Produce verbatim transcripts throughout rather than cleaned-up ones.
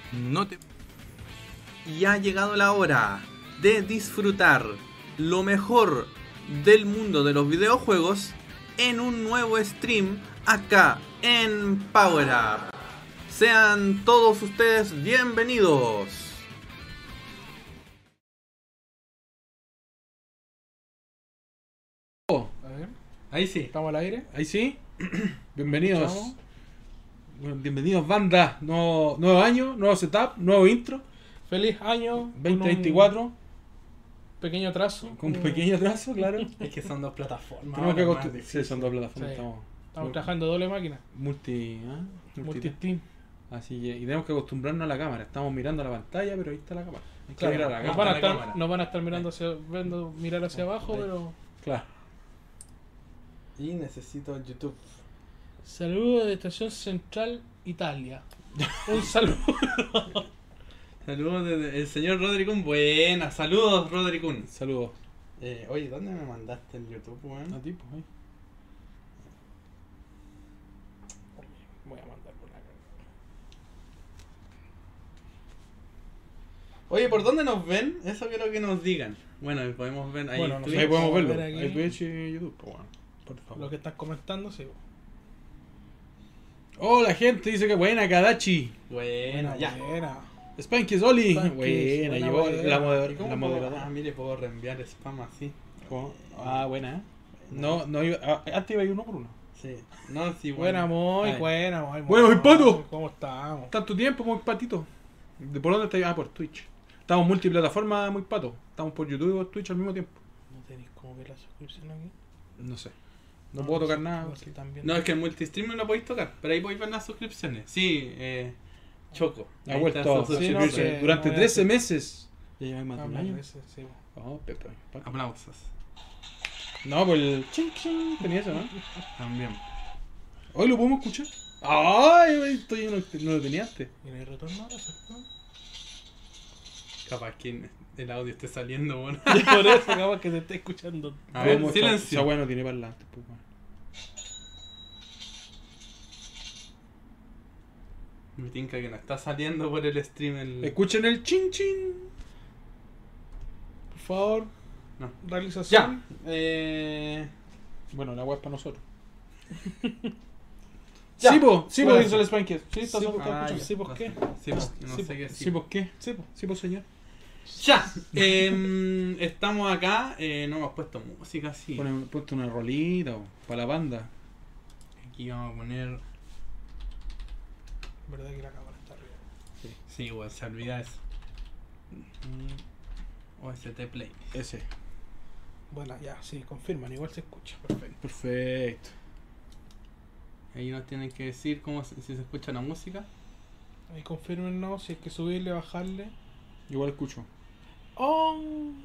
No te... Y ha llegado la hora de disfrutar lo mejor del mundo de los videojuegos en un nuevo stream acá en Power Up. Sean todos ustedes bienvenidos. A ver, Ahí sí. ¿estamos al aire? Ahí sí. Bienvenidos. ¿Escuchamos? Bueno, bienvenidos, banda. Nuevo, nuevo año, nuevo setup, nuevo intro. Feliz año. veinte veinticuatro. Con un pequeño atraso. Con un como- pequeño atraso, claro. Es que son dos plataformas. Tenemos que ahora, acostu- más difícil. Sí, son dos plataformas. Sí. Estamos Estamos trabajando doble máquina. multi. ¿ah? Multi- Multi-stream. Así que, y tenemos que acostumbrarnos a la cámara. Estamos mirando la pantalla, pero ahí está la cámara. Hay que Claro, mirar a la nos, cámara. van a la estar, cámara. nos van a estar mirando hacia, viendo, mirar hacia abajo, Ahí. pero... Claro. Y necesito YouTube. Saludos de Estación Central, Italia. Un saludo. Saludos desde el señor Rodricún. Buenas, saludos Rodricún. Saludos. Eh, oye, ¿dónde me mandaste el YouTube, weón? A ti, pues, ahí. Voy a mandar por acá. Oye, ¿por dónde nos ven? Eso quiero que nos digan. Bueno, podemos ver ahí. Bueno, en no Twitch. sé. Ahí podemos Vamos a verlo. ver aquí. Ahí Twitch y YouTube, pues, bueno. Por favor. Lo que estás comentando, sí. Oh, la gente dice que buena, Kadachi. Bueno, ya. Buena. Spanky Oli. Spanky, Buena, buena, llegó buena. la, ¿Y moder- cómo la puedo- moderadora. Ah, mire, puedo reenviar spam así. ¿Cómo? Ah, buena, ¿eh? No, no iba. ah, Antes iba a ir uno por uno. Sí. No, sí, Buena, muy Ay. buena, muy Bueno, mi pato. ¿Cómo estamos? Tanto tiempo, muy patito. ¿De por dónde estáis? Ah, por Twitch. Estamos multiplataforma, muy pato. Estamos por YouTube y por Twitch al mismo tiempo. ¿No tenéis cómo ver la suscripción aquí? No sé. No, puedo tocar nada. No sé, también. No, es que el multistream no lo podéis tocar, pero ahí podéis ver las suscripciones. Sí, eh. Choco. Ha Ahí vuelto está su a Sí, no, suscripción. sí. durante no voy a trece hacer- meses. Ya lleváis más de Ah, un más año. veces, sí. Oh, Pepe. Paco. Aplausos. No, pues el ching ching tenía eso, ¿no? También. Hoy lo podemos escuchar. Ay, güey, estoy no, no lo tenía antes. ¿Y no hay retorno ahora, cierto? Capaz que el audio esté saliendo, bueno. Por eso, capaz que se esté escuchando. A ver, ¿Cómo está? silencio. Esa weá no tiene parlantes, pues, weón. Me tinca que no está saliendo por el stream el. Escuchen el chin chin. Por favor, No. realización. Ya. Eh. Bueno, la weá es para nosotros. Ya. Sí, po, sí, po, Bueno. hizo el Spanky. Sí, está Sí, so- po. está Ah, escuchando. ya. Sí, ¿por No qué? sé. Sí, pues, no Sí, sé qué Sí, sí. ¿por qué? Sí, po. Sí, pues, señor. Ya. em, estamos acá. Eh, no hemos puesto música así. Pone, puesto una rolita po, para la banda. Aquí vamos a poner. ¿Verdad que la cámara está arriba? Sí, igual se olvida eso. Mm, O S T Play. Ese. Bueno, ya, sí, confirman, igual se escucha. Perfecto. Perfecto. Ahí nos tienen que decir cómo se- si se escucha la música. Ahí confirmennos si hay que subirle, bajarle. Igual escucho. ¡Oh!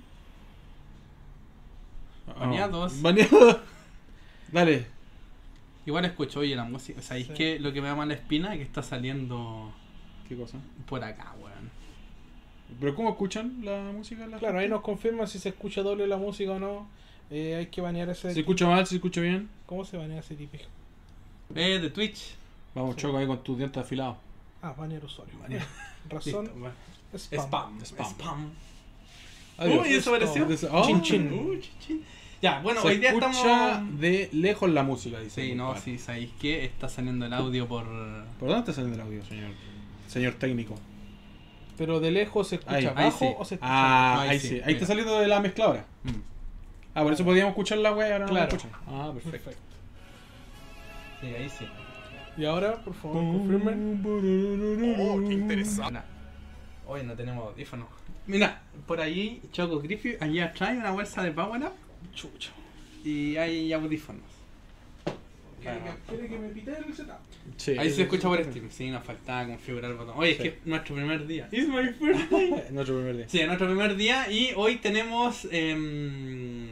Baneados. Ah, baneados. Dale. Igual escucho, oye, la música. ¿Sabéis Sí. qué? Lo que me da mala espina es que está saliendo ¿Qué cosa? por acá, weón. ¿Pero cómo escuchan la música? La Claro, ahí gente? nos confirman si se escucha doble la música o no. Eh, hay que banear ese. ¿Se escucha mal? ¿Se escucha bien? ¿Cómo se banea ese típico? Eh, de Twitch. Vamos, Sí. Choco, ahí con tus dientes afilados. Ah, banear usuario. Razón. Listo, bueno. Spam. Spam. Spam. Spam. Adiós. Uy, eso pareció. Des- oh. Chin, chin. Uy, chin, chin. Ya, bueno, Se hoy día escucha estamos. de lejos la música, dice. Sí, el no, compadre. sí, ¿sabéis qué? Está saliendo el audio por. ¿Por dónde está saliendo el audio, señor? Señor técnico. Pero de lejos se escucha Ahí, ahí bajo sí. o se escucha Ah, Ahí ahí sí, sí. Ahí mira. está saliendo de la mezcladora. Mm. Ah, por eso podíamos escuchar la wea y ahora no Claro. la escuchan. Ah, perfecto. Perfecto. Sí, ahí sí. Y ahora, por favor, confirmen. Oh, qué interesante. Hoy no tenemos audífonos. Mira, por ahí, Choco Griffith, allá trae una bolsa de Power Up Chucha. y hay audífonos. ¿Quiere que me pite el setup? Sí. Ahí se escucha por Steam. Sí, nos faltaba configurar el botón. Oye, es Sí. que es nuestro primer día. It's my first day. Nuestro primer día. Sí, es nuestro primer día y hoy tenemos. em,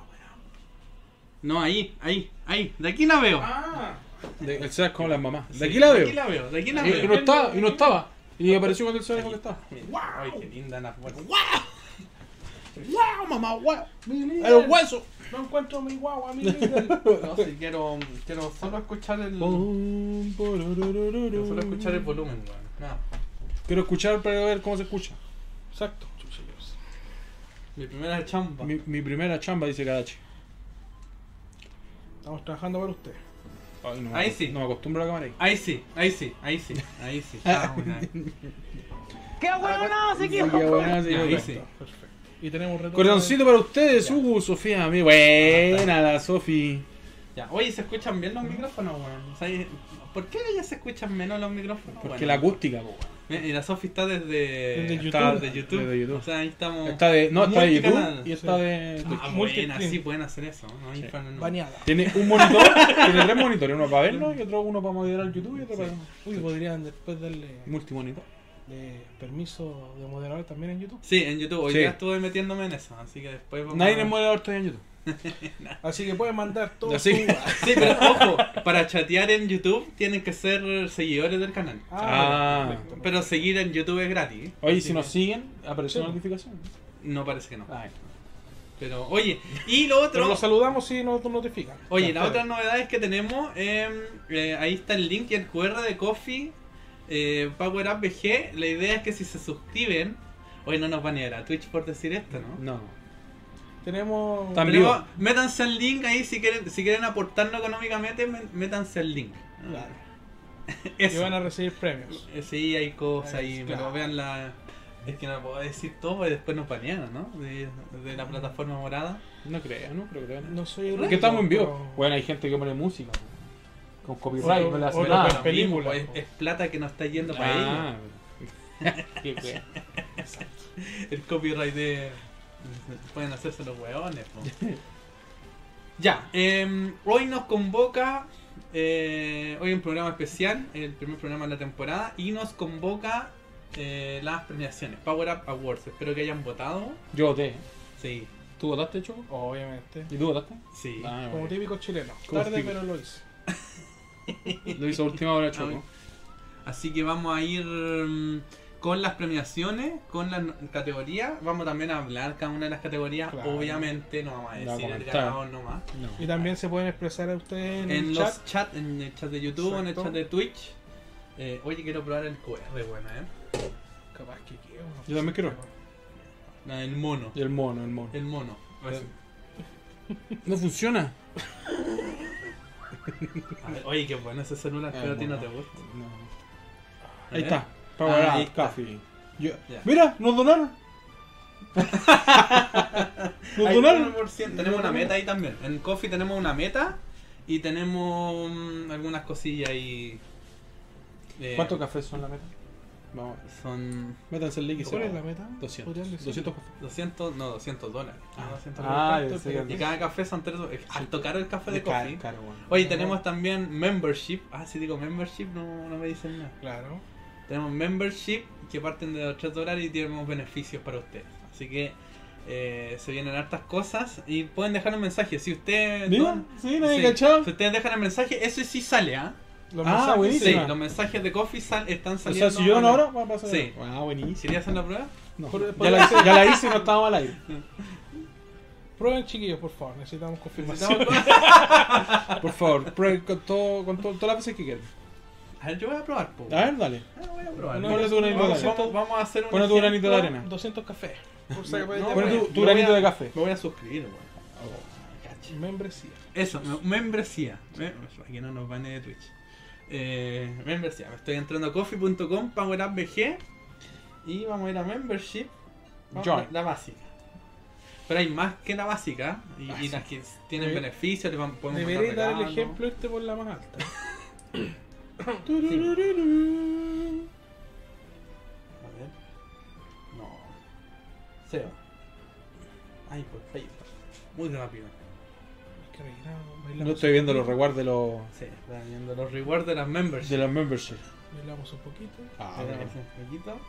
No, ahí, ahí, ahí. De aquí la veo. Ah, De, el Sebas como las mamás. Sí, De aquí la De veo. aquí la veo, de aquí la Y, veo. y no estaba, y no estaba. Y apareció cuando el Sebas dijo que estaba. Ay, qué linda la bolsa. ¡Wow, mamá, wow! mi líder. ¡El hueso! No encuentro mi guagua, mi líder. No, sí, quiero, quiero solo escuchar el. Quiero solo escuchar el volumen, weón. Nada. Quiero escuchar para ver cómo se escucha. Exacto. Mi primera chamba. Mi, mi primera chamba, dice Kadachi. Estamos trabajando para usted. Ay, no me Ahí acos- sí. No me acostumbro a la cámara ahí. Ahí sí, ahí sí, ahí sí, ahí sí. Ah, buena. ¡Qué bueno no se Qué buena, sí, Ya, ahí bueno. sí. Perfecto. Y tenemos un retorno Corazoncito para ustedes, Hugo, Sofía, mi buena la Sofi. Ya. Oye, ¿se escuchan bien los micrófonos, weón? O sea, ¿por qué ellas se escuchan menos los micrófonos? Porque Bueno. la acústica, po, weón. Mira, y la Sofi está desde, Desde está YouTube. desde YouTube. Desde YouTube. O sea, ahí estamos. Está de, no, está de YouTube multicanal. y está de Twitch. Ah, Multi-stream. buena, sí pueden hacer eso. No, Sí. Infran no. baneada. Tiene un monitor, tiene tres monitores, uno para verlo y otro uno para moderar YouTube y otro para Uy, podrían después darle multimonitor. eh, permiso de moderador también en YouTube. Sí, en YouTube. Hoy Sí. día estuve metiéndome en eso, así que después vamos Nadie a... es moderador todavía en YouTube. Así que pueden mandar todo Así. su... Sí, pero ojo, para chatear en YouTube tienen que ser seguidores del canal. Ah. perfecto. Pero seguir en YouTube es gratis. Oye, Así si que nos siguen, aparece Sí. una notificación. No parece que no. Ay. Pero, oye, y lo Pero otro... los saludamos si nos notifican. Oye, Ya, la espera. otra novedad es que tenemos, eh, eh, ahí está el link y el cu erre de Coffee, eh, Power Up B G. La idea es que si se suscriben, hoy no nos van a ir a Twitch por decir esto, ¿no? No. Tenemos... También. Pero vivo. métanse al link ahí si quieren, si quieren aportarnos económicamente, mé- métanse al link. Claro. Y Eso. van a recibir premios. Eh, Sí, hay cosas ahí, Claro. pero vean la... Es que no puedo decir todo y después nos banean, ¿no? De, de la plataforma morada. No creo, no creo que vean. No soy Porque estamos en vivo. pero- Bueno, hay gente que pone música. Con copyright, Otro- no le hace otro nada. per- película. Es, es plata que no está yendo para ellos. Ah, qué wea. El copyright de... Pueden hacerse los hueones, po. Ya, eh, hoy nos convoca... eh, hoy un programa especial, el primer programa de la temporada, y nos convoca eh, las premiaciones, Power Up Awards. Espero que hayan votado. Yo voté. Sí, ¿Tú votaste, Choco? Obviamente. ¿Y tú votaste? sí. Ah, Como bueno. típico chileno. Como Tarde, típico. pero lo hice. Lo hizo a última hora, Choco. Así que vamos a ir mm, con las premiaciones, con las categorías. Vamos también a hablar cada una de las categorías. Claro. Obviamente no vamos a No decir el comentar. ganador nomás. No. Y también se pueden expresar a ustedes en, En el los chat. chats, en el chat de YouTube, en el Exacto. chat de Twitch. Eh, oye, quiero probar el cu erre, bueno, eh. Capaz que quiero. Yo también quiero. No, el mono. Y el mono, el mono. El mono. Eso. No funciona. A ver, oye, qué bueno ese celular, pero a ti no te gusta. No. A Ahí ver. está. Power Ah, ahí Up está. Coffee. Yo- Ya. Mira, nos donaron. Nos Hay donaron. uno por ciento. Tenemos una meta ahí también. En Coffee tenemos una meta y tenemos mm, algunas cosillas ahí. eh, ¿Cuántos cafés son la meta? Vamos a ver. Son Métanse el link y se ¿Cuál es va. la meta? doscientos. ¿Podrían decir? doscientos cafés. doscientos, no, doscientos dólares. Ah. No, doscientos Ah, dólares. yo sé que- Y cada café son tres. Es alto caro el café de Es caro, Coffee. caro, bueno. Oye, tenemos también membership. Ah, si digo membership, no, no me dicen nada. Claro. Tenemos membership que parten de los tres dólares y tenemos beneficios para ustedes. Así que eh, se vienen hartas cosas y pueden dejar un mensaje. Si ustedes. Mira, don- sí, nadie sí, cachado. si ustedes dejan el mensaje, eso sí sale, ¿ah? Los Ah, mensajes, buenísimo. Sí, Encima. los mensajes de Coffee sal- están O saliendo. sea, si yo dono en- ahora, va a pasar. Sí. Ah, buenísimo. ¿Querías hacer la prueba? No, Por- ya, la hice, ya la hice y no estábamos al aire. Prueben, chiquillos, por favor. Necesitamos confirmación. Necesitamos- Por favor, prueben con, todo, con todo, todas las veces que quieran. A ver, yo voy a probar, po. A ver, dale. Ah, voy a probar. No, Ponle no, tu granito de no, arena. Vamos, vamos a hacer un. Pone tu ejemplo. granito de arena. doscientos cafés. Por si No, acaso, no, Pone me- tu, tu me granito voy a- de café. Me voy a suscribir, weón. membresía. Eso, me- membresía. Me- Aquí no nos van de Twitch. Eh, membresía. Me estoy entrando a coffee punto com, Power Up B G. Y vamos a ir a membership. Vamos a Join. la básica. Pero hay más que la básica. Y, y las que tienen Debe- beneficios, les van, podemos Deberéis mandar dar el regalos. ejemplo este por la más alta. A ver. No. Seba. Ay, por Facebook. Muy rápido. Es que bailamos, bailamos No estoy viendo un los poquito, rewards de los, Sí, está viendo los rewards de las memberships. de las memberships. Bailamos un poquito. Ah, Bailamos bueno. un poquito.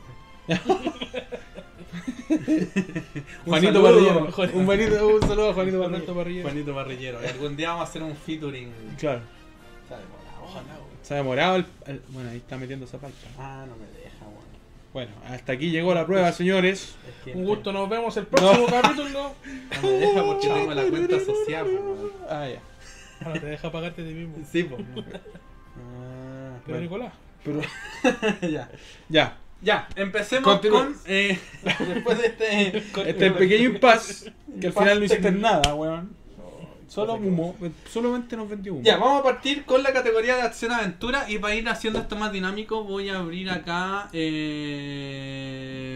Un Juanito saludo, Parrillero. Juan- Un, bonito- un saludo a Juanito Roberto Parrillero. Parrillero. Juanito Parrillero. Y algún día vamos a hacer un featuring. Claro. Está demorado. Ojalá, güey. Se ha demorado el, el- Bueno, ahí está metiendo esa pauta. Ah, no me deja, weón. Bueno, hasta aquí llegó la prueba, señores. Es que Un gusto, nos vemos el próximo capítulo. No me deja porque tengo la cuenta asociada, po, weón. Ah, ya. Ah, no te deja pagarte a ti mismo. Sí, po. Ah, Pero bueno. Nicolás. Pero, ya. ya. Ya, empecemos Continúa. con. Eh, después de este. con- Este pequeño impasse, que al final no hiciste técnico. nada, weón. Solo humo, solamente nos vendió humo. Ya, vamos a partir con la categoría de acción-aventura y para ir haciendo esto más dinámico voy a abrir acá eh,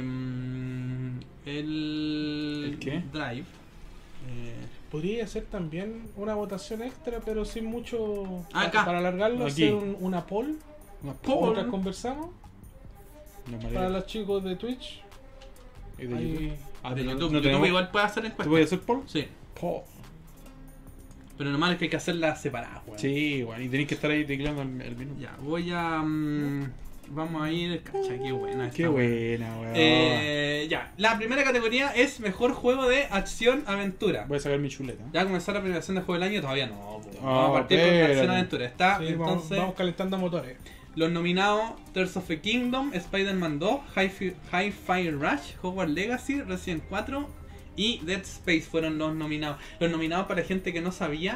el, ¿El qué? Drive. Eh, Podría ser también una votación extra, pero sin mucho. Acá. Para alargarlo, Aquí. hacer un- una poll. Una Poll. Mientras conversamos. Una Para manera. los chicos de Twitch. ¿Y de Ahí- YouTube? Ah, de pero YouTube, no YouTube tenemos- igual puede hacer ¿Tú encuestas. puedes hacer poll? Sí, Po. pero nomás es que hay que hacerlas separadas. weón. Sí, weón. Y tenéis que estar ahí tecleando el, el minuto. Ya, voy a. mm, vamos a ir. Cacha, qué buena esta, Qué weón. buena, weón. Eh, ya, la primera categoría es mejor juego de acción-aventura. Voy a sacar mi chuleta. Ya comenzó la premiación de juego del año, todavía no. po. Ah, Vamos a partir con espérate. acción aventura. Está Sí, vamos, entonces vamos calentando motores. los nominados: Tears of the Kingdom, Spider-Man dos, Hi-Fi Hi-Fi Rush, Hogwarts Legacy, Resident cuatro y Dead Space fueron los nominados. Los nominados para gente que no sabía.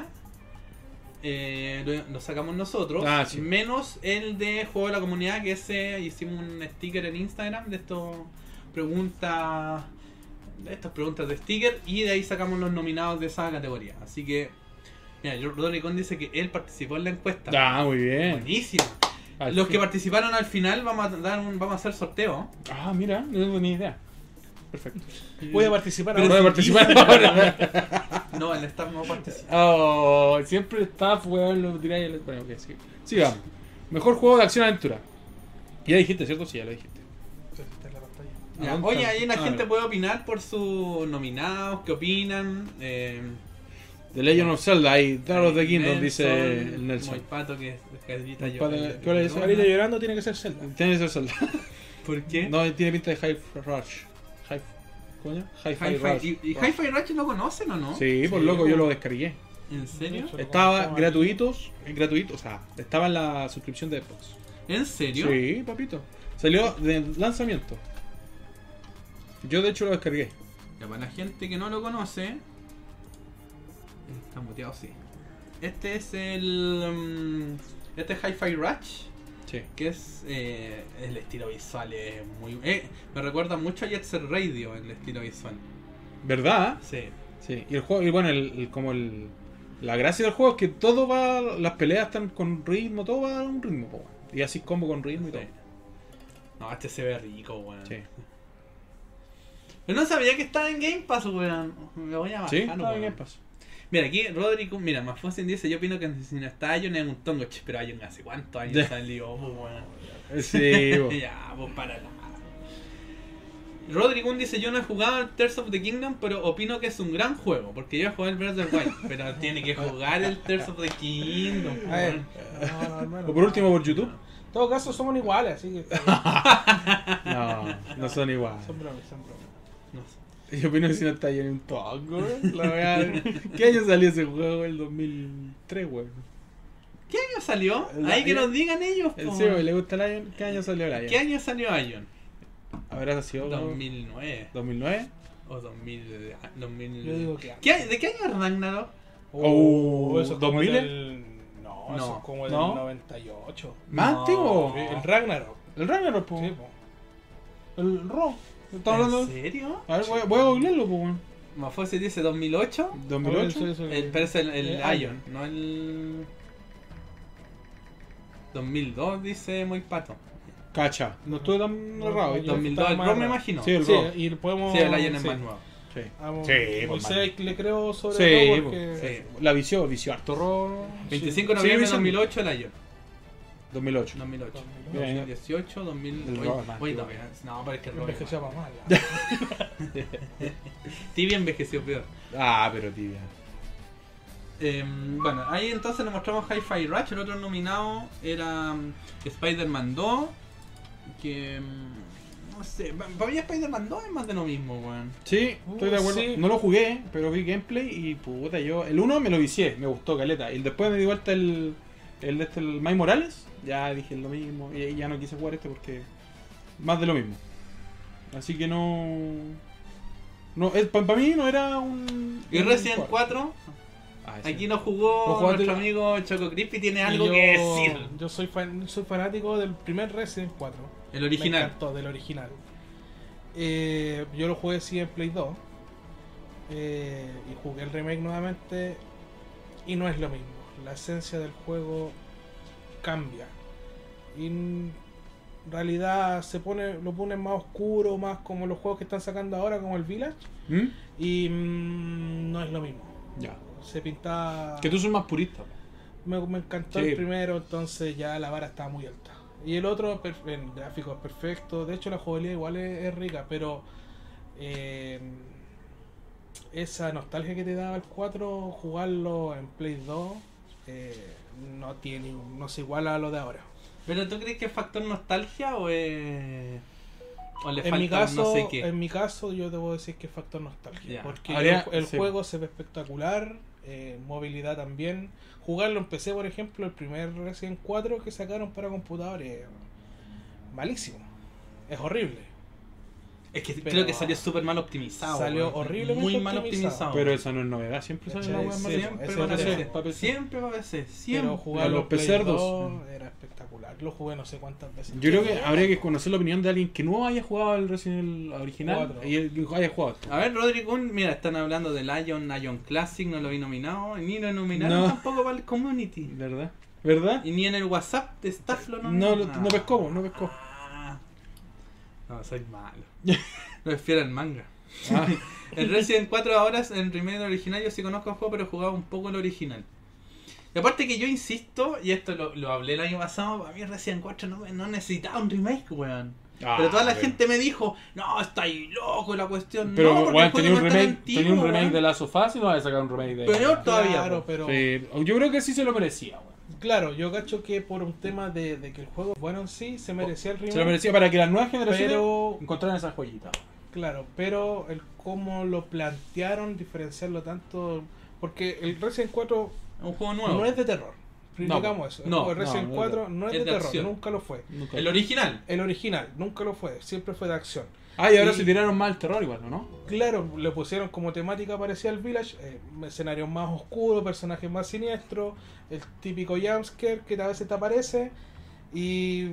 Eh, lo, lo sacamos nosotros, Ah, sí. menos el de juego de la comunidad, que ese hicimos un sticker en Instagram de estos preguntas, de estas preguntas de sticker, y de ahí sacamos los nominados de esa categoría. Así que, mira, Rodricón dice que él participó en la encuesta. Ah, muy bien. Buenísimo. Al Los fin. que participaron al final vamos a dar un, vamos a hacer sorteo. Ah, mira, no tengo ni idea. Perfecto. Voy a participar Pero Voy a ahora. participar ahora. No, el staff no participa. Oh, siempre está, weón, lo tiráis. al- Bueno, ok, sí. Sigamos. Mejor juego de acción-aventura. Ya dijiste, ¿cierto? Sí, ya lo dijiste. Está en la pantalla. Ya, Ah, oye, está. ahí la Ah, gente mira. puede opinar por sus nominados, qué opinan. Eh, The Legend of Zelda, ahí, Tears of the Kingdom, Nelson, dice el Nelson. Muy pato que que grita Muy yo. pato que- ¿qué hora dice? Ahorita llorando tiene que ser Zelda. Tiene que ser Zelda. ¿Por qué? No, tiene pinta de High Rush. High, ¿Cómo se llama? Hi-Fi Hi-Fi. Rush. ¿Y, y Hi-Fi Rush lo conocen o no? Sí, por Sí, loco, po. yo lo descargué. ¿En serio? Sí. Estaba ¿Cómo? gratuitos, eh, gratuito, o sea, estaba en la suscripción de Xbox. ¿En serio? Sí, papito. Salió de lanzamiento. Yo de hecho lo descargué. Ya, para la gente que no lo conoce, está muteado, sí. Este es el. um, este es Hi-Fi Rush, Sí. que es. Eh, el estilo visual es muy. Eh, me recuerda mucho a Jet Set Radio el estilo visual. ¿Verdad? Sí. Sí. Y el juego, y bueno, el, el- como el. La gracia del juego es que todo va. Las peleas están con ritmo, todo va a un ritmo, po, weón. Y así combo con ritmo y todo. Sí. No, este se ve rico, weón. Sí. Pero no sabía que estaba en Game Pass, weón. Me voy a bajar, Sí, está weón. bien, pasa. Mira, aquí Rodrigo, mira, Mafosin dice, yo opino que si no está Ion es un tongo, che, pero Ion hace cuántos años Ya. salió, pues, weón. Sí, po. Ya, pues para la. Rodrigo dice, yo no he jugado el Tears of the Kingdom, pero opino que es un gran juego, porque yo he jugado el Breath of the Wild, pero tiene que jugar el Tears of the Kingdom, A ver. weón. No, no, hermano. O por último por YouTube. En todo caso, somos iguales, así que. No, no son iguales. Son bromas, son bromas. No sé. Yo opino que si no está ahí en un tongo, weón. La verdad. ¿Qué año salió ese juego? El dos mil tres, weón. ¿Qué año salió? El- Ahí que el- nos digan ellos, El po. C E O, ¿le gusta el Lion? ¿Qué año salió el Lion? ¿Qué año salió Ion? ¿Habrá sido ¿dos mil nueve dos mil nueve? o dos mil? dos mil... Yo digo que. ¿Qué año- ¿De qué año es Ragnarok? Oh, eso es como ¿dos mil? del- No, No. eso es como el ¿No? noventa y ocho. ¿Más No. antiguo? Sí, el Ragnarok. El Ragnarok, po. Sí, po. El Ro. ¿Estamos hablando? ¿En serio? A ver, voy, a- voy a googlearlo, po, weón. Mafosi dice dos mil ocho. ¿dos mil ocho? Eso, eso, El, pero es el, el Eh, Ion, no el... dos mil dos dice muy pato. Cacha. No estuve tan No, errado. no, ¿viste? dos mil dos, el estaba Ro más me raro. imagino. Sí, el Sí, Ro. y podemos. Sí, el Ion es sí. más nuevo. Sí. Vamos, Sí, pues, Moisés le creo sobre Sí, todo pues. porque. Sí. La visió, visió harto Ro. veinticinco de Sí, noviembre de sí, dos mil ocho el Ion. dos mil ocho. dos mil ocho. Bien. dos mil dieciocho, dos mil... El Oye, Ro es más oye, antiguo. todavía- no, pero es que el Ro es Envejeció más- para mal. Tibia envejeció peor. Ah, pero tibia. Eh, bueno, ahí entonces nos mostramos Hi-Fi Rush. El otro nominado era mm, Spider-Man dos. Que. mm, No sé, pa- para mí Spider-Man dos es más de lo mismo, weón. Sí, estoy de Uh, acuerdo. sí. No lo jugué, pero vi gameplay y puta, yo. El uno me lo vicié, me gustó caleta. Y después me di vuelta el. El de este, el Miles Morales. Ya dije lo mismo. Y ya no quise jugar este porque. Más de lo mismo. Así que no. No, para mí no era un. Y un Resident juego. cuatro. Ah, sí. Aquí no jugó ¿No jugaste nuestro la- amigo Choco Crispy, tiene Y algo yo, que decir. Yo soy, fan, soy fanático del primer Resident cuatro. El original. Me encantó, del original. Eh, yo lo jugué sí en Play dos. Eh, y jugué el remake nuevamente. Y no es lo mismo. La esencia del juego cambia. Y en realidad se pone, lo ponen más oscuro, más como los juegos que están sacando ahora, como el Village. ¿Mm? Y mm, no es lo mismo. Ya. Se pinta. Que tú sos más purista. Me, me encantó Sí. el primero, entonces ya la vara estaba muy alta. Y el otro, per- en gráfico es perfecto. De hecho, la jugabilidad igual es, es rica, pero eh, esa nostalgia que te daba el cuatro, jugarlo en Play dos, eh, no tiene, no se iguala a lo de ahora. ¿Pero tú crees que es factor nostalgia o es... o le En falta mi caso, no sé qué? en mi caso, yo debo decir que es factor nostalgia, Ya. porque Habría- el, el sí. juego se ve espectacular, eh, movilidad también. Jugarlo en P C, por ejemplo, el primer Resident cuatro que sacaron para computadores, malísimo, es horrible. Es que pero creo que salió súper mal optimizado. salió weón. horriblemente Muy mal optimizado. optimizado. Pero esa no es novedad, siempre sale ¿Cachai? una wea Sí, más. Siempre ese para es P C. pa' P C. Siempre para P C. Siempre. Pero jugarlo los en Play pecerdos. dos era espectacular. Lo jugué no sé cuántas veces. Yo creo que habría que conocer la opinión de alguien que no haya jugado el Resident Evil original Cuatro. y el que haya jugado esto. A ver, Rodrigo, mira, están hablando del Ion, Ion Classic, no lo vi nominado, ni lo nominaron No. tampoco para el Community. ¿Verdad? ¿Verdad? Y ni en el WhatsApp de Staff lo No, nominaron. lo- no pescó, no pescó. Ah. No, soy malo. Prefiero el manga. Ah, El Resident cuatro ahora es el remake original, yo sí conozco el juego, pero he jugado un poco el original. Y aparte que yo insisto, y esto lo, lo hablé el año pasado, para mí Resident cuatro no, no necesitaba un remake, weón. Ah, pero toda la pero- gente me dijo, no, está ahí loco la cuestión. Pero, no, porque weón, el juego tenía un no es tan remake, antiguo, tenía un remake weón. de Last of Us y no va a sacar un remake de. Peor todavía, Claro, po. pero Sí, yo creo que sí se lo merecía, weón. claro, yo cacho que por un tema de, de que el juego bueno en sí se merecía el remake. Se lo merecía para que las nuevas generaciones pero encontraran esas joyitas. claro, pero el cómo lo plantearon, diferenciarlo tanto, porque el Resident cuatro Un juego nuevo. no es de terror. Digamos No, eso. El no, juego de Resident no, no cuatro no es, es de, de terror, acción. nunca lo fue. Nunca. El original. El original nunca lo fue, siempre fue de acción. Ah, y ahora Y- se tiraron más el terror igual, ¿no? Claro, le pusieron como temática parecida al Village, eh, escenarios más oscuros, personajes más siniestros, el típico jumpscare que a veces te aparece y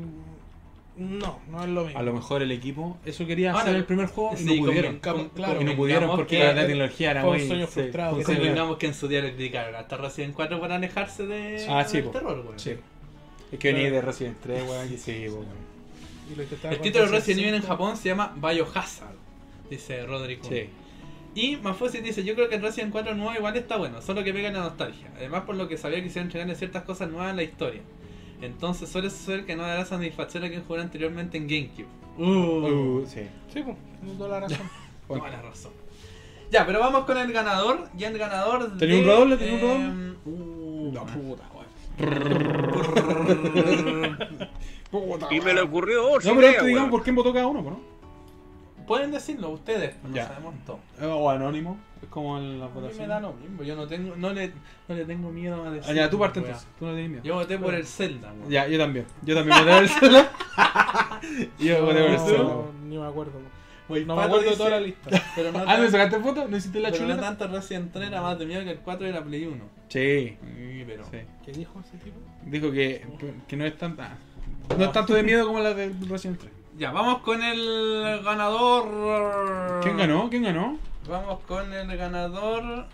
no, no es lo mismo. A lo mejor el equipo eso quería Ahora, hacer el primer juego y sí, no pudieron. con- con- claro, y no pudieron convengamos porque que- la tecnología era fue un muy... sueño sí, frustrado, fue un que sueño- Convengamos que en su día le dedicaron hasta Resident cuatro para alejarse de Ah, sí, del po. terror, weón. Sí. Es que venía de Resident tres, weón, y sí, weón. Y lo intentaban El con título de Resident Resident Evil en cinco. Japón se llama Biohazard, dice Rodrigo. Sí. Y Mafusi dice, yo creo que el Resident cuatro nuevo igual está bueno, solo que pega en la nostalgia. Además por lo que sabía que hicieron entregarle ciertas cosas nuevas en la historia. Entonces suele suceder que no dará satisfacción a quien jugó anteriormente en GameCube. Uh, sí. Sí, pues, tienes toda la razón. Toda la razón. Ya, pero vamos con el ganador. Ya el ganador de... ¿Tenía un redoble? ¿Tenía un redoble? em, uh, La puta, weón. Y me le ocurrió No, otra pero idea, esto digamos weón. por quién votó cada uno, ¿no? Pueden decirlo ustedes, no Ya. sabemos todo. Eh, O anónimo, es como en la A mí votación. me da lo mismo, yo no tengo, no le, no le tengo miedo a decir. Ah, ya, tú parte weá. entonces, tú no tienes miedo. Yo voté por el Zelda, weón. Ya, yo también. Yo también voté por el Zelda. Yo voté por el No, Zelda. no, ni me acuerdo. Wey, No me Pato acuerdo de dice- toda la lista. Pero no, Ah, tan- ¿no sacaste foto? ¿No hiciste la pero no chuleta? tanto Resident tres era más de miedo que el cuatro era Play uno. Sí. Sí, pero... Sí. ¿Qué dijo ese tipo? Dijo que, que no es tanta. No es tanto de miedo como la de Resident tres. Ya, vamos con el ganador. ¿Quién ganó? ¿Quién ganó? Vamos con el ganador.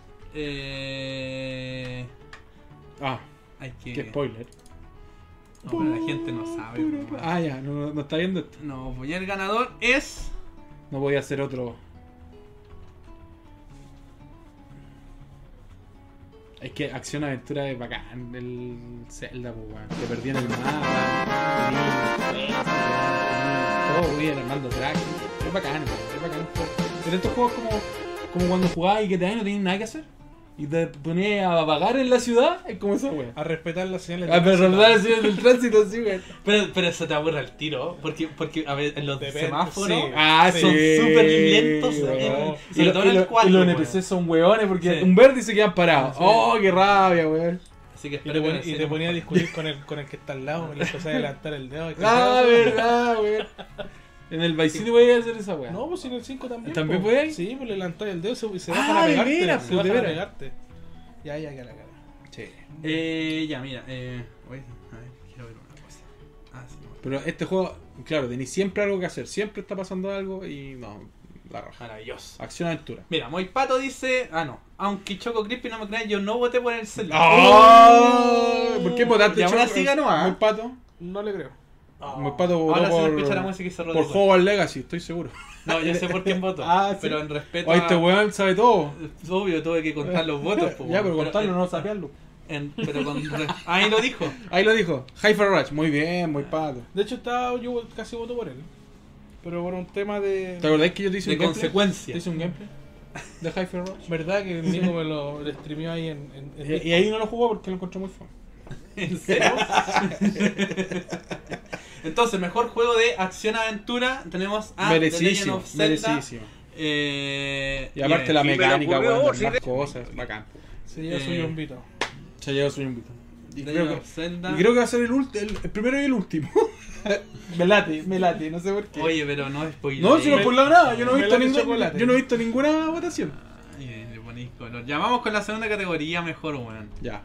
Eh... Ah, Hay que... qué spoiler. No, pero la gente no sabe. weón. Ah, ya, no, no está viendo esto. No, pues ya el ganador es... No voy a hacer otro. Es que acción aventura es bacán el Zelda, pues, weón. Te perdí en el mapa. Tenía- Todo bien, armando track. Es bacán, weón. Es bacán. Pero estos juegos como, como cuando jugabas y que te no tenías nada que hacer. Y te ponías a vagar en la ciudad. Es como esa, weón. A respetar las señales A tránsito. perder las señales del tránsito, sí, weón. Pero, pero eso te aburre al tiro, porque, porque a ver, en los Depende, semáforos sí. Ah, Sí. sí. son súper lentos, weón. en- Y, sobre lo- todo y en el lo- cuatro, y los weón. N P C son weones porque Sí. un verde y se quedan parados. Sí. Oh, qué rabia, weón. Así que Y espero te, que pon- no y sea te ponía a más- discutir con el, con el que está al lado, le empezaba a levantar el dedo. y que- Ah, verdad, weón. En el Vice City voy a hacer esa weá. No, pues en el cinco también. ¿También po. puede ahí? Sí, pues le levantáis el dedo y se, y se Ah, bajan a de pegarte. veras, se pues, de bajan a veras. pegarte. Ya, ya, que la cara. Sí. Eh, ya, mira, eh, voy, a ver, quiero ver una cosa. Ah, sí, no. Pero este juego, claro, tenéis siempre algo que hacer. Siempre está pasando algo y no, la raja. Maravilloso. Acción aventura. Mira, Moy Pato dice, ah no, aunque Choco Crispy no me crean, yo no voté por el Zelda. ¡Oh! ¿Por qué votaste Y aún Choco? así ganó, ¿ah? Muy pato. No le creo. Oh. Muy pato votó Ahora se por, me escucha la música y se por rodea. Hogwarts Legacy, estoy seguro. No, yo sé por quién voto. Ah, sí. Pero en respeto Oye, a... este weón sabe todo. Obvio, tuve que contar los votos. po, Ya, pero weón. contarlo, en- no sapearlo. en- pero con... re- Ahí lo dijo. Ahí lo dijo. Hyper Rush, muy bien, muy pato. De hecho, estaba, yo casi voto por él. Pero por un tema de. ¿Te acordás que yo te hice De un gameplay? consecuencia. Te hice un gameplay de Hyper Rush. ¿Verdad que el Nico me lo lo streameó ahí en. en, en Y, y ahí no lo jugó porque lo encontré muy fun. ¿En serio? Entonces, mejor juego de acción-aventura tenemos a The Legend Merecidísimo, of Zelda. merecidísimo. Eh, Y aparte bien. la y me mecánica, ocurrió, weón, sí, más de- cosas, bacán. Se lleva su Eh, yombito. Se llevó su invito. Y The creo, Legend que, of Zelda. y creo que va a ser el, ulti- el, el primero y el último. me late, me late, no sé por qué. Oye, pero no spoiler. no, si no por la nada, yo no, he Me visto late ningún- chocolate. yo no he visto ninguna votación. Ay, le ponéis color. Ya vamos con la segunda categoría, mejor, weón. Ya,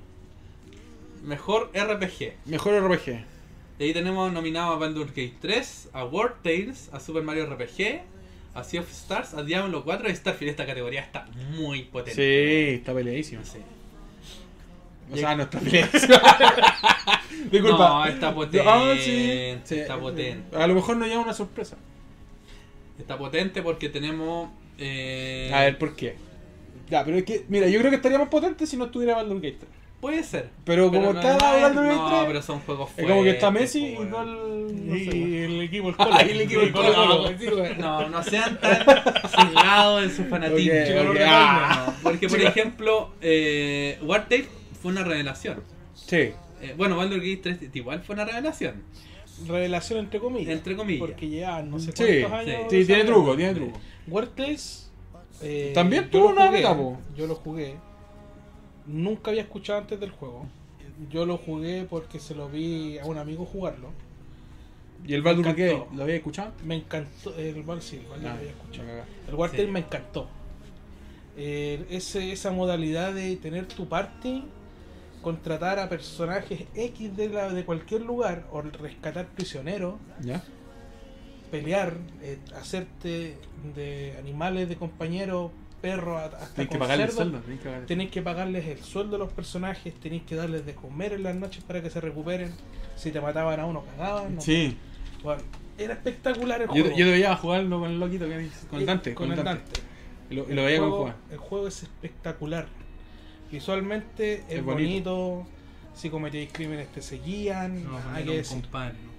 Mejor R P G. mejor R P G. Y ahí tenemos nominado a Baldur's Gate tres, a War Tales, a Super Mario R P G, a Sea of Stars, a Diablo cuatro y Starfield. Esta categoría está muy potente. Sí, está peleadísimo. Sí. O sea, no está peleadísimo. Disculpa. No, está potente. Ah, sí. Sí. Está potente. A lo mejor nos lleva una sorpresa. Está potente porque tenemos... Eh, A ver, ¿por qué? Ya, pero es que, mira, yo creo que estaría más potente si no estuviera Baldur's Gate tres. Puede ser. Pero como no, está no es- Baldur's Gate No, tres, pero son juegos es como que está fuertes, Messi po, y no weón. el... No sé, Y weón. el equipo el Ah, y el equipo el Colo Colo. Colo, sí, güey. No, no sean tan cegados en su fanatismo. Ok, Chico, ok. no te Ah. No, porque, por ejemplo, eh, War Tales fue una revelación. Sí. Eh, bueno, Baldur's Gate tres igual fue una revelación. Revelación entre comillas. Entre comillas. Porque llevan no sé Sí, cuántos años. sí. Sí, tiene desarrollando. truco, tiene truco. War Tales, eh, También yo tuvo lo una jugué, beta, po. Yo lo jugué. Nunca había escuchado antes del juego. Yo lo jugué porque se lo vi a un amigo jugarlo. ¿Y el Baldur's Me Gate encantó. lo había escuchado? Me encantó. El War sí, el War lo Ah, había escuchado. cagá. El War Sí. Tales me encantó. Eh, ese, esa modalidad de tener tu party, contratar a personajes X de, la, de cualquier lugar o rescatar prisioneros, ¿Ya? pelear, eh, hacerte de animales de compañeros, perros, hasta Tienes que con pagarle el cerdos. sueldo. Tienes que pagarle. Tenéis que pagarles el sueldo a los personajes, tenéis que darles de comer en las noches para que se recuperen. Si te mataban a uno, cagaban. ¿no? Sí. Bueno, era espectacular el Yo, juego. yo debería jugarlo con el loquito que dice. Con el Dante. Con el Dante. Y lo, y El lo veía con juego- jugar. El juego es espectacular. Visualmente es, Es bonito. bonito. Si cometíais crímenes te seguían. No, nada poner que un decir. compadre, ¿no?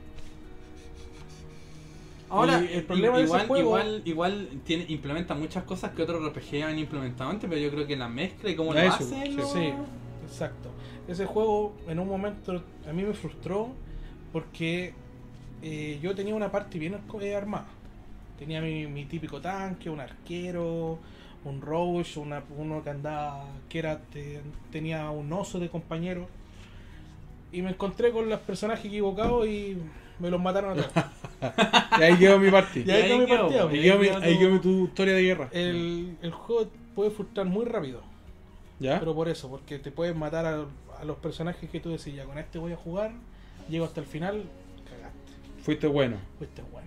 Ahora, Y el problema de ese igual, juego- igual, igual tiene, implementa muchas cosas que otros R P G han implementado antes, pero yo creo que la mezcla y cómo lo Eso, hacen. sí. lo- Sí, exacto. Ese juego en un momento a mí me frustró porque eh, yo tenía una party bien eh, armada. Tenía mi, mi típico tanque, un arquero, un roach, una, uno que andaba, que era te- tenía un oso de compañero. Y me encontré con los personajes equivocados y me los mataron a todos. Y ahí quedó mi party. Y ahí ahí quedó mi quedó, partida. Ahí pues, quedó mi- quedó ahí tu- quedó tu historia de guerra. el, el juego puede frustrar muy rápido. ¿Ya? Pero por eso, porque te puedes matar a, a los personajes que tú decís, ya con este voy a jugar, llego hasta el final, cagaste, Fuiste bueno. fuiste bueno.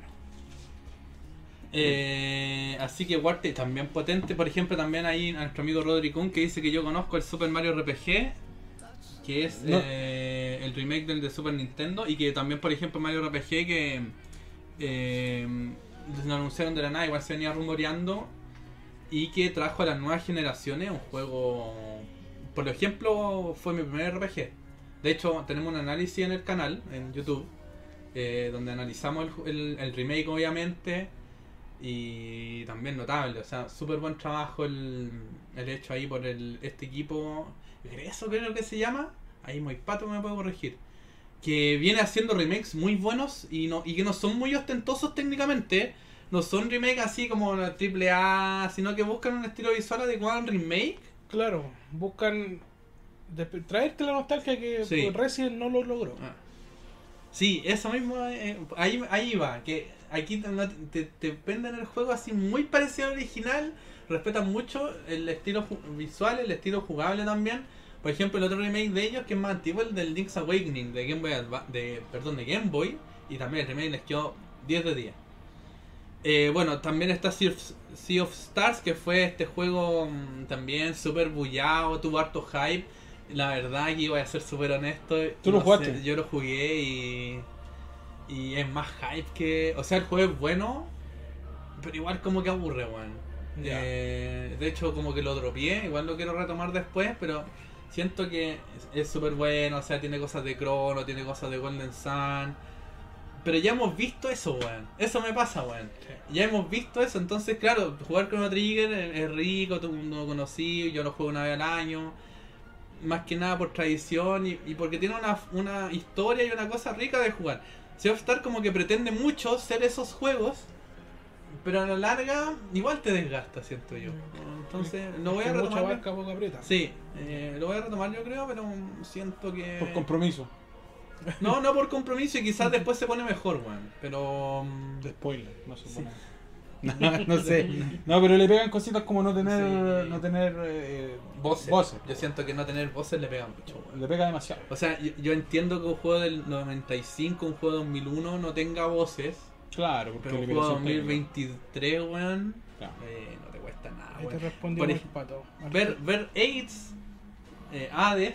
Eh, así que War Tales también potente. Por ejemplo, también hay a nuestro amigo Rodri Kun que dice que yo conozco el Super Mario R P G, que es No. eh, el remake del de Super Nintendo, y que también, por ejemplo, Mario R P G que eh, lo anunciaron de la nada, igual se venía rumoreando, y que trajo a las nuevas generaciones un juego. Por ejemplo, fue mi primer R P G. De hecho, tenemos un análisis en el canal, en YouTube, eh, donde analizamos el, el- el remake, obviamente, y también notable. O sea, súper buen trabajo el, el hecho ahí por el, este equipo. Eso creo que se llama. Ahí muy pato me puede corregir. Que viene haciendo remakes muy buenos y no y que no son muy ostentosos técnicamente. No son remakes así como la triple A, sino que buscan un estilo visual adecuado al remake. Claro, buscan de- traerte la nostalgia que Sí. Resident no lo logró. Ah. Sí, eso mismo, eh, ahí, ahí va, que aquí te, no te- te- te venden el juego así muy parecido al original, respetan mucho el estilo ju- visual, el estilo jugable también. Por ejemplo, el otro remake de ellos, que es más antiguo, el del Link's Awakening de Game Boy Adva- de, perdón, de Game Boy, y también el remake les quedó diez de diez. Eh, bueno, también está Sea of, Sea of Stars, que fue este juego mm, también súper bullado, tuvo harto hype. La verdad que voy a ser súper honesto. ¿Tú lo no jugaste? sé, yo lo jugué y... Y es más hype que... O sea, el juego es bueno, pero igual como que aburre, weón. Ya. Eh, de hecho, como que lo dropié, igual lo quiero retomar después, pero siento que es súper bueno, o sea, tiene cosas de Chrono, tiene cosas de Golden Sun. Pero ya hemos visto eso, weón. Eso me pasa, weón. Sí. Ya hemos visto eso, entonces, claro, jugar Chrono Trigger es, es rico, todo el mundo lo conocí, yo lo juego una vez al año. Más que nada por tradición y, y porque tiene una, una historia y una cosa rica de jugar. Sea of Star como que pretende mucho ser esos juegos, pero a la larga igual te desgasta, siento yo. Entonces lo voy a Que mucha retomar. barca, poca aprieta. Sí, eh, lo voy a retomar yo creo, pero siento que... Por compromiso. No, no por compromiso y quizás después se pone mejor, weón. Pero... mm, De spoiler, no se Sí. pone. No, no sé. No, pero le pegan cositas como no tener. Sí. No tener. Eh, voces. voces. Yo siento que no tener voces le pega mucho, weón. Le pega demasiado. O sea, yo, yo entiendo que un juego del noventa y cinco, un juego de dos mil uno no tenga voces, Claro, porque pero un le juego de pega dos mil veintitrés, weón, Claro. eh, no te cuesta nada, Ahí te weón. respondió Por el ej- pato. Ver, ver AIDS, eh, Hades,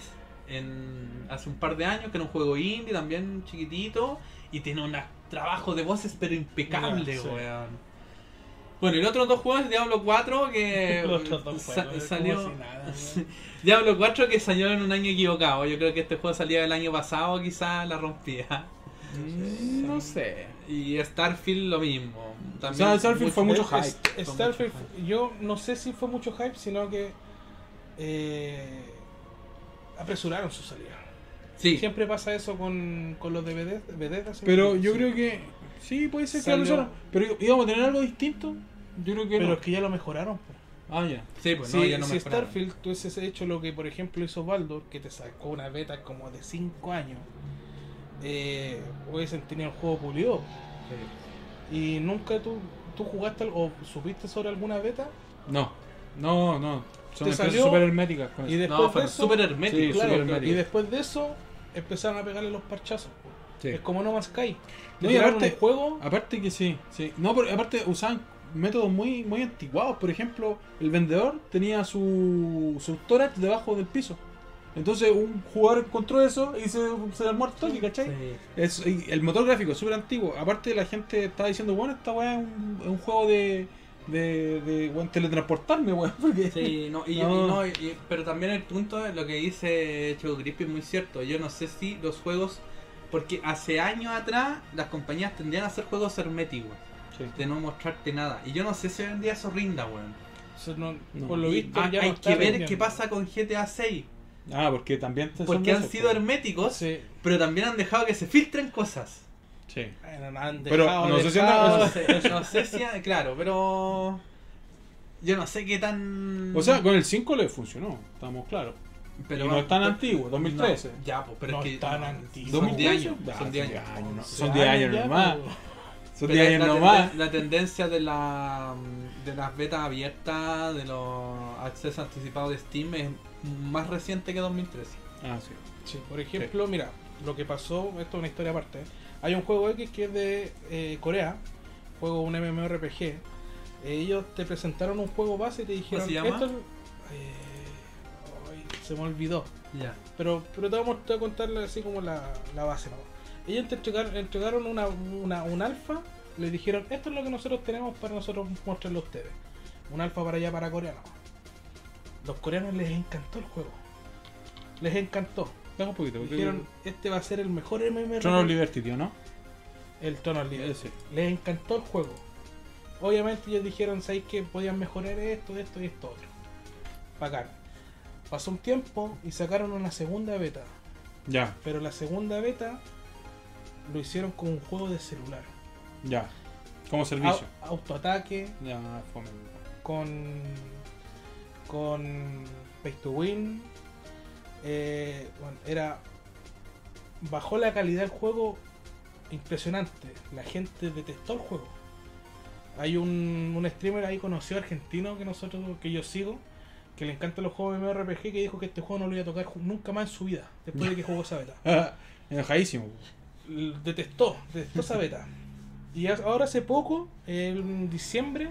en, hace un par de años, que era un juego indie, también chiquitito, y tiene un trabajo de voces pero impecable, Ya, sí. weón. Bueno, y los otros dos juegos es Diablo cuatro, que Los otros dos sa- juegos, es salió... como si nada, weón. Diablo cuatro que salió en un año equivocado. Yo creo que este juego salía el año pasado, quizás la rompía. Mm, No sé. Y Starfield lo mismo. O También sea, Starfield fue mucho hype. Es- Fue Starfield, mucho fu- yo no sé si fue mucho hype, sino que eh, apresuraron su salida. Sí, Siempre pasa eso con, con los D V Ds. D V Ds así Pero como- yo sí. creo que. Sí, puede ser que Salió- la persona. Pero íbamos a tener algo distinto. Yo creo que Pero no. es que ya lo mejoraron. po. Ah, ya. sí, pues si no, ya no si me Starfield tú hubieses hecho lo que por ejemplo hizo Baldur, que te sacó una beta como de cinco años, eh, hubiesen tenido el juego pulido. Y nunca tú, tú jugaste al- o supiste sobre alguna beta. No. No, no. Son Te empresas salió- súper herméticas con Y eso. después No, de fue eso, súper hermético. Sí, claro, súper hermético. y después de eso empezaron a pegarle los parchazos. Sí. Es como No Man's Sky. No, Te y tiraron aparte- un juego. Aparte que sí, sí. No, pero aparte usaban métodos muy muy anticuados. Por ejemplo, el vendedor tenía su, su storage debajo del piso. Entonces un jugador encontró eso y se, se armó el toque, ¿cachai? Sí. Es, y el motor gráfico es súper antiguo. Aparte la gente estaba diciendo, bueno, esta weá es un, es un juego de, de, de weón, teletransportarme, weón. Porque... Sí, no, y, No. y no, y- pero también el punto de lo que dice Choco Crispy es muy cierto. Yo no sé si los juegos, porque hace años atrás las compañías tendían a hacer juegos herméticos, Sí. de no mostrarte nada. Y yo no sé si hoy en día eso rinda, weón. Eso no- No. Por lo Y visto, ha- ya hay no está que ver vendiendo. qué pasa con G T A seis. Ah, porque también te- son Porque de han esos, sido pues. herméticos, Sí. pero también han dejado que se filtren cosas. Sí. Bueno, han Pero dejado, no sé si dejado. anda- No sé, no sé si, claro, pero yo no sé qué tan. O sea, con el cinco le funcionó, estamos claros. pero y no es tan antiguo, dos mil trece. No, ya, pues, pero No es que es tan no, antiguo. Son diez años. Ya, Son diez son años. diez años, no. Sí, Son diez años ya, nomás. pues. Son Pero diez años la, nomás. tenden- la tendencia de la de las betas abiertas, de los accesos anticipados de Steam es más reciente que dos mil trece. Ah, sí. Sí, por ejemplo, mira, lo que pasó, esto es una historia aparte. ¿eh? Hay un juego X que es de eh, Corea, juego un MMORPG. Eh, ellos te presentaron un juego base y te dijeron, se llama? esto es- eh, ay, se me olvidó. Ya. Pero, pero te vamos a contar así como la, la base, ¿no? Ellos te entregaron, entregaron una, una, un alfa, le dijeron, esto es lo que nosotros tenemos para nosotros mostrarlo a ustedes. Un alfa para allá para coreanos. Los coreanos les encantó el juego. Les encantó. Deja un poquito. porque- Dijeron, este va a ser el mejor MMORPG. Throne of Liberty, tío, ¿no? El Throne of Liberty. Ese. Les encantó el juego. Obviamente ellos dijeron, ¿sabéis que podían mejorar esto, esto y esto otro? Bacán. Pasó un tiempo y sacaron una segunda beta. Ya, Pero la segunda beta lo hicieron con un juego de celular. ya. Como servicio. Au- autoataque, Ya, fome. con con pay to win. Eh, bueno, era bajó la calidad del juego impresionante. La gente detestó el juego. hay un, un streamer ahí conocido argentino que nosotros que yo sigo, que le encantan los juegos de M M O R P G, que dijo que este juego no lo iba a tocar nunca más en su vida, después de que jugó esa beta. Enojadísimo. L- Detestó, detestó esa beta. Y a- ahora hace poco, en diciembre,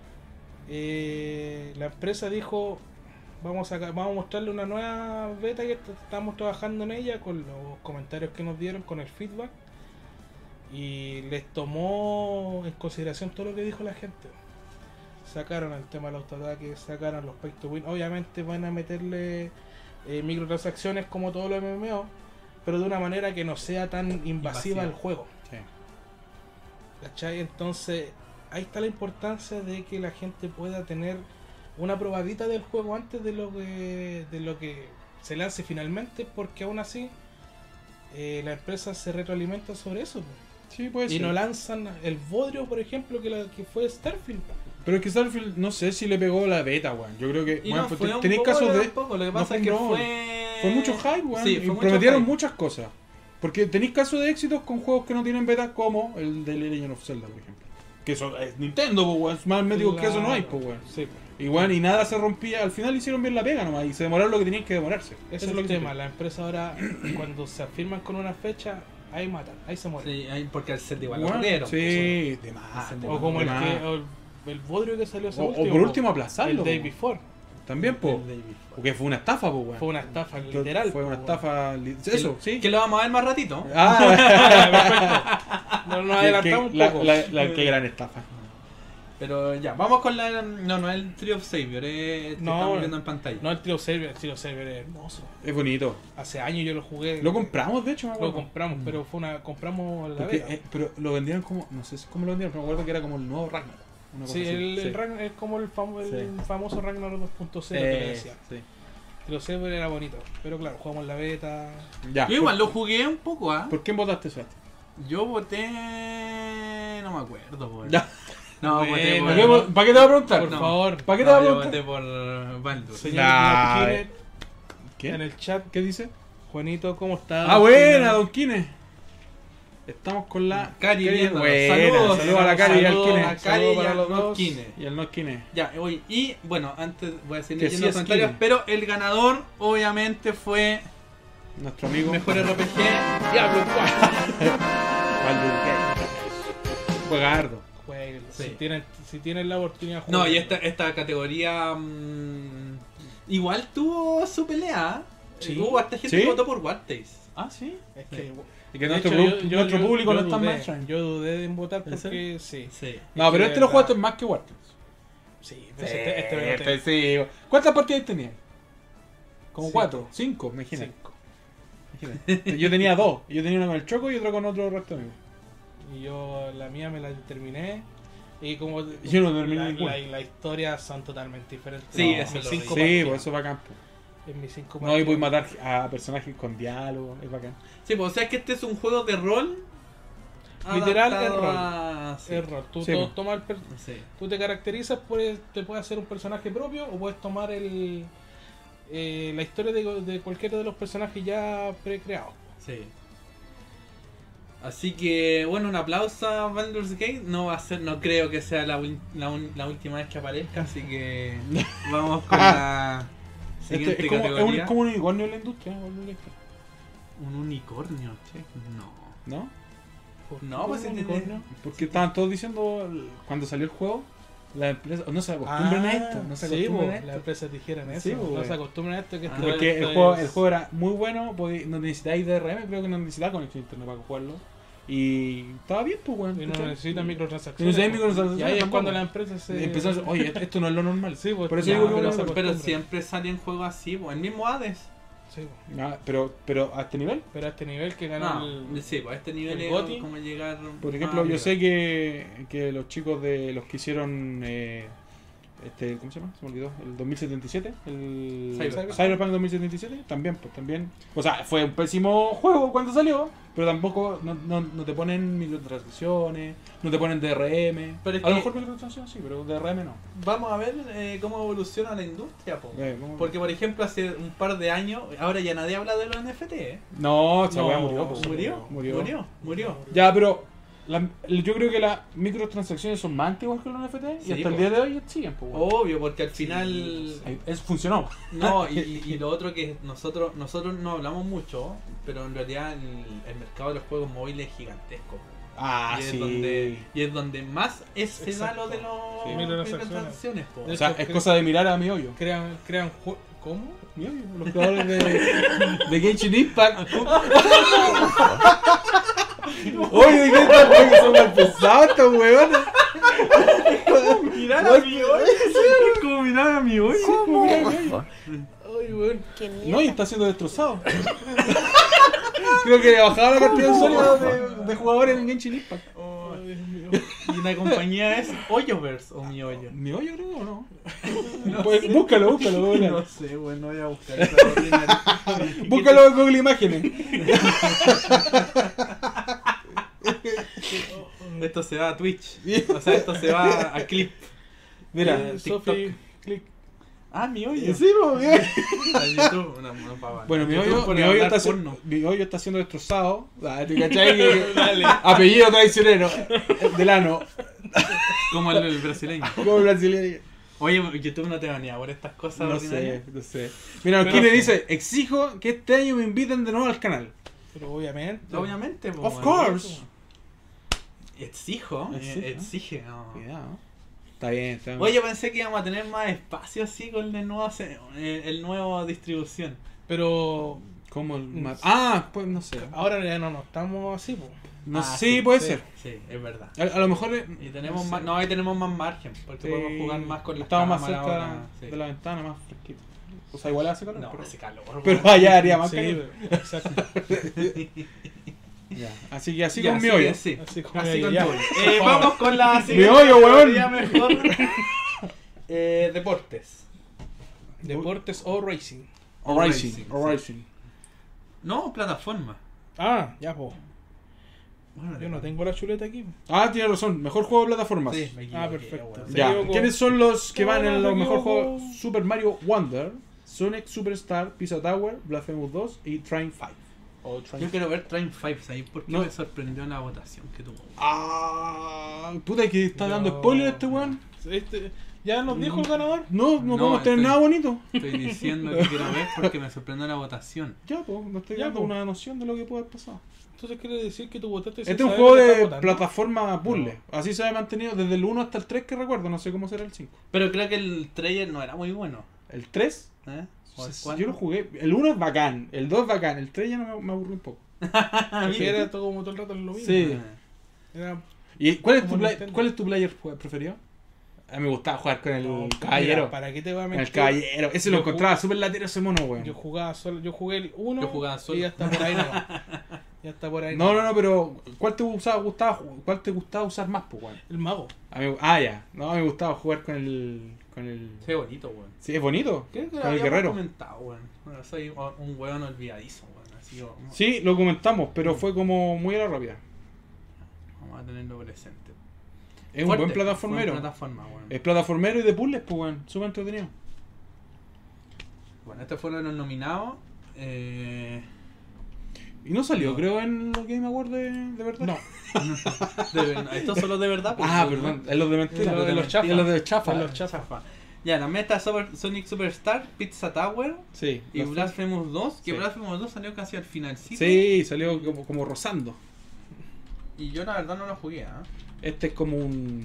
eh, la empresa dijo, vamos a, ca- vamos a mostrarle una nueva beta que est- estamos trabajando en ella, con los comentarios que nos dieron, con el feedback. Y les tomó en consideración todo lo que dijo la gente. Sacaron el tema del autoataque, sacaron los pay to win. Obviamente van a meterle eh, microtransacciones como todos los M M O, pero de una manera que no sea tan invasiva, Invasiva. al juego. Sí. ¿Cachai? Entonces, ahí está la importancia de que la gente pueda tener una probadita del juego antes de lo que, de lo que se lance finalmente, porque aún así eh, la empresa se retroalimenta sobre eso. po. Sí, puede Y ser. no lanzan el bodrio, por ejemplo, que, la, que fue Starfield. Pero es que Starfield no sé si le pegó la beta, weón. Yo creo que. Y weón, no pues, fue te- un tenéis poco, casos de. tampoco, lo que no pasa fue es que un no. fue... Fue mucho hype, weón. Sí, y fue mucho prometieron hype. muchas cosas. Porque tenéis casos de éxitos con juegos que no tienen beta, como el de Legend of Zelda, por ejemplo. Que eso es Nintendo, pues, weón. Más médico que eso no hay, pues, weón. Sí, Y bueno, y nada se rompía. Al final hicieron bien la pega nomás. Y se demoraron lo que tenían que demorarse. ese Eso es lo el que tema. se- La empresa ahora, cuando se afirman con una fecha, ahí matan, ahí se mueren. Sí, ahí- porque al set igual lo Weón, corrieron, pues, sí, de más. Ese O como el de más. que o el, el bodrio que salió ese O- o último, por po. último aplazarlo, el Day po. Before. También, po. El David Ford. Porque fue una estafa, pues, weón. Fue una estafa literal. Fue una po, estafa. li- Que Eso, lo- sí. Que lo vamos a ver más ratito. Ah, No nos que- adelantamos que- un la, poco. la, la- qué gran estafa. Pero ya, vamos con la... No, no es el Tree of Savior, es... que No, estamos viendo en pantalla. No, el Trio Server, el Trio Server es hermoso. Es bonito. Hace años yo lo jugué. Lo compramos, de hecho, me Lo acuerdo. compramos, pero fue una compramos la Porque, beta. eh, pero lo vendieron como. No sé cómo lo vendieron, pero me acuerdo que era como el nuevo Ragnarok. una cosa Sí, así. el, el Sí. Ragnar- es como el, famo- el Sí. famoso Ragnarok dos punto cero que le Eh, decía. sí. Trio Server era bonito, pero claro, jugamos la beta. Ya. Yo igual ¿por, lo jugué un poco, ¿ah? ¿Por quién votaste, Sebastián? Yo voté... No me acuerdo, por... Ya. No, voté Bueno, por... ¿Para qué, ¿para qué te voy a preguntar? Por no. favor, ¿Para qué te No, voy a yo preguntar? voté por Baldur. señor Nah, Don Kine, ¿Qué? en el chat, ¿Qué dice? Juanito, ¿cómo estás? Ah, buena, Don Kine. Estamos con la. Cari viéndonos. Buena, Saludos. saludos a la Cari y al Saludos Kine. a Cari Saludos y para al los Not dos. Kine. Y al no Kine. Ya, oye, y bueno, antes voy a seguir Que leyendo sí los es comentarios, Kine. pero el ganador obviamente fue Nuestro amigo. Mejor R P G. Diablo cuatro. Baldur Gate. Juega hardo. Jueguenlo. Sí. Si tienen, si tienen la oportunidad, No, y jueguenlo. esta, esta categoría mm, igual tuvo su pelea. Sí. Hubo harta gente ¿Sí? que votó por What Taste. Ah, sí. Es que, Y que de nuestro, hecho, gru- yo- yo- nuestro yo- público yo no está dudé, más extraño. Yo dudé en votar ¿En porque serio? sí. Sí. No, pero que este lo verdad- jugaste más que Warcraft. Sí, pero este, este, este, Este sí. ¿Cuántas partidas tenías? Como Cinco. cuatro, cinco, imagínate. cinco. Imagínate. Yo tenía dos. Yo tenía una con el Choco y otra con otro resto amigo. Y yo la mía me la terminé. Y como Yo no terminé la, ninguna. la, la historia son totalmente diferentes. Sí, En eso mis lo cinco Sí, partidas. pues eso es bacán. po. En mis cinco No, y partidas. puedes matar a personajes con diálogo, es bacán. Sí, pues o sea que este es un juego de rol. Literal, adaptado es rol. a- sí. Error. Tú, Sí, to- po. tomas el per- Sí. tú te caracterizas, puedes, te puedes hacer un personaje propio o puedes tomar el eh, la historia de, de cualquiera de los personajes ya precreados. Sí. Así que, bueno, un aplauso a Baldur's Gate. No va a ser, no creo que sea la, ul- la, un- la última vez que aparezca, así que vamos con la siguiente Este, es, como, es, un, categoría. es como un unicornio en la industria. Baldur Gate. Un unicornio. No. ¿No? ¿Por No, qué pues un sí tiene- unicornio? Porque estaban todos diciendo el- cuando salió el juego, la empresa no se acostumbran a esto, no se Ah, sí, acostumbran po, a esto. las empresas dijeron eso. Sí, po, no güey. se acostumbran a esto. Que Ah, esto- Porque esto el juego, es- el juego era muy bueno, podí- no necesitáis D R M, creo que no necesitaba conexión a internet para jugarlo. Y estaba bien, pues, weón. Y no ¿cachai? necesitan Y- microtransacciones. Y no necesitan microtransacciones Y ahí es tampoco. cuando la empresa se. Empezó a decir, oye, esto no es lo normal. Sí, pues, por eso ya, digo que pero, uno se pero acostumbra. siempre salían juegos así, pues, el mismo Hades. Sí, pues. Ah, pero, pero a este nivel, Pero a este nivel que ganó No, el. sí, pues a este nivel el es Goti. como llegar. por más ejemplo, yo arriba. sé que, que los chicos de los que hicieron eh, este, ¿cómo se llama? Se me olvidó, el dos mil setenta y siete, el Cyberpunk. Cyberpunk dos mil setenta y siete, también, pues también, o sea, fue un pésimo juego cuando salió, pero tampoco no, no, no te ponen microtransacciones, no te ponen D R M, Pero es a lo que- mejor microtransacciones sí, pero D R M no. Vamos a ver eh, cómo evoluciona la industria, po. Eh, ¿cómo? Porque, por ejemplo, hace un par de años, ahora ya nadie habla de los N F T, ¿eh? No, esa No, weá murió, pues. ¿Murió? murió, Murió, murió. Ya, pero la- yo creo que las microtransacciones son más antiguas que los N F T y Sí, hasta el po. día de hoy siguen, pues, weón. Obvio, porque al final... Ahí- Eso funcionó. No, y, y- y lo otro que nosotros nosotros no hablamos mucho, pero en realidad el, el mercado de los juegos móviles es gigantesco. Ah, y, es sí. donde, y es donde más es, se da lo de los Sí. microtransacciones. po. O sea, hecho, es que- cosa de mirar a mi hoyo. Crean, crean jue- ¿Cómo? Mi hoyo, los creadores de, de Genshin Impact. Oye, ¿de qué tal? Que son mal pesados estos weones. Mirar a mi hoyo. Es como mirar a mi hoyo. como mirar a mi hoyo. Ay, weón. Qué mierda. No, y está siendo destrozado. Creo que bajaba la cantidad de usuarios de, de jugadores en Genshin Impact. Ay, Dios mío. Y una compañía es Hoyoverse o mi hoyo. ¿Mi hoyo creo o no? Pues, búscalo, búscalo, búscalo. No sé, bueno, voy a buscar esa ordinaria. Búscalo en Google Imágenes. Esto se va a Twitch. O sea, esto se va a Clip. Mira, Eh, Sofi, clic. Ah, mi hoyo. sí, pues, mi hoyo. A YouTube, no, no, pa, pa. Bueno, mi YouTube hoyo, por mi, hoyo hablar está, si- porno. mi hoyo está siendo destrozado. Ah, ¿te cachai? Que- Apellido traicionero. Delano. Como el, el brasileño. Como brasileño. Oye, YouTube no te banea por estas cosas No ordinarias. sé, no sé. Mira, aquí Pero- me dice, exijo que este año me inviten de nuevo al canal. Pero obviamente. Obviamente, po, Of bueno. course. Exijo, Exijo. eh, exige. No. Cuidado. Está bien, está bien. Oye, yo pensé que íbamos a tener más espacio así con el nuevo, se- el, el nuevo distribución. Pero ¿Cómo el map? Ah, pues no sé. ahora ya no nos estamos así, pues. No, Ah, sí, sí, puede sí. ser. Sí, es verdad. A, a lo mejor es- Y tenemos No más, sé. no, ahí tenemos más margen, porque sí, podemos jugar más con las estamos más cámaras cerca ahora, sí. de la ventana, más fresquito. O sea, igual hace calor. No, pero, hace calor. pero weón. allá haría más Sí, calor. pero- exacto. Ya. Así que así Ya, con mi sí, hoyo. sí. Así como Así ya, con ya. tu hoyo. Eh, vamos con la Mi siguiente hoyo, weón. categoría mejor. eh, deportes. Deportes o racing. O Racing. Racing, O sí. Racing. No, plataforma. Ah, ya, pues. Bueno, Yo no tengo la chuleta aquí. Ah, tiene razón. Mejor juego de plataformas. Sí, me equivoqué, Ah, perfecto. weón. Se Ya. equivocó. ¿Quiénes son los que No, van no, en se los mejores equivocó. juegos? Super Mario Wonder, Sonic Superstar, Pizza Tower, Blasphemous dos y Train cinco. O Train Yo quiero ver Train cinco, ¿sabes por qué No. me sorprendió la votación que tuvo? Ah, puta que está dando Yo- spoiler este weón. Este, ¿Ya nos dijo el ganador? No, no, No, podemos tener estoy- nada bonito. Estoy diciendo que quiero ver porque me sorprendió la votación. Ya, pues, no estoy Ya, dando po. una noción de lo que puede haber pasado. Entonces quiere decir que tú votaste sin Este es un saber juego lo que estás de votando. plataforma puzzle. Así se ha mantenido desde el uno hasta el tres que recuerdo. No sé cómo será el cinco. Pero creo que el trailer no era muy bueno. El tres, ¿Eh? ¿O el yo cuatro? lo jugué. El uno es bacán, el dos es bacán, el tres ya no me, me aburrió un poco. Que era todo como todo el rato lo mismo. Sí. Era, ¿Y cuál es, tu Como play- Nintendo. cuál es tu player jue- preferido? A mí me gustaba jugar con el no, caballero. mira, ¿para qué te voy a Con mentir? el caballero. Ese lo Yo encontraba súper latero ese mono, weón. Yo jugaba solo, yo jugué el uno Yo jugaba solo. y ya está por ahí no. Ya está por ahí No, no, no, pero ¿cuál te gustaba, gustaba, cuál te gustaba usar más, pues, weón? El mago. A mí- ah, ya. No, a mí me gustaba jugar con el. Con el... Qué bonito, weón. Sí, es bonito. Creo que Con el habíamos guerrero. comentado, weón. Bueno, soy un weón olvidadizo, weón. Así que vamos, Sí, lo comentamos, pero fue como muy a la rápida. vamos a tenerlo presente. Es Fuerte, un buen plataformero. buen plataforma, weón. Es plataformero y de puzzles, pues, weón. Súper entretenido. Bueno, estos fueron los nominados. Eh... Y no salió, No. creo, en los Game Awards de, de verdad. No. de verdad, estos son los de verdad. pues, Ah, ¿no? perdón. Es los de mentira. Es los de los chafas. Es los de chafa. Es los chafa. Chafa. Ya, la meta es Super- Sonic Superstar, Pizza Tower Sí. y los- Blasphemous dos. Que Sí. Blasphemous dos salió casi al final. Sí, salió como, como rozando. Y yo la verdad no lo jugué, ¿ah? Este es como un.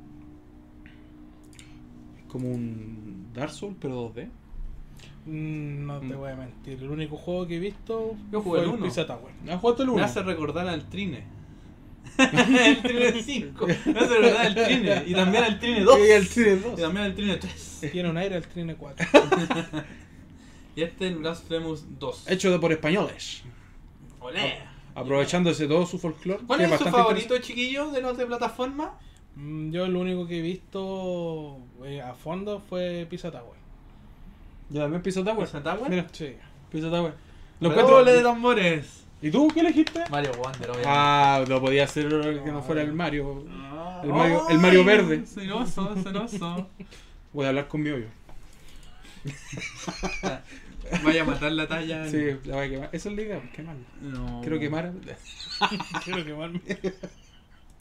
Como un Dark Souls, pero dos D. Mm, No te Mm. voy a mentir. El único juego que he visto Yo jugué fue el uno. Pizza Tower. ¿Has jugado el Me uno? hace recordar al Trine. el Trine cinco. Me hace recordar al Trine. Y también al Trine dos. Y el Trine dos. Y también al Trine tres. Tiene un aire al Trine cuatro. Y este es Blasphemous dos. Hecho de por españoles. Olé. Aprovechándose todo su folclore. ¿Cuál que es su bastante favorito, chiquillo, de los de plataforma? Mm, Yo lo único que he visto eh, a fondo fue Pizza Tower. interesante. Yo también Pizza Tower. ¿Pizza Tower? Mira, Sí. Pizza Tower. Lo Doble encuentro- de tambores. ¿Y tú qué elegiste? Mario Wonder, obviamente. Ah, no podía ser que no fuera el Mario. Ah, el Mario- ay, el Mario verde. Celoso, celoso. Voy a hablar con mi hoyo. Vaya a matar la talla. Sí, la voy a quemar. Esa es la idea, quemarla. No. Quiero quemar. Quiero quemarme.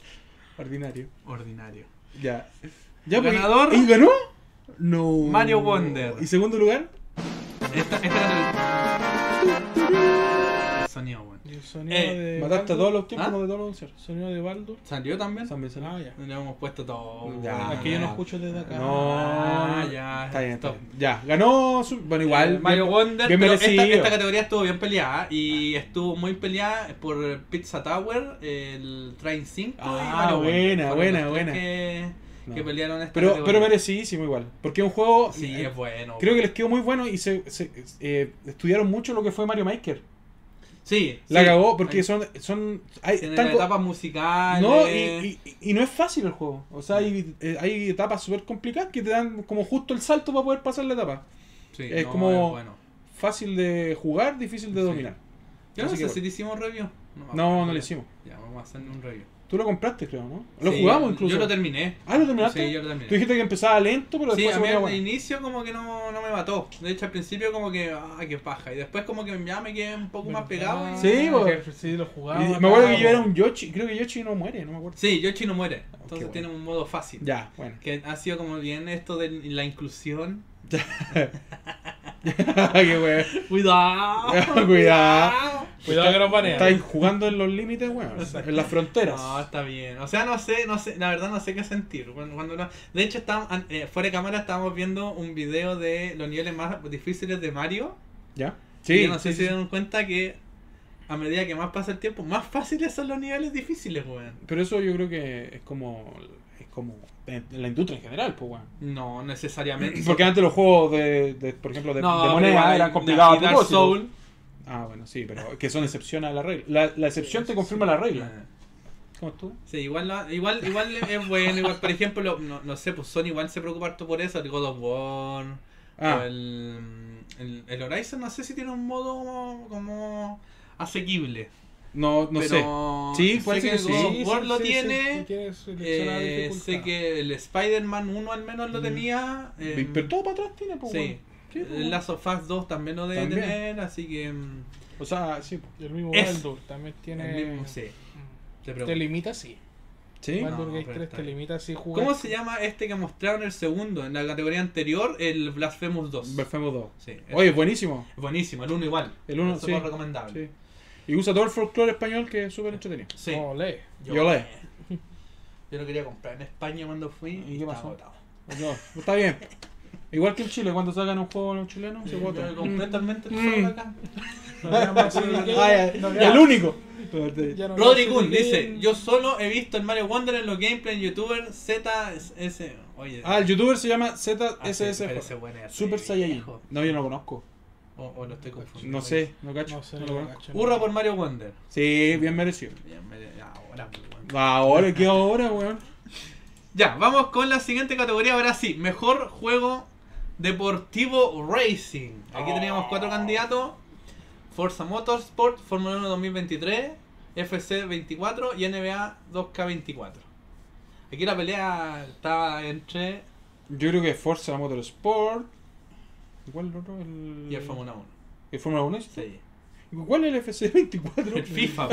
Ordinario. Ordinario. Ya. ya porque- ¿Ganador? ¿Y ganó? No. Mario Wonder. ¿Y segundo lugar? Esta, esta era el... el sonido, weón. Y el sonido Eh, de. Mataste a Baldur, todos los tiempos ¿Ah? de todos los anuncios. Sonido de Baldur. ¿Salió también? También salió. Ah, ya. Le hemos puesto todo. Ya. weón. Es que yo no escucho desde acá. No, Ah, ya. Está bien, está Stop. bien. Ya, ganó. Su... Bueno, igual. Eh, Mario bien- Wonder, bien pero merecido. esta, esta categoría estuvo bien peleada y estuvo muy peleada por Pizza Tower, el Train cinco y Ah, Mario Wonder. buena, Fueron buena, los tres buena. Que, No. que pelearon esta Pero, categoría. pero merecidísimo igual. Porque es un juego. Sí, eh, es bueno. Creo que les quedó muy bueno y se, se eh, estudiaron mucho lo que fue Mario Maker. Sí, La sí. cagó porque Hay- son. son hay, tiene están co- etapas musicales. No, y, y, y no es fácil el juego. O sea, hay, eh, hay etapas súper complicadas que te dan como justo el salto para poder pasar la etapa. Sí, es no, como- es bueno. Fácil de jugar, difícil de Sí. dominar. Yo no Así sé que si bueno. le hicimos review. me No, acuerdo. no le hicimos. Ya, vamos a hacerle un review. Tú lo compraste, creo, ¿no? Lo Sí, jugamos incluso. Yo lo terminé. Ah, ¿lo terminaste? Sí, yo lo terminé. Tú dijiste que empezaba lento, pero Sí, después a se mí ponía al bueno. inicio como que no, no me mató. De hecho, al principio como que, ah, qué paja. Y después como que ya me quedé un poco más pegado. y- Sí, Ah, pues. que Sí, lo Y jugaba. me acá, acuerdo que yo po. era un Yoshi. Creo que Yoshi no muere, no me acuerdo. Sí, Yoshi no muere. Entonces Qué bueno. tiene un modo fácil. Ya, bueno. Que ha sido como bien esto de la inclusión. Qué weón. Cuidado. Cuidado. Cuidado que nos banean. Estáis jugando en los límites, weón. En las fronteras. No, está bien. O sea, no sé, no sé, la verdad no sé qué sentir. Cuando, cuando uno- De hecho, estábamos, an- eh, fuera de cámara estábamos viendo un video de los niveles más difíciles de Mario. ¿Ya? Y Sí. yo no sé sí, si sí. se dieron cuenta que a medida que más pasa el tiempo, más fáciles son los niveles difíciles, weón. Pero eso yo creo que es como. Es como. En en la industria en general, pues, weón. No necesariamente. Porque antes los juegos de, de por ejemplo, de, No, de pero moneda igual eran hay- complicados. y a Dark propósito. Soul. Ah, bueno, sí, pero que son excepción a la regla. La, la excepción te confirma la regla. Eh, ¿Cómo estuvo? Sí, igual, la- igual, igual es bueno. Igual, por ejemplo, no, no sé, pues Sony igual se preocupa harto por eso. El God of War. Ah. O el, el, el Horizon, no sé si tiene un modo como asequible. No, no pero Sí, sé parece que que el sí. God of Sí, War sí, lo sí, tiene. sí, tiene seleccionada eh, dificultad. sé que el Spider-Man uno al menos lo Mm. tenía. sé. eh, Pero todo para atrás tiene, pues, sí. weón. Sí, pues, El weón. Last of Us dos también lo debe También. tener, así que. mm, O sea, sí. pues. Y el mismo Es- Baldur también tiene. el mismo, sí. Mm. Te Te pregunto. limita, sí. ¿Sí? No, Baldur Gate pero tres está te bien. limita si jugar. ¿Cómo se llama este que mostraron el segundo? En la categoría anterior, el Blasphemous dos. Blasphemous dos. Sí, es Oye, buenísimo. buenísimo, el uno igual. El uno, Súper sí. recomendable. Sí. Y usa todo el folclore español que es súper entretenido. Sí. Olé. Yo le. Yo lo quería comprar en España cuando fui ¿Y y, qué estaba pasó? agotado. No, está bien. Igual que en Chile, cuando sacan un juego en chileno, se Yo vota. lo compré totalmente Mm. solo acá. No queda más así que- Ah, ya, no ya, queda- el único. ya no Rodri queda Kun así que- dice, yo solo he visto el Mario Wonder en los gameplays en youtuber Z S. Oye, Ah, el youtuber se llama Z ah, S sí, S. pero ese bueno es Super Saiyajin. viejo. No, yo no lo conozco. O, o lo estoy confundiendo. No sé, no cacho. No sé, no no lo lo conozco. cacho. Hurra por Mario Wonder. Sí, bien merecido. Bien, me- ahora, pues, bueno. Ahora, ¿qué ahora, weón? Ya, vamos con la siguiente categoría. Ahora sí, mejor juego deportivo racing. Aquí teníamos cuatro candidatos: Forza Motorsport, Fórmula uno dos mil veintitrés, F C veinticuatro y N B A dos K veinticuatro. Aquí la pelea estaba entre. Yo creo que Forza Motorsport. ¿Cuál es el otro? El... Y el Fórmula uno. ¿El Fórmula uno? ¿este? Sí. ¿Cuál es el F C veinticuatro? El FIFA.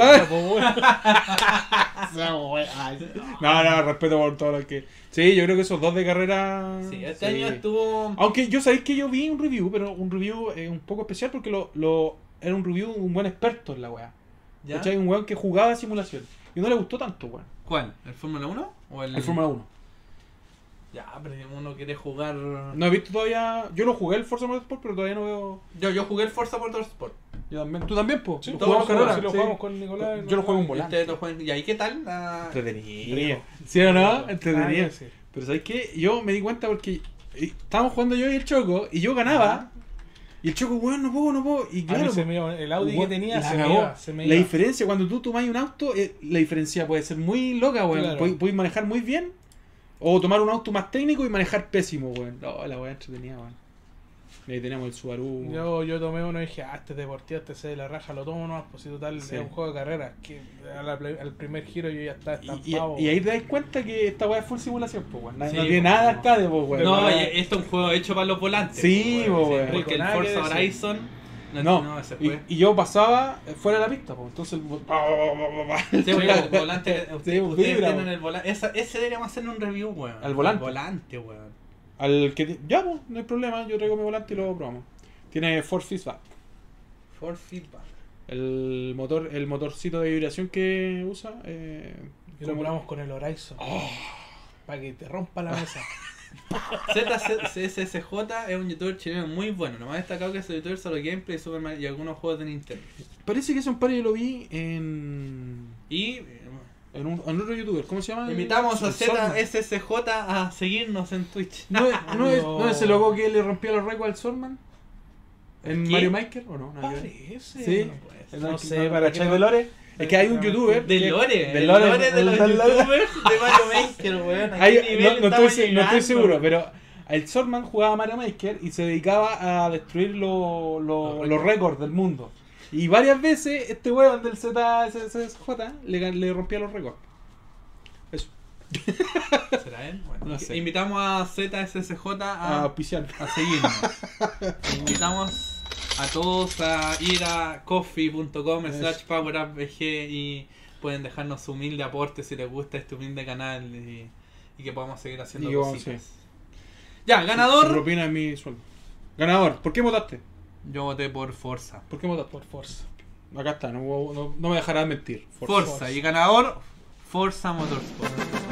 Ah. No, no, respeto por todo lo que. Sí, yo creo que esos dos de carrera. Sí, este sí. año estuvo. Aunque yo sabéis que yo vi un review, pero un review eh, un poco especial porque lo, lo era un review de un buen experto en la weá. ¿Ya? ¿Cachai? Un weón que jugaba simulación. Y no le gustó tanto, weón. ¿Cuál? ¿El Fórmula uno? ¿O el, El Fórmula uno. Ya, pero uno quiere jugar. No he visto todavía. Yo lo jugué el Forza Motorsport, pero todavía no veo. Yo, yo jugué el Forza Motorsport. Yo también. ¿Tú también, po? Sí, ¿Tú todos jugamos jugamos, carrera? sí, lo Sí. jugamos con Nicolás. Yo lo juego en ¿Y volante. ustedes lo juegan? ¿Y ahí qué tal? La... Entretenido. ¿Sí o no? Entretenido. Ah, sí. Pero ¿sabes qué? Yo me di cuenta porque eh, estábamos jugando yo y el Choco, y yo ganaba. Y el Choco, weón, no puedo, no puedo. Y A mí claro, se me iba- el Audi que weón, tenía la se me cagó. iba. Se me La iba. diferencia, cuando tú tomas un auto, eh, la diferencia puede ser muy loca, weón. Claro. Puedes, puedes manejar muy bien, o tomar un auto más técnico y manejar pésimo, weón. No, la weón entretenida, weón. Y ahí tenemos el Subaru. Yo, yo tomé uno y dije, ah, este deportivo, este se de la raja, lo tomo nomás, pues si total Sí. es un juego de carrera. Que a la ple- al primer giro yo ya estaba Y, y- estampado. y ahí te das cuenta que esta weá es full simulación, pues, weón. No, Sí, no tiene po, nada de no. arcade, pues, weón. No, No, y esto es un juego hecho para los volantes. Sí, po, po, weón. Porque el Nada que Forza decir. Horizon No, no, ese y, fue. y yo pasaba fuera de la pista, pues, entonces... Sí, porque el volante, Sí, ustedes, pues, ustedes vibra, tienen pues. el volante. Esa, ese deberíamos hacerle un review, weón. ¿Al volante? El volante, weón. Al que... ti- Ya, pues, no hay problema, yo traigo mi volante y lo probamos. Tiene force feedback. For feedback. El motor, el motorcito de vibración que usa... Eh, Y lo como- probamos con el Horizon. Para que te rompa la mesa. Z C S S J es un youtuber chileno muy bueno. Lo más destacado que es el youtuber solo gameplay, Super Mario y algunos juegos de Nintendo. Parece que ese un par yo lo vi en... Y En, un, en otro youtuber, ¿cómo se llama? invitamos a El Z Sorman. S S J a seguirnos en Twitch. ¿No es, no, es, No. ¿No es ese loco que le rompió los récords al Sorman? ¿En ¿Qué? Mario Maker o no? Nada que ver. Parece. Sí. No puede ser. No, No sé, ¿no para cachai que de no- Lore? Es que hay un youtuber... De que- Lore, de el Lore, Lore de los del Lore. youtubers de Mario Maker, weón. ¿A Hay- qué nivel no, no estoy, estamos se- no estoy llegando? seguro, pero el Sorman jugaba Mario Maker y se dedicaba a destruir lo- lo- Los los récords del mundo. Y varias veces este weón del Z S S J le, gan- le rompía los récords. Eso. ¿Será él? Bueno, No sé. invitamos a Z S S J A a, auspiciar. a seguirnos. Invitamos a todos a ir a coffee punto com slash powerupbg y pueden dejarnos su humilde aporte si les gusta este humilde canal y, y que podamos seguir haciendo Y que vamos, cositas. Ya, Su ganador. propina es mi sueldo. Ganador. ¿Por qué votaste? Yo voté por Forza. ¿Por qué votaste? Por Forza. Acá está, no, no, no me dejarás mentir. Forza. Forza. Forza. Y ganador, Forza Motorsport.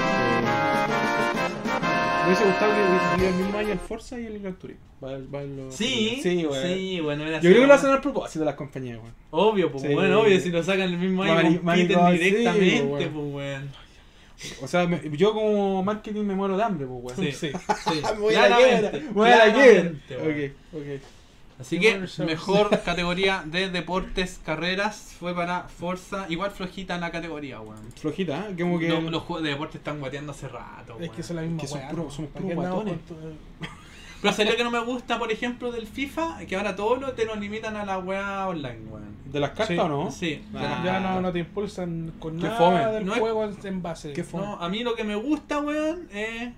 Me hubiese gustado que hubiese el mismo año el Forza y el Gran Turismo. Va, va en los- Sí, sí, güey. sí, bueno, era Yo así creo que lo como- hacen al propósito de las compañías, güey. Obvio, pues Sí. bueno, obvio, si lo sacan el mismo año, Mari- compiten maricón, sí, directamente, pues, pues weón. O sea, me- yo como marketing me muero de hambre, pues, güey. Sí, Sí. sí. Voy a la Claramente, quiebra, voy a la quiebra. claramente, weón. Ok, ok. Así que mejor categoría de deportes, carreras fue para Forza. Igual flojita en la categoría, weón. Flojita, ¿eh? Como que... No, los juegos de deporte están guateando hace rato, Es weón. que son la misma Que son weá, puros- ¿no? somos ¿Para puros qué andamos guatones. con tu- Pero salió que no me gusta, por ejemplo, del FIFA, que ahora todos lo te lo limitan a la weá online, weón. ¿De las cartas Sí. o no? Sí, de Ah. las Ya cartas. no, no te impulsan con Qué nada fome. del No es- juego en base. Qué fome. No, a mí lo que me gusta, weón, es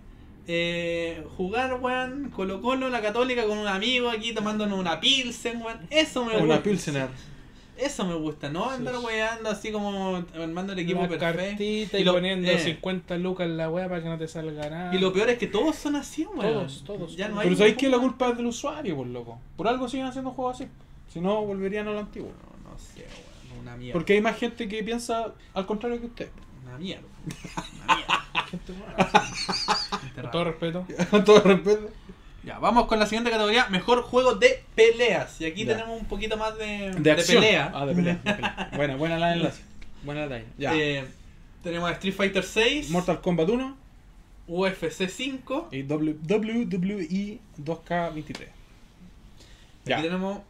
eh, jugar, weón, Colo Colo, la Católica, con un amigo aquí tomándonos una pilsen, weón. Eso me gusta. Una Pilsener. Eso me gusta, no andar weando así como armando el equipo Una perfecto. cartita y, Y lo- poniendo eh. cincuenta lucas en la wea para que no te salga nada. Y lo peor es que todos son así, weón. Todos, todos, Ya no todos. hay Pero ¿sabéis que la ningún- culpa es del usuario, por loco? Por algo siguen haciendo juegos así. Si no, volverían a lo antiguo. No, no sé, weón. Una mierda. Porque hay más gente que piensa al contrario que usted. Una mierda. Una mierda. Gente buena. Con todo respeto. Con todo respeto. Ya, vamos con la siguiente categoría, mejor juego de peleas. Y aquí Ya. tenemos un poquito más de, De acción. pelea. Ah, de pelea. de pelea. Buena, buena la enlace. Buena la talla. Ya. Eh, tenemos a Street Fighter seis, Mortal Kombat uno U F C cinco. y W W E dos K veintitrés. Aquí Ya. tenemos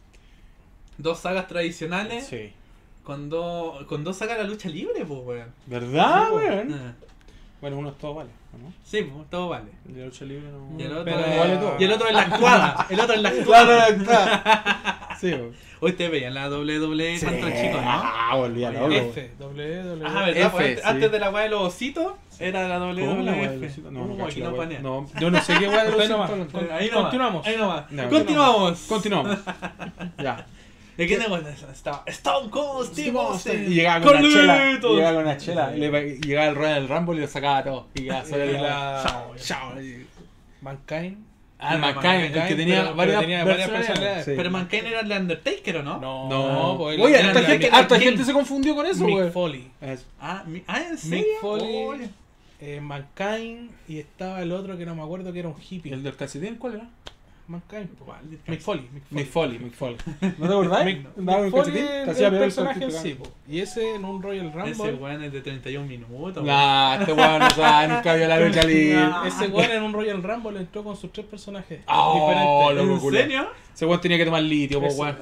dos sagas tradicionales Sí. con, dos con dos sagas de la lucha libre, pues, weón. ¿Verdad, Sí, pues. weón? Ah. Bueno, uno es todo vale, ¿o ¿no? Sí, pues, todo vale. El de lucha libre no. Y el otro, Pero es, vale todo. y el otro es la actuada. El otro es la Claro, actuada. está. Sí, weón. Hoy te veían la W W E Sí. cuando chico, ¿no? Ah, volví a loco. F, W, W. Ah, ¿verdad? F, Pues antes, sí. antes de la weá de los ositos, era la W ¿Cómo la W weá de F. Lucito? No, no, Uh, cacho aquí la no weá. panea. No, yo no sé qué weá de Ahí Lucito nomás. están hablando. Ahí nomás, Continuamos. Ahí nomás. No, Continuamos. Continuamos. Ya. ¿De qué negocio estaba? Stone Cold Steve Austin. Y llegaba con una chela. Carlitos. Y llegaba con una chela. Y le, y llegaba el Royal Rumble y lo sacaba todo. Y ya solo Y la. la- Chao, chao. Mankind. Ah, el No, Mankind, el que tenía pero- varias, pero tenía varias personalidades. personalidades. Sí. Pero Mankind era el de Undertaker, ¿o no? No, No, pues oye, el- harta el- gente, el- harta el- gente se confundió con eso, Mick güey. Foley. Es- Ah, mi- ah, ¿en Mick serio? Foley, Oye. eh, Mankind y estaba el otro que no me acuerdo que era un hippie. ¿El del calcetín cuál era? Mankind, po. ¿Cuál? Mick Foley. Mick Mick Foley. Foley, Mick Foley. ¿No te acordás? Mick, Andaba Mick con Foley calcetín, es te hacía el peor el personaje en calcetín. sí, po. Y ese en un Royal Ese Rumble. weón es de treinta y un minutos. Nah, este weón no sabe, nunca vio la lucha libre. Nah. Ese weón en un Royal Rumble entró con sus tres personajes Oh, diferentes. loco, ¿En culo. serio? Ese weón tenía que tomar litio, po, Eso. weón.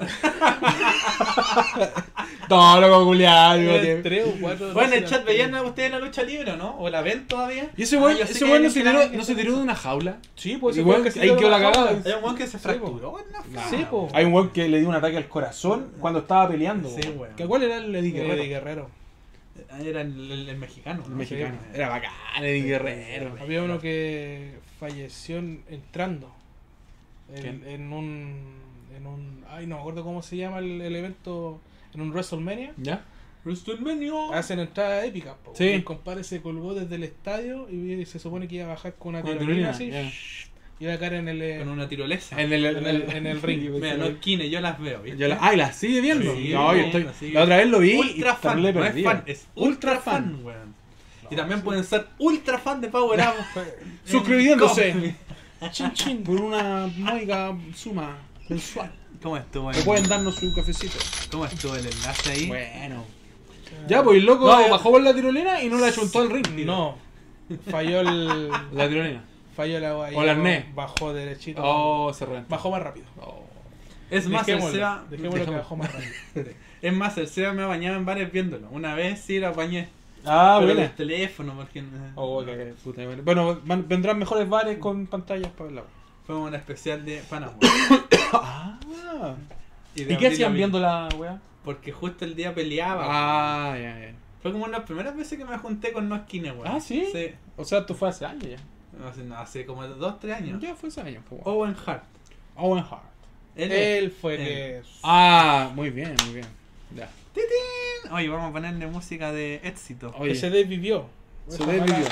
Todo loco culiado, digo, Eran tío. tres o cuatro. Bueno, en el no sé, chat eran veían tres. a ustedes la lucha libre, ¿o no? ¿O la ven todavía? Y ese weón, Ah, yo sé ese que weón hay no se un tiró, canal no que se hace tiró de eso. una jaula. Sí, pues Y ese weón, weón que se ahí tiró quedó de la jaula. cagada. Hay un weón que se Sí, fracturó en la Nah. Sí, po. Hay un weón que le dio un ataque al corazón cuando estaba peleando. Sí, weón. weón. ¿Que ¿Cuál era el Eddie Eddie Guerrero? Guerrero. Era el, el- el mexicano. El ¿no? mexicano. Sí. Era bacán, Eddie Guerrero. Había uno que falleció en- entrando. En, ¿Quién? en un en un... Ay, no me acuerdo cómo se llama el, el evento, en un WrestleMania. ¿Ya? Hacen entradas épicas, po. Sí. El compadre se colgó desde el estadio y se supone que iba a bajar con una Con tirolina tirolina, así. ya. Iba a caer en el, eh, Con una tirolesa. En el, en el, en el ring. Mira, no esquines, yo las veo, ¿viste? Yo la, ay, la sigue viendo. Sí, no, yo sí, estoy, la sigue. la otra vez lo vi Ultra y fan, le no es perdí. fan, es ultra Ultra fan. fan, weón. Y también pueden ser ultra fan de Power Up. Suscribiéndose. Chin chin. Por una módica suma mensual. ¿Cómo estuvo? Que el- pueden darnos su cafecito. ¿Cómo estuvo el enlace ahí? Bueno. Ya, pues el loco No, ya- bajó por la tirolina y no la chuntó al ring. No, falló el... La tirolina. Falló la O el arnés. Bajó derechito. Oh, se reventó. Bajó más rápido. Oh. Es más, el Dejémoslo, Seba. dejémoslo que dejémoslo. bajó más rápido. Es más, el Seba me ha bañado en bares viéndolo. Una vez sí lo apañé. Ah, pero bueno. el teléfono, porque Oh, qué puta madre. Bueno, van- vendrán mejores bares con pantallas para verla. fue un especial de Panamá. Ah. de ¿Y qué Abril hacían Lavigne. viendo la weá? Porque justo el día peleaba. Ah, ya, ya. Fue como una de las primeras veces que me junté con no esquines, weón. Ah, ¿sí? Sí. O sea, tú fue hace años ya. Hace, no, hace como dos, tres años. Ya fue hace años. Pues, bueno. Owen Hart. Owen Hart. Él es- Él fue él. que... Ah, muy bien, muy bien. Ya. ¡Titín! Oye, vamos a ponerle música de éxito. Oye, que se desvivió. Se desvivió.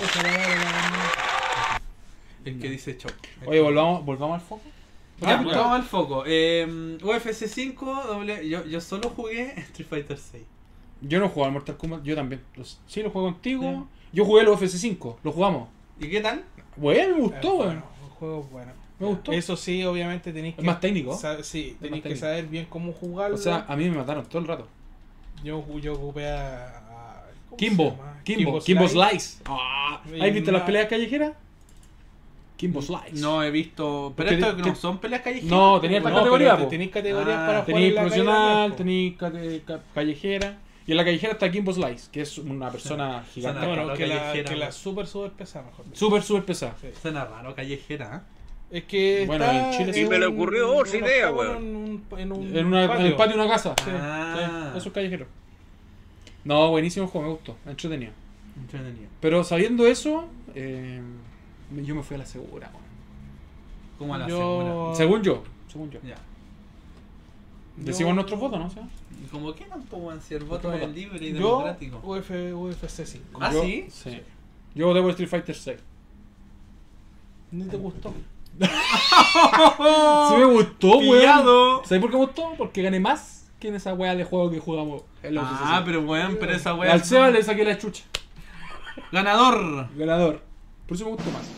El que dice show. oye volvamos, volvamos al foco. Ya, Ah, pues, vamos al foco. Eh, U F C cinco, doble, yo, yo solo jugué Street Fighter seis. Yo no jugué al Mortal Kombat, yo también. Los- sí, lo jugué contigo. Sí. Yo jugué el U F C cinco, lo jugamos. ¿Y qué tal? Bueno, me gustó, Eh, weón. bueno, el juego es bueno. Me gustó. Eso sí, obviamente tenéis que... Es más técnico. sa- sí, tenéis que técnico. saber bien cómo jugarlo. O sea, a mí me mataron todo el rato. yo, yo ocupé a... a- ¿cómo se Kimbo, llama? Kimbo, Kimbo Slice. Ah, ¿has visto las peleas callejeras? Kimbo Slice. No he visto. Pero Porque esto te- que no te- son peleas callejeras. No, tenía No, esta categoría, pero po. tenéis categorías Ah, para jugar Tenéis en la profesional, calle, po. tenéis cate- ca- callejera. Y en la callejera está Kimbo Slice, que es una persona gigante. Suena- Bueno, que la, callejera, que la po. super super pesada, mejor dicho. Súper, súper pesada. Sí. Suena raro, callejera. ¿eh? Es que Bueno, está en Chile sí. en Y me le un- ocurrió esa un idea, octágono weón. En, un, en, un En, una, en el patio de una casa. Sí. Ah. Sí, eso es callejero. No, buenísimo el juego, me gustó, entretenido. Entretenido. Pero sabiendo eso, eh, yo me fui a la segura. weón. Como a la Yo- segura. Según yo, según yo. Ya. Decimos Yo- nuestros votos, ¿no? O sea, ¿Y como que tampoco van a ser voto voto? es libre y Yo, democrático? U F, U F C cinco. Ah, yo- ¿sí? Sí. Yo voté por Street Fighter seis. ¿Ni te gustó? Sí me gustó, Pillado. weón. ¿Sabes por qué me gustó? Porque gané más que en esa weá de juego que jugamos en la U F C Ah, seis. pero weón, pero esa wea. Al Seba le saqué la chucha. Ganador. Ganador. Por eso me gustó más.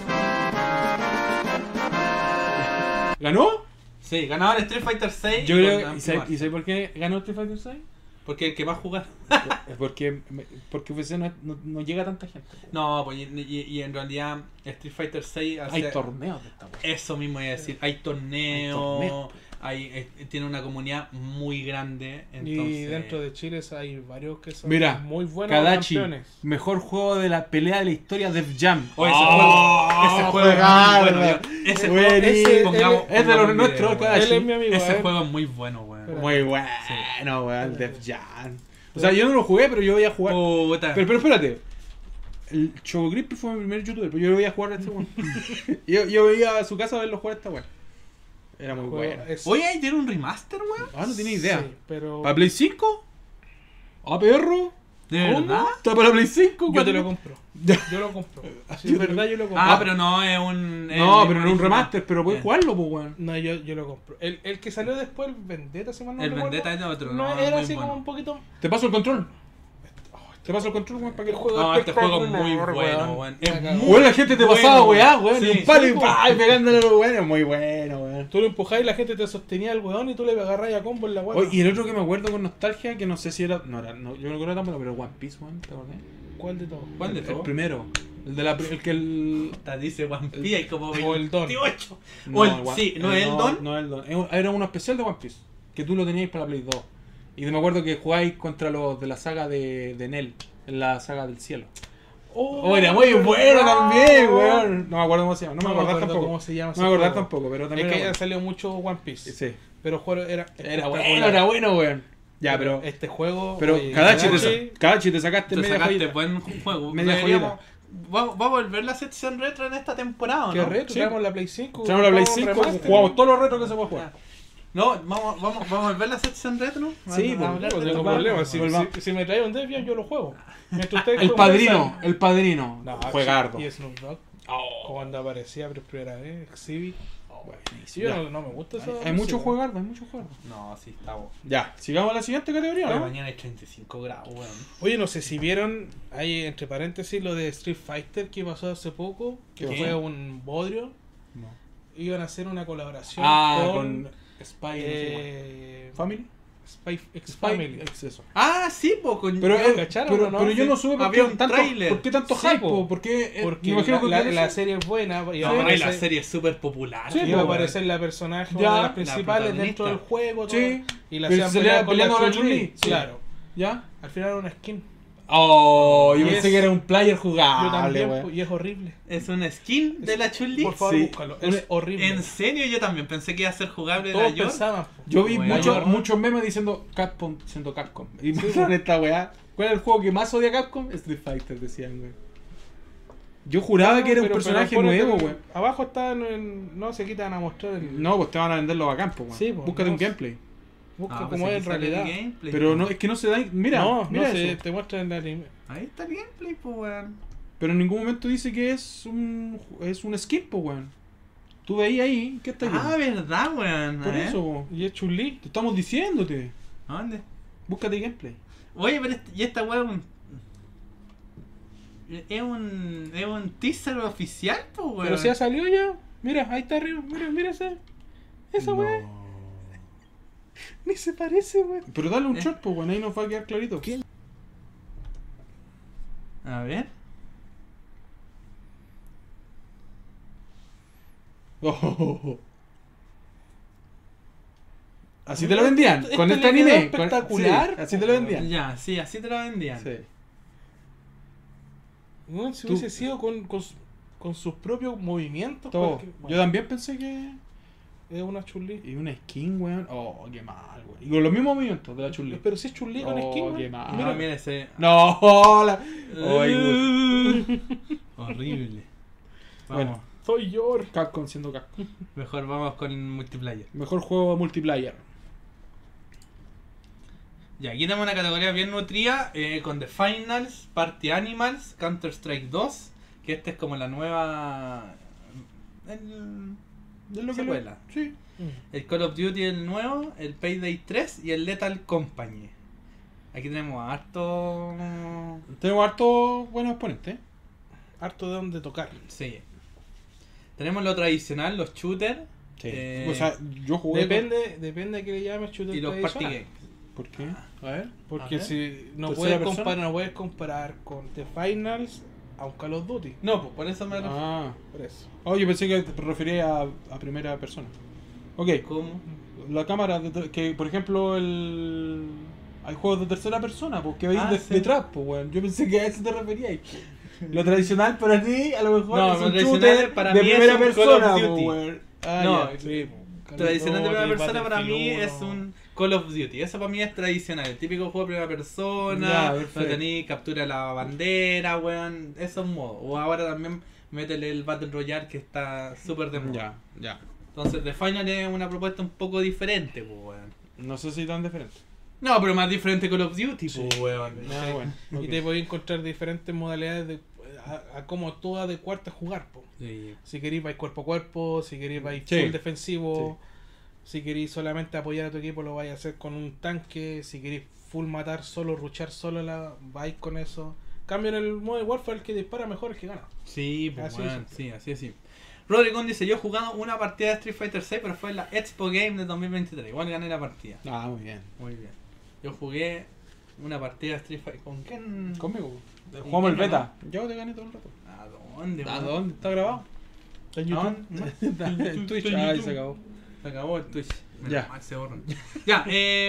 ¿Ganó? Sí, ganador Street Fighter seis. Yo y creo. con ¿Y sabes Amplio y sabes por qué ganó Street Fighter seis? Porque el que va a jugar. Es porque, porque U F C no, es- no, no llega a tanta gente. No, pues y, y- y en realidad Street Fighter seis hace- Hay torneos de esta weá. Eso mismo iba a decir, hay torneos, Hay torneos. hay, eh, tiene una comunidad muy grande. Entonces, Y dentro de Chile hay varios que son Mira, muy buenos Kadachi, campeones. mejor juego de la pelea de la historia de Def Jam. Oh, ese Oh, juego, ese juego es juegarda. muy bueno. yo- Ese Buenísimo. juego, Ese- pongamos- es de pongamos los un nuestros, video, Kadachi. Él es mi amigo. Ese a ver. juego es muy bueno, weón. Espera. Muy bueno, weón, Def Jam. O sea, yo no lo jugué, pero yo voy a jugar. Puta. Pero, pero espérate. El Choco Crispy fue mi primer youtuber, pero yo lo voy a jugar a este weón. yo, yo iba a su casa a verlo jugar a esta weón. Era muy Juego bueno. es- Oye, ¿ahí tiene un remaster, weón? Ah, no tenía idea. Sí, pero ¿Para Play cinco? ¿Ah, perro? ¿De ¿Cómo? verdad? ¿Está para Play cinco? yo te lo compro. Yo lo compro. Si es verdad, yo lo compro. Ah, pero no es un. es No, el pero no es un original. remaster, pero puedes Ya. jugarlo, pues, weón. No, yo, yo lo compro. El, el que salió después, el Vendetta, si mal no El recuerdo, Vendetta es de otro, no, no, era muy así bueno. como un poquito. Te paso el control. Te paso el control, weón, para que El juego No, este juego es muy espectacular, bueno, weón. weón. Ya Es cagó. muy Weón, la gente te bueno, pasaba, weá, weón. Sí, y un palo sí, y pa, y pegándole a los weones. Es muy bueno, weón. Tú lo empujabas y la gente te sostenía al weón y tú le agarrabas a combo en la weón. Oye, y el otro que me acuerdo con nostalgia, que no sé si era. No, era, no yo no creo que era tan bueno, pero One Piece, weón, ¿te acordás? ¿Cuál de todos? ¿Cuál de El todos? primero. El de la. El que el. Puta, dice One Piece, hay como O el Don. veintiocho. No, O el- One- sí, ¿no eh, es el Don? No es el Don. Es- Era uno especial de One Piece. Que tú lo tenías para Play dos. Y me acuerdo que jugáis contra los de la saga de, de Nell. En la saga del cielo. Oh, era muy bueno también, weón. No me acuerdo cómo se llama. No me No me acordás acuerdo tampoco. cómo se llama No ese me acordás juego. tampoco, pero Es también. que era ya bueno. salió mucho One Piece. Sí. Pero el juego era. Era espectacular. bueno, era bueno, weón. Ya, pero. Este juego. Pero oye, Kadachi te, Kadachi, sa- Kadachi te sacaste Te media sacaste joyita. buen juego. Media Deberíamos- Va, va a volver la sección retro en esta temporada, ¿no? Qué reto, Sí. traemos la Play cinco. Traemos la Play jugamos cinco, remaster. jugamos todos los retos que se puede jugar. No, vamos, vamos, vamos a ver la sección retro. Sí, Vamos a pues, hablar No de tengo tu- Volvamos, problema. Si, volvamos. si, si me trae un Debian, yo lo juego. Mientras ustedes El juegan padrino, esa- el padrino. No, Juegardo. Y Snoop Dogg. Cuando aparecía por primera vez, Exhibit. Buenísimo. Yo Ya. no, no me gusta eso. Hay mucho juegardo, hay mucho jugardo. No, sí, está bueno. Ya, sigamos a la siguiente categoría, Hoy ¿no? mañana hay treinta y cinco grados, weón. Oye, no sé si vieron ahí entre paréntesis lo de Street Fighter que pasó hace poco, que ¿Qué? fue un bodrio. No. Iban a hacer una colaboración Ah, con, con Spy, no sé eh, cuál. Family. Spy X Spy, Family. X, eso. Ah, sí, po, con... Pero, ¿Ya eh, lo cacharon pero, o no? pero yo Sí. no supe por Había qué un tanto, tráiler. por qué tanto Sí, hype, po. po, porque, eh, Porque me imagino la, que la- ustedes- la serie es buena. Y No, aparece- y la serie es súper popular. Sí, iba a po, aparecer la personaje, Ya. una de las La principales protagonista. dentro del juego. todo, Sí. y la Pero hacían se pelear le- con la peleando con la Chun-Li. Chun-Li, sí. Claro. ¿Ya? Al final era una skin. Oh, yo Y pensé es- que era un player Yo jugable, también, weón. po, y es horrible. Es una skin de la Chun-Li. Por favor, Sí. búscalo. Es horrible. En serio, yo también pensé que iba a ser jugable de la Todos York. pensaban. po. Yo vi Bueno, muchos yo- muchos memes diciendo Capcom siendo Capcom. Y me dijeron esta weá. ¿Cuál es el juego que más odia Capcom? Street Fighter, decían, weón. Yo juraba que era un Pero- personaje pero ponete nuevo, el- weón. Abajo está en el- no se quitan a mostrar el. No, pues te van a venderlo a campo, weón. Sí, pues, Búscate no un sé. gameplay. Busca Ah, cómo pensé es que en salía el realidad. gameplay, Pero po. no, es que no se da. Mira, no, mira no se eso. te muestra en el anime. Ahí está el gameplay, pues, weón. Pero en ningún momento dice que es un es un skin, po, weón. Tú veías ahí, ¿qué estás Ah, viendo? verdad, weón. Por A ver. eso, po. Y es Chun-Li. Te estamos diciéndote. ¿A dónde? Búscate gameplay. Oye, pero este- y esta weón. Es un. Es un teaser oficial, pues, weón. Pero si ya salió ya. Mira, ahí está arriba. Mira, mira ese. Esa No. weá. Ni se parece, weón. Pero dale un Eh. shot, pues, weón, ahí nos va a quedar clarito. A ver. Oh. Así te lo vendían, Este con le este quedó anime. con- espectacular, sí, así te lo vendían. Ya, sí, así te lo vendían. Sí. Weón, si Tú- hubiese sido con, con, su- con sus propios movimientos. Todo. cualquier- Yo bueno, también pensé que. es una Chun-Li. Y una skin, weón. Oh, qué mal, weón. Y con los mismos movimientos de la Chun-Li. Pero si es Chun-Li con Oh, skin, weón. qué mal. Ah, Mira, mira ese. No, la... Ay, weón. Horrible. Bueno. Vamos. soy yo. Capcom siendo Capcom. Mejor vamos con multiplayer. Mejor juego multiplayer. Ya, aquí tenemos una categoría bien nutrida eh, con The Finals, Party Animals, Counter-Strike dos, que esta es como la nueva... El, Es lo que secuela. lo... Sí. El Call of Duty el nuevo, el Payday tres y el Lethal Company. Aquí tenemos a harto... Tenemos harto buenos exponentes. Harto de donde tocar. Sí. Tenemos lo tradicional, los shooters Sí. Eh, O sea, yo jugué. Depende, depende de que le llames shooter y los Party tradicional. Games. ¿Por qué? A ver. Porque A ver. si no ¿Tercera puedes, persona? comparar, no puedes comparar con The Finals a un Call of Duty. No, pues por eso me refiero. Ah. Por eso. Oh, yo pensé que te refería a, a primera persona. Ok. ¿Cómo? La cámara, de ter- que por ejemplo el... Hay juegos de tercera persona, pues que veis Ah, de- sí. detrás, pues weón. Yo pensé que a eso te referías. Lo tradicional para ti, a lo mejor No, es lo un tradicional shooter para de mí es primera un Call of persona, pues Duty. weón. Ah, No, ya. Sí, Tradicional de primera Call of Duty, persona para mí Battlefield es uno. un Call of Duty. Eso para mí es tradicional. El típico juego de primera persona. Ya, No perfecto. tenéis captura la bandera, weón. Eso es modo. O ahora también métele el Battle Royale que está súper de moda. Ya, ya. Entonces The Final es una propuesta un poco diferente, pues, weón. No sé si tan diferente. No, pero más diferente Call of Duty, pues, Sí. weón. Ah, bueno. Y ok. te podéis encontrar diferentes modalidades de a, a cómo tú adecuarte a jugar. Po. Sí. Si queréis vais cuerpo a cuerpo, si queréis vais Sí. full defensivo, si queréis solamente apoyar a tu equipo lo vais a hacer con un tanque, si queréis full matar solo, ruchar solo, la vais con eso. Cambio en el modo de Warfare, el que dispara mejor es que gana. Sí, pues, Así weón. es. Sí, así es. Sí. Rodrigo dice, yo he jugado una partida de Street Fighter seis, pero fue en la Expo Game de dos mil veintitrés. Igual gané la partida. Ah, muy bien. Muy bien. Yo jugué una partida de Street Fighter. ¿Con quién? Conmigo. ¿Y Jugamos el quién beta. Yo te gané todo el rato. ¿A dónde? ¿A weón? dónde? ¿Está grabado? En ¿A YouTube. dónde? En Twitch. En Ay, YouTube. se acabó. Se acabó el Twitch. Menos Ya. mal, se borran. Ya, eh.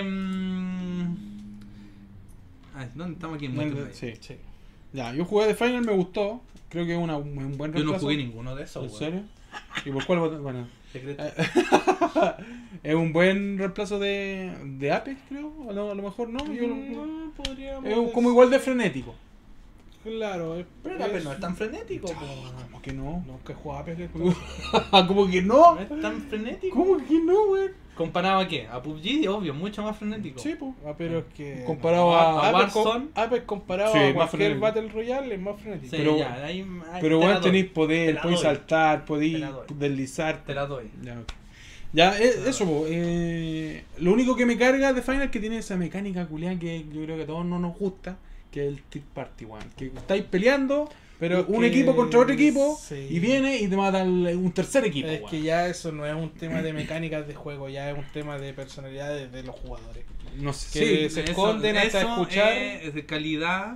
Ay, ¿dónde estamos aquí en multiplayer? Sí. Sí. Ya, yo jugué de Final, me gustó. Creo que es una, un buen Yo no reemplazo. jugué ninguno de esos, ¿En weón. serio? ¿Y por cuál votaste? Bueno, Secreto. eh, es un buen reemplazo de, de Apex, creo. O no, a lo mejor no. Yo lo- No, podríamos es un- como decir- igual de frenético. Claro, es, Pero la pena no es tan frenético, po. ¿Cómo que no? No, que juega Apex. ¿Cómo que no? No es tan frenético. ¿Cómo que no, güey? ¿Comparado a qué? A P U B G, obvio, mucho más frenético. Sí, pues. Ah, pero es que. Comparado no, a- a Apex com- Warzone. Apex comparado Sí, a más cualquier frenético. Battle Royale es más frenético. Sí, Pero- ya, ahí, ahí Pero te bueno, la doy, tenéis te poder, la podéis doy, saltar, Te podéis la doy. deslizar. Te la doy. Ya, ok. Ya, eh, eso, po, eh, lo único que me carga de Final es que tiene esa mecánica culiada que yo creo que a todos no nos gusta, que es el Third Party, weón. Que estáis peleando, Pero un que- equipo contra otro equipo, sí. y viene y te mata el- un tercer equipo, Es weón. que ya eso no es un tema de mecánicas de juego, ya es un tema de personalidades de los jugadores. No sé, que sí, se esconden hasta escuchar. Es de calidad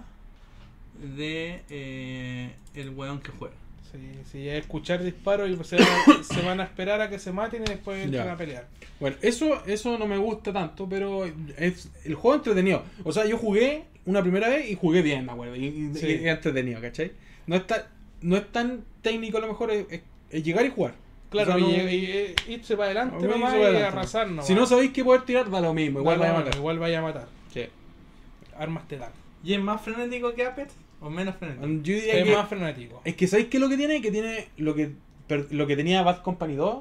de eh, el weón que juega. Sí, sí, es escuchar disparos y se van, a, se van a esperar a que se maten y después entran Ya. a pelear. bueno, eso, eso no me gusta tanto, pero es el juego entretenido. O sea, yo jugué una primera vez y jugué bien, me acuerdo, y, y- Sí. y es entretenido, ¿cachai? No es tan, no es tan técnico, a lo mejor es, es- es llegar y jugar. Claro, O sea, no- y, y- y irse para adelante irse nomás para y adelante. arrasar nomás. Si no sabéis qué poder tirar, da lo mismo, igual Da vaya a lo matar. mismo, igual vaya a matar. Sí. Armas te dan. ¿Y es más frenético que Apex? ¿O menos frenético? Yo diría Es que más frenético. es que ¿sabéis qué es lo que tiene? Que tiene lo que per- lo que tenía Bad Company dos,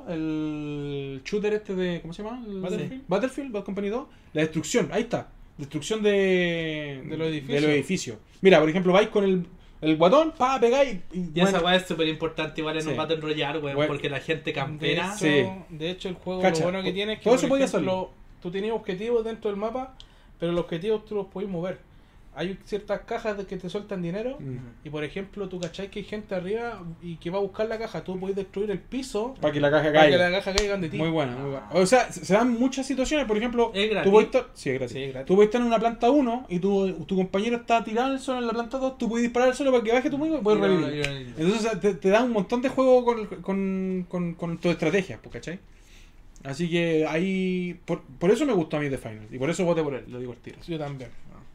el shooter este de ¿cómo se llama? El- Battlefield. Battlefield, Bad Company dos, la destrucción, ahí está. Destrucción de De los edificios. de los edificios. Mira, por ejemplo, vais con el el guatón, pa, pegáis y, Y esa bueno, weá es súper importante igual en Sí. un Battle Royale, weón, Bueno. porque la gente De campera. hecho, Sí. de hecho, el juego Cacha, lo bueno que tiene es que todo por eso podía ejemplo, tú tenías objetivos dentro del mapa, pero los objetivos tú los podías mover. Hay ciertas cajas de que te sueltan dinero Mm. y por ejemplo tú cachai que hay gente arriba y que va a buscar la caja, tú podés destruir el piso para que la caja para que caiga. la caja caiga de ti. Muy buena, muy buena. O sea, se se dan muchas situaciones, por ejemplo, ¿Es gratis? tú puedes estar, sí, es gratis. Sí, es gratis. Tú puedes estar en una planta uno y tu, tu compañero está tirado en el suelo en la planta dos, tú puedes disparar al suelo para que baje tu amigo y puedes Y no- revivir. y no- Entonces o sea, te, te da un montón de juego con, con, con, con tu estrategia, pues, ¿cachai? Así que ahí... Por, por eso me gustó a mí The Final. Y por eso voté por él, lo digo al tiro. Yo también.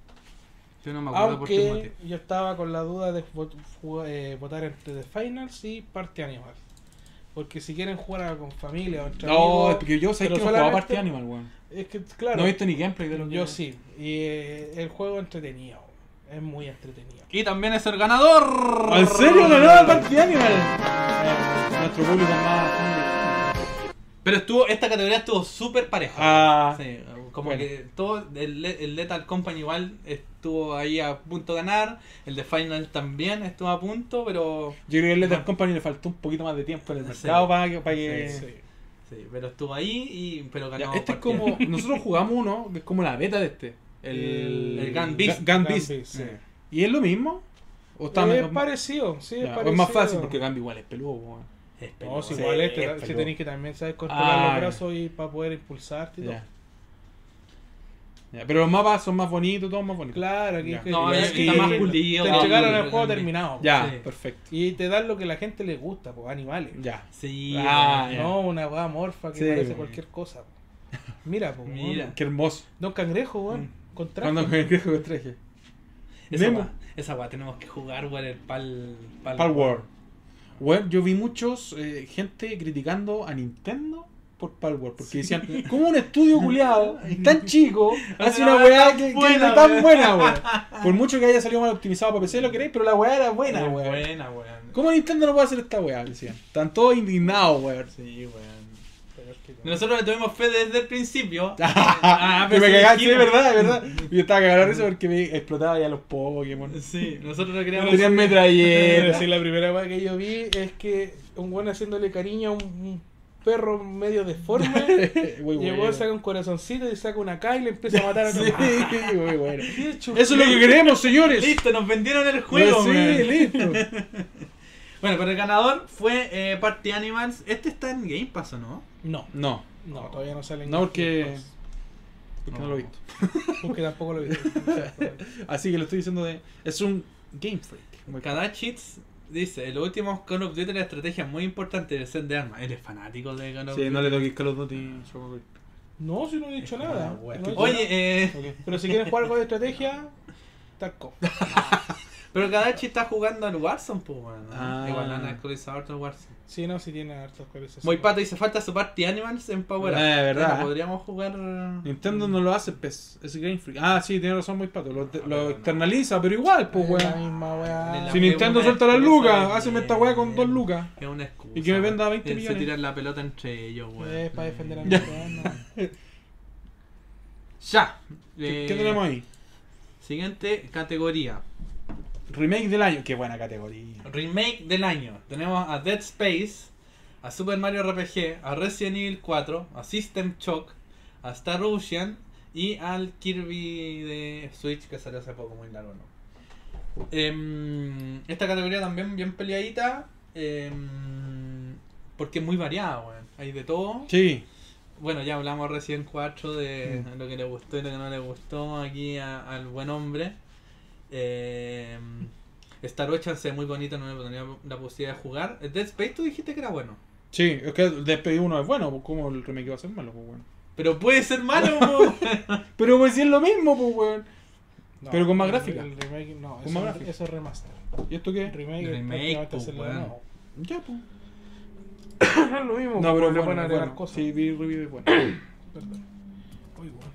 Yo no me acuerdo por qué Aunque motivo. yo estaba con la duda de vot- fu- eh, votar entre The Finals y Party Animal. Porque si quieren jugar algo con familia o entre No, amigos, es porque yo sé que pero no jugaba solamente- Party Animal, weón. Es que, claro, No he visto ni gameplay de lo que... yo sí. Y eh, el juego es entretenido. Es muy entretenido. Y también es el ganador. ¿En serio ganó Party Animal? Eh, nuestro público es más... Pero estuvo, esta categoría estuvo súper pareja. Ah, Sí, como bueno. que todo el, Le- el Lethal Company igual estuvo ahí a punto de ganar, el de Final también estuvo a punto, pero yo creo que al Lethal Bueno. Company le faltó un poquito más de tiempo en el Sí. mercado para que... Para que... Sí, Sí. sí, pero estuvo ahí y pero Ya, ganó. este es partida. como... Nosotros jugamos uno que es como la beta de este. El... El Gun Beast. Gun Gun Beast. Beast, sí. Eh. ¿Y es lo mismo? ¿O está es menos- parecido, sí, es Ya, o parecido. es más fácil porque Gambi igual es peludo, weón. Es No, peludo. si Sí, igual es, es te- si peludo. tenéis que también saber controlar Ah, los ya. brazos y para poder impulsarte y todo. Ya. Ya, pero los mapas son más bonitos, todos más bonitos. Claro, aquí Ya. que- No, que- está que- más te- pulido, Te más entregaron pulido, el juego también. terminado. Ya, Sí. perfecto. Y te dan lo que a la gente le gusta, pues animales. Ya. Sí, Ah, weón. ya. No, una weá morfa que Sí, parece weón. cualquier cosa. po. Mira, pues. Mira. Qué hermoso. Don Cangrejo, weón. Mm. Con traje. Cuando me quejo con traje. Esa Nemo. weá, esa weá tenemos que jugar, weón, el pal pal, Pal War. Bueno, yo vi muchos eh, gente criticando a Nintendo por Pal War, porque decían, ¿cómo un estudio culiado tan chico hace una una weá tan que, que buena, no es tan weón? buena, weón? Por mucho que haya salido mal optimizado para P C, lo queréis, pero la weá era buena, Es weón. buena, weón. ¿Cómo Nintendo no puede hacer esta weá? Decían. Están todos indignados, weón. Sí, weón. Pero es que- Nosotros le tuvimos fe desde el principio. Ah, pero me sí cagaste, sí, dijimos. es verdad, es verdad. Yo estaba cagado de risa porque me explotaba ya los Pokémon. Sí, nosotros no queríamos. Tenían Pero metralletas. sí, la primera weá que yo vi es que un weón haciéndole cariño a un, un perro medio deforme. Muy Y el bueno. weón saca un corazoncito y saca una K y le empieza a matar a otro. Sí, muy bueno. Qué chulo. Eso es lo que queremos, señores. Listo, nos vendieron el juego, Sí, weón. listo. Bueno, pero el ganador fue eh, Party Animals. Este está en Game Pass, ¿o no? No, No, no, todavía no sale en No, Game porque- Pass. porque no, No. lo he visto. Porque tampoco lo he visto. Así que lo estoy diciendo de. Es un Game Freak. Muy Cada Cheats dice: en los últimos Call of Duty la estrategia es muy importante del set de armas. Él es fanático de Call of Sí, Duty. no le toques Call of Duty. Solo- No, si no he dicho nada. Ah, bueno. No he dicho Oye, nada. eh, Ok. Pero si quieren jugar algo de estrategia, Tarkov. pero Kadachi está jugando al Warzone, pues, weón. ¿no? Ah. Igual han actualizado harto el Warzone. Sí, no, si tiene hartas cosas. Muy pato dice: falta su Party Animals en Power Up. Ah, es verdad. Bueno, podríamos jugar. Nintendo no lo hace, pues. Es Game Freak. Ah, sí, tiene razón, muy pato. Lo, pero lo no. externaliza, pero igual, pues, Es la weón. misma weá. La- Si es Nintendo una suelta las excusa lucas, de hazme esta weá con dos lucas. Es una excusa. Y que me venda weón. veinte El millones. Se tiran la pelota entre ellos, weón. Es para defender a Ya. Nintendo. Ya. ¿Qué, Eh, ¿Qué tenemos ahí? Siguiente categoría. Remake del año. Qué buena categoría. Remake del año. Tenemos a Dead Space, a Super Mario R P G, a Resident Evil cuatro, a System Shock, a Star Ocean y al Kirby de Switch que salió hace poco, muy largo, ¿no? Em, esta categoría también bien peleadita, em, porque es muy variada, weón. Hay de todo. Sí. Bueno, ya hablamos Resident cuatro de Mm. lo que le gustó y lo que no le gustó aquí a- al buen hombre. Eh, Star Ocean se ve muy bonito, no me tenía la posibilidad de jugar. El Dead Space tú dijiste que era bueno. Sí, es que el Dead Space uno es bueno, pues ¿cómo el remake va a ser malo, pues weón? Pero puede ser malo, po. Pero pues si es lo mismo, pues weón. No, Pero con más el- gráfica. El remake, no, Con eso, más es- gráfica. eso es remaster. ¿Y esto qué? El remake, es Remake, prácticamente pues, hacerlo de weón. nuevo. Ya, pues. No es lo mismo, No, pero le bueno, pueden es agregar bueno. cosas. Sí, vi review es bueno. Perdón. Uy, bueno.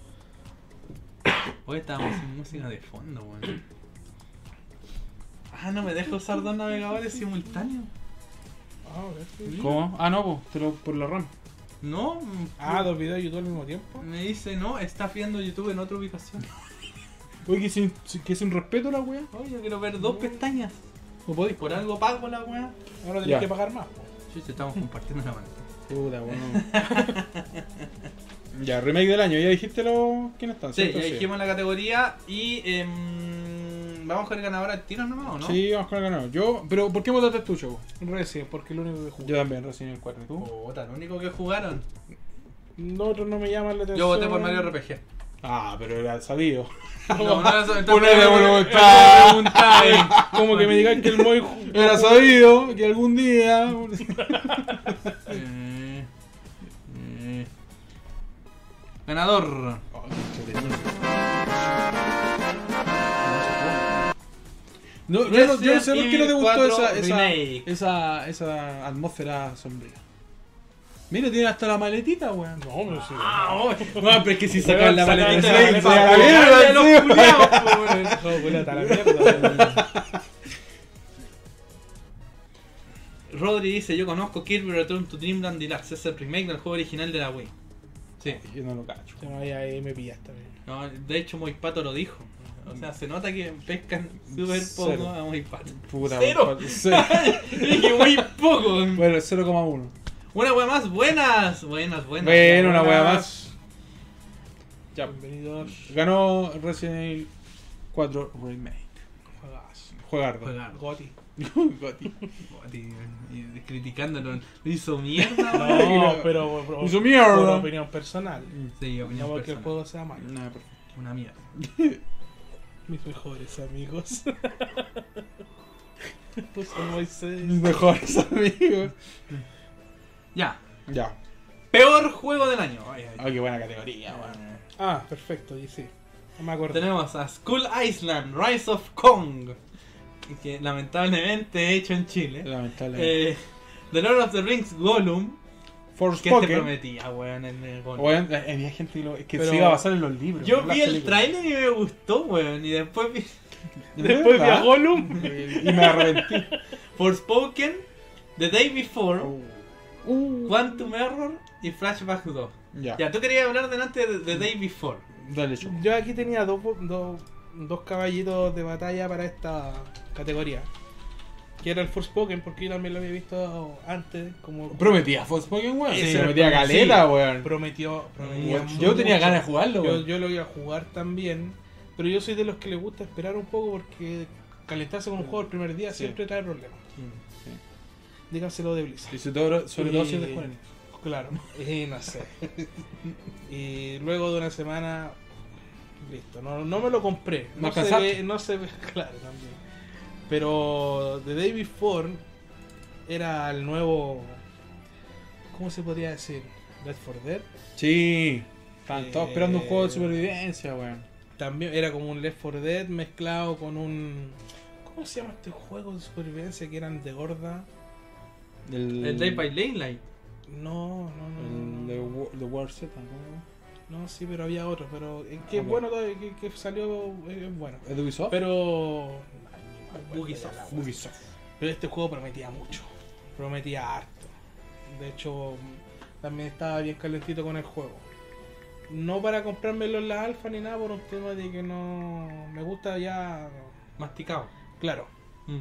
Hoy estábamos sin música de fondo, weón. Ah, no me deja usar dos navegadores simultáneos. Ah, a ver, sí. ¿Cómo? Ah, no, pues, te lo, por la RAM. No, Ah, dos videos de YouTube al mismo tiempo. me dice, no, estás viendo YouTube en otra ubicación. Oye, que sin, que sin respeto la wea. Oye, yo quiero ver dos pestañas. No podéis. Por algo pago la weá. Ahora tenés Ya. que pagar más. po. Sí, sí, estamos compartiendo la pantalla. Puta, weón. Ya, remake del año. ¿Ya dijiste lo... quiénes están? Sí, ¿cierto? ya dijimos la categoría y em, vamos con el ganador al tiro nomás, ¿o no? Sí, vamos con el ganador. Yo, pero ¿por qué votaste tú, Choco? Resident, porque es lo único que juego. Yo también, Resident Evil cuatro. ¿Y tú? Puta, lo único que jugaron. Los otros no me llaman la atención. Yo voté por Mario R P G. Ah, pero era sabido. No, no, eso, entonces- Una de voluntad. entonces preguntáis. Como que me digan que el Moy. Era sabido que algún día... Eh, eh. Ganador. Oh, qué entretenido. No, yo, no, yo no sé por qué no te gustó Resident esa, Evil esa, Remake. esa, esa atmósfera sombría. Mira, tiene hasta la maletita, weón. No, pero sí. No, pero es que si sacan sacan la la maletita, maletita, la se maletita, la los mierda, culiaos, po, weón. No, culata, la mierda. Rodri dice, yo conozco Kirby Return to Dreamland Deluxe, es el remake del juego original de la Wii. Sí. Yo no lo cacho. No, ahí, ahí me pillaste. amigo. No, de hecho Muy Pato lo dijo. O sea, se nota que pescan súper Cero. poco a Muy Pato. Puta, Cero. cero. Dije muy poco. Bueno, cero coma uno. Una wea más, buenas, buenas, buenas. Bueno, una wea Buenas. más. Ya. Bienvenidos. Ganó Resident Evil cuatro Remake. Juegas. Juegardo. Juega. Goti. Goti. Y- y criticándolo, lo hizo mierda, No, weón. pero, pero Hizo mierda. por opinión personal. Sí, No opinión porque el personal. juego sea malo. Nada, perfecto. Una mierda. Mis mejores amigos. Pues son Moisés. Mis mejores amigos. Ya. Ya. Peor juego del año. Ay, ay. Ah, qué buena categoría, weón. Ah, perfecto, y sí. No me acuerdo. Tenemos a Skull Island, Rise of Kong. Que lamentablemente hecho en Chile. Lamentablemente. Eh, The Lord of the Rings Gollum. Que este Forspoken. prometía, weón, en el Gollum. Weón, eh, había gente que, lo- que Pero- se iba a basar en los libros. Yo no en vi las el películas. trailer y me gustó, weón. Y después vi Después vi a ¿Verdad? Gollum. Y me arrepentí. Forspoken, The Day Before, Uh. Quantum Error y Flashback dos. Ya. Ya, tú querías hablar delante de The Day Before. Dale, Choco. Yo aquí tenía dos, dos, dos caballitos de batalla para esta categoría. Que era el Forspoken, porque yo también lo había visto antes. Como Prometía Forspoken, weón. Sí, Sí, prometía sí. caleta, weón. prometió. prometía Yo, mucho. yo tenía ganas de jugarlo, Yo, weón. yo lo iba a jugar también. Pero yo soy de los que les gusta esperar un poco porque calentarse con un juego el primer día Sí. siempre trae problemas. Sí. Díganselo de Blizzard. Y sobre todo, sobre todo si es de Y- Square Enix. Claro, y no sé. Y luego de una semana, listo. No, no me lo compré. No ¿No se alcanzaste? ve, no se ve, claro, también. Pero The Day Before era el nuevo. ¿Cómo se podría decir? Left four Dead. Sí. Estaban todos Eh, esperando un juego de supervivencia, weón. También era como un Left four Dead mezclado con un. ¿Cómo se llama este juego de supervivencia que eran de gorda? El, El Day by Daylight. No, no, no. no, El de no. War- The War Z, ¿no? No, sí, pero había otro. Pero eh, que es Ok. bueno, todavía, que, que salió eh, es bueno. ¿Es de Ubisoft? Pero. ay, ni me acuerdo Ubisoft. ya la wea. Ubisoft. Pero este juego prometía mucho. Prometía harto. De hecho, también estaba bien calentito con el juego. no para comprármelo en la alfa ni nada, por un tema de que no me gusta ya, Masticado. claro. Mm.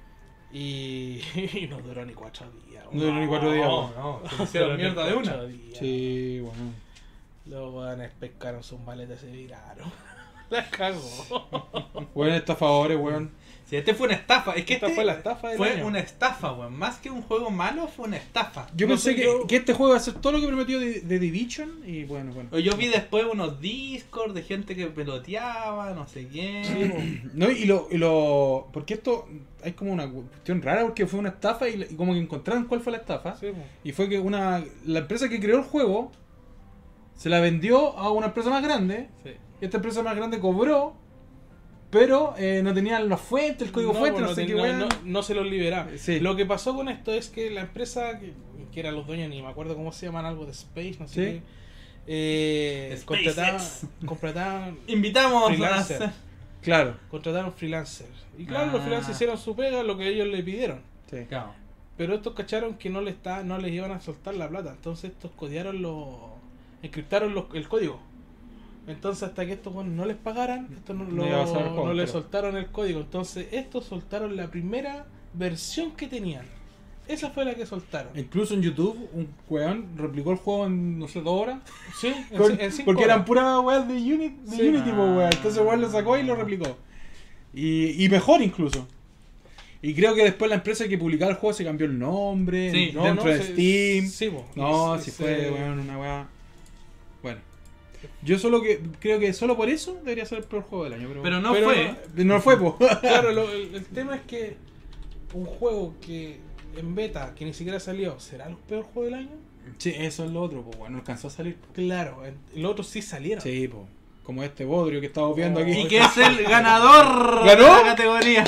Y, y no duró ni cuatro días. No duró ni cuatro días. No, No, no, se hicieron mierda de una. Días. Sí, bueno. Los weones pescaron sus maletas y se viraron. La cagó. Weón, estafadores, weón. Sí, este fue una estafa. Es que Esta este fue la estafa del fue año. una estafa, weón. Más que un juego malo, fue una estafa. Yo No pensé sé, que, yo- que este juego iba a ser todo lo que prometió de, de Division y bueno, bueno. Yo vi después unos Discord de gente que peloteaba, no sé qué. No, y lo, y lo. Porque esto hay como una cuestión rara porque fue una estafa y, y como que encontraron cuál fue la estafa. Sí, po. Y fue que una la empresa que creó el juego se la vendió a una empresa más grande. Sí. Y esta empresa más grande cobró, pero eh, no tenían la fuente, el código No, fuente, no, no sé te- qué no, weón. no- no se los liberaba. Sí. Lo que pasó con esto es que la empresa, que, que eran los dueños, ni me acuerdo cómo se llaman, algo de Space, no sé Sí. qué, eh, SpaceX. contrataban, contrataban, Invitamos a Freelancer. hacer. Claro. contrataron freelancers. Y claro, Ah. los freelancers hicieron su pega, lo que ellos le pidieron. Sí. Claro. Pero estos cacharon que no, le está, no les iban a soltar la plata. Entonces estos codearon los... encriptaron los, el código. Entonces hasta que estos bueno, no les pagaran, estos no, No lo- iba a saber cómo, no les pero- soltaron el código. Entonces estos soltaron la primera versión que tenían. Esa fue la que soltaron. Incluso en YouTube, un weón replicó el juego en, no sé, dos horas. Sí, en, Con- en cinco porque horas. eran puras weas de, Unity, de Sí. Unity, po, weón. Entonces weón lo sacó y lo replicó. Y, y mejor incluso. Y creo que después la empresa que publicaba el juego se cambió el nombre Sí, No, dentro no, de se- Steam. sí, po. No, Se- si se- fue weón, una wea. Bueno. Yo solo que creo que solo por eso debería ser el peor juego del año. Pero, Pero no Pero- fue. no fue, po. Claro, lo- el, el tema es que un juego que en beta, que ni siquiera salió, ¿será el peor juego del año? Sí, eso es lo otro, pues bueno, no alcanzó a salir. po. Claro, en- los otros sí salieron. Sí, pues. Como este bodrio que estamos viendo Oh. aquí. Y que es el ganador ¿Ganó? de la categoría.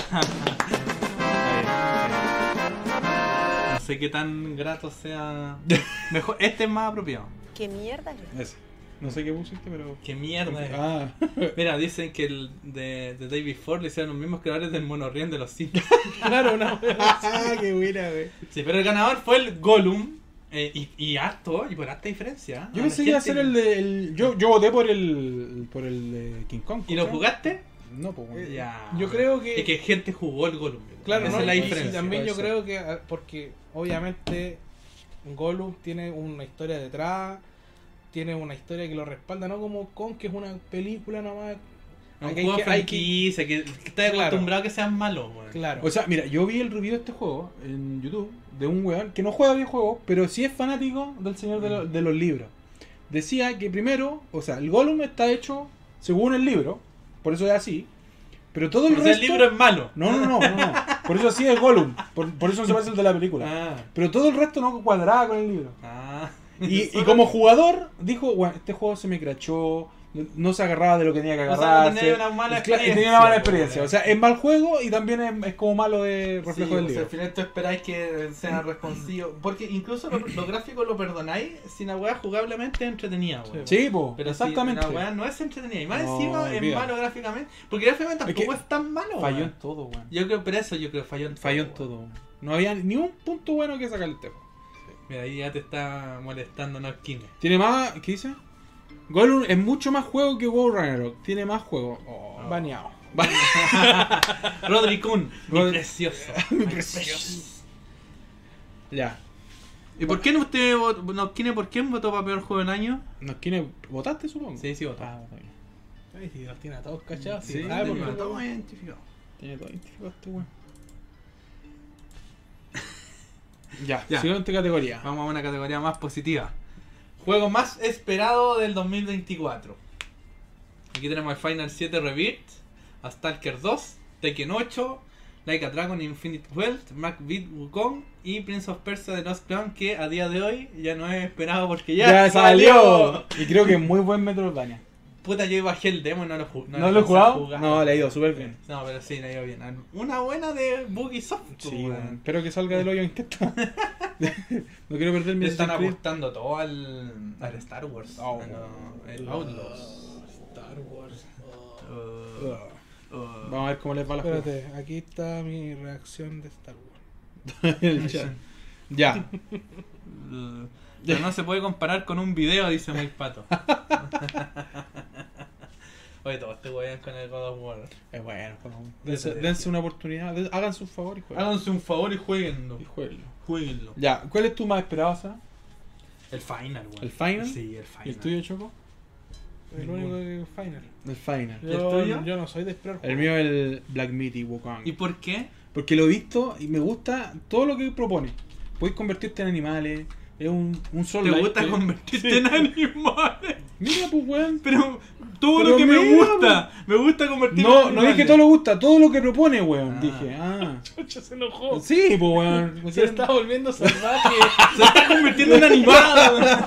No sé qué tan grato sea. Mejor, este es más apropiado. ¿Qué mierda es esto? Ese. No sé qué pusiste, pero. Qué mierda es. Ah. Mira, dicen que el de, de Day Before le hicieron los mismos creadores del monorriel de los Sims. Claro, una Ah, qué buena, güey. Sí, pero el ganador fue el Gollum. eh, y, y harto, y por harta diferencia. Yo A pensé la que iba a gente- ser el de. el- yo, yo voté por el. por el de King Kong. ¿Y lo ¿cómo se jugaste? llama? No, pues bueno. Ya. Yo creo que- Es que gente jugó el Gollum. Claro, esa no, es la y- diferencia. Y también puede yo ser. creo que, ah, porque obviamente Gollum tiene una historia detrás, tiene una historia que lo respalda, no como Kong, que es una película nomás. Un Aquí hay juego que- hay que- franquicia que, que está Claro. acostumbrado a que sean malos, weón. Claro. O sea, mira, yo vi el review de este juego en YouTube de un weón que no juega videojuegos, pero sí es fanático del Señor de, lo- de los Libros. Decía que primero, o sea, el Gollum está hecho según el libro, por eso es así, pero todo el O sea, el resto... libro es malo. No, no, no, no, no. Por eso sí es Gollum, por, por eso no se parece al de la película. Ah. Pero todo el resto no cuadraba con el libro. Ah. Y, y como jugador, dijo, bueno, este juego se me crachó, no, no se agarraba de lo que tenía que O sea, agarrarse. tenía una mala Y cla- y tenía experiencia, una mala pues, experiencia. weón. O sea, es mal juego y también es, es como malo de reflejo Sí, del o sea, libro. al final tú esperáis que sea responsivo. Porque incluso lo- los gráficos lo perdonáis si la weá jugablemente es entretenida, weón. Sí, po, Pero exactamente. si la weá no es entretenida. Y más No, encima es olvídalo. malo gráficamente. Porque gráficamente Es tampoco que es, tan malo, Falló weón. en todo, weón. Yo creo, pero eso yo creo que falló en todo. Falló en weón. todo. No había ni un punto bueno que sacarle este juego. Mira, ahí ya te está molestando Narkine. Tiene más, ¿qué dice? Gollum es mucho más juego que WoW Ragnarok. Tiene más juego. Oh. Baneado. Rodri Kun, mi Rod- precioso. Mi precioso. Ya. ¿Y por qué no usted votó, Narkine, por qué votó para peor juego del año? ¿Nos quiere votaste, supongo? Sí, sí, votó. Ah, está bien. Ay, si los tiene a todos cachados. Sí, Sí, sabe por tenía qué. todo identificado. Tiene todo identificado este weón. Ya, Ya. siguiente categoría. Vamos a una categoría más positiva. Juego más esperado del dos mil veinticuatro. Aquí tenemos el Final siete Rebirth, a Stalker dos, Tekken ocho, Like a Dragon Infinite Wealth, MacBeat Wukong y Prince of Persia The Lost Crown, que a día de hoy ya no es esperado porque ya, Ya salió. Y creo que es muy buen Metroidvania. Puta, yo bajé el demo y no lo jugué. ¿No lo he jugado? No, le ha ido súper bien. No, pero sí, le ha ido bien. Una buena de Bugisoft. Sí, weón. weón. Espero que salga del hoyo en que está. No quiero perder mi Le están Assassin's Creed. apostando todo al, al Star Wars. Oh. a lo- el Outlaws. Star Wars. Uh, Ugh. uh, Vamos a ver cómo les va la juego. Espérate, aquí está mi reacción de Star Wars. El chat. Ya. uh. Pero no se puede comparar con un video, dice Mike Pato. Oye, todos te wean con el God of War. Es bueno, bueno. Dense, dense una oportunidad, de- háganse un favor y jueguen. Háganse un favor y jueguenlo. Y jueguenlo. Jueguenlo. Ya, ¿cuál es tu más esperado, Sara? El final, weón. ¿El final? Sí, el final. ¿Y el tuyo, Choco? El único que es final. El final. ¿Y el Yo, tuyo? yo no soy de esperar El juegos. mío es el Black Myth Wukong. ¿Y por qué? Porque lo he visto y me gusta todo lo que propone. Puedes convertirte en animales. Es un, un sol. ¿Te gusta convertirte en animales? Mira, pues, weón. Pero todo Pero lo que me mira, gusta. Me gusta convertirme en No, animales. no dije todo lo gusta, todo lo que propone, weón. Ah. Dije, ah. Chucha, se enojó. Sí, pues, weón. Se está volviendo salvaje. Se está convirtiendo en animal.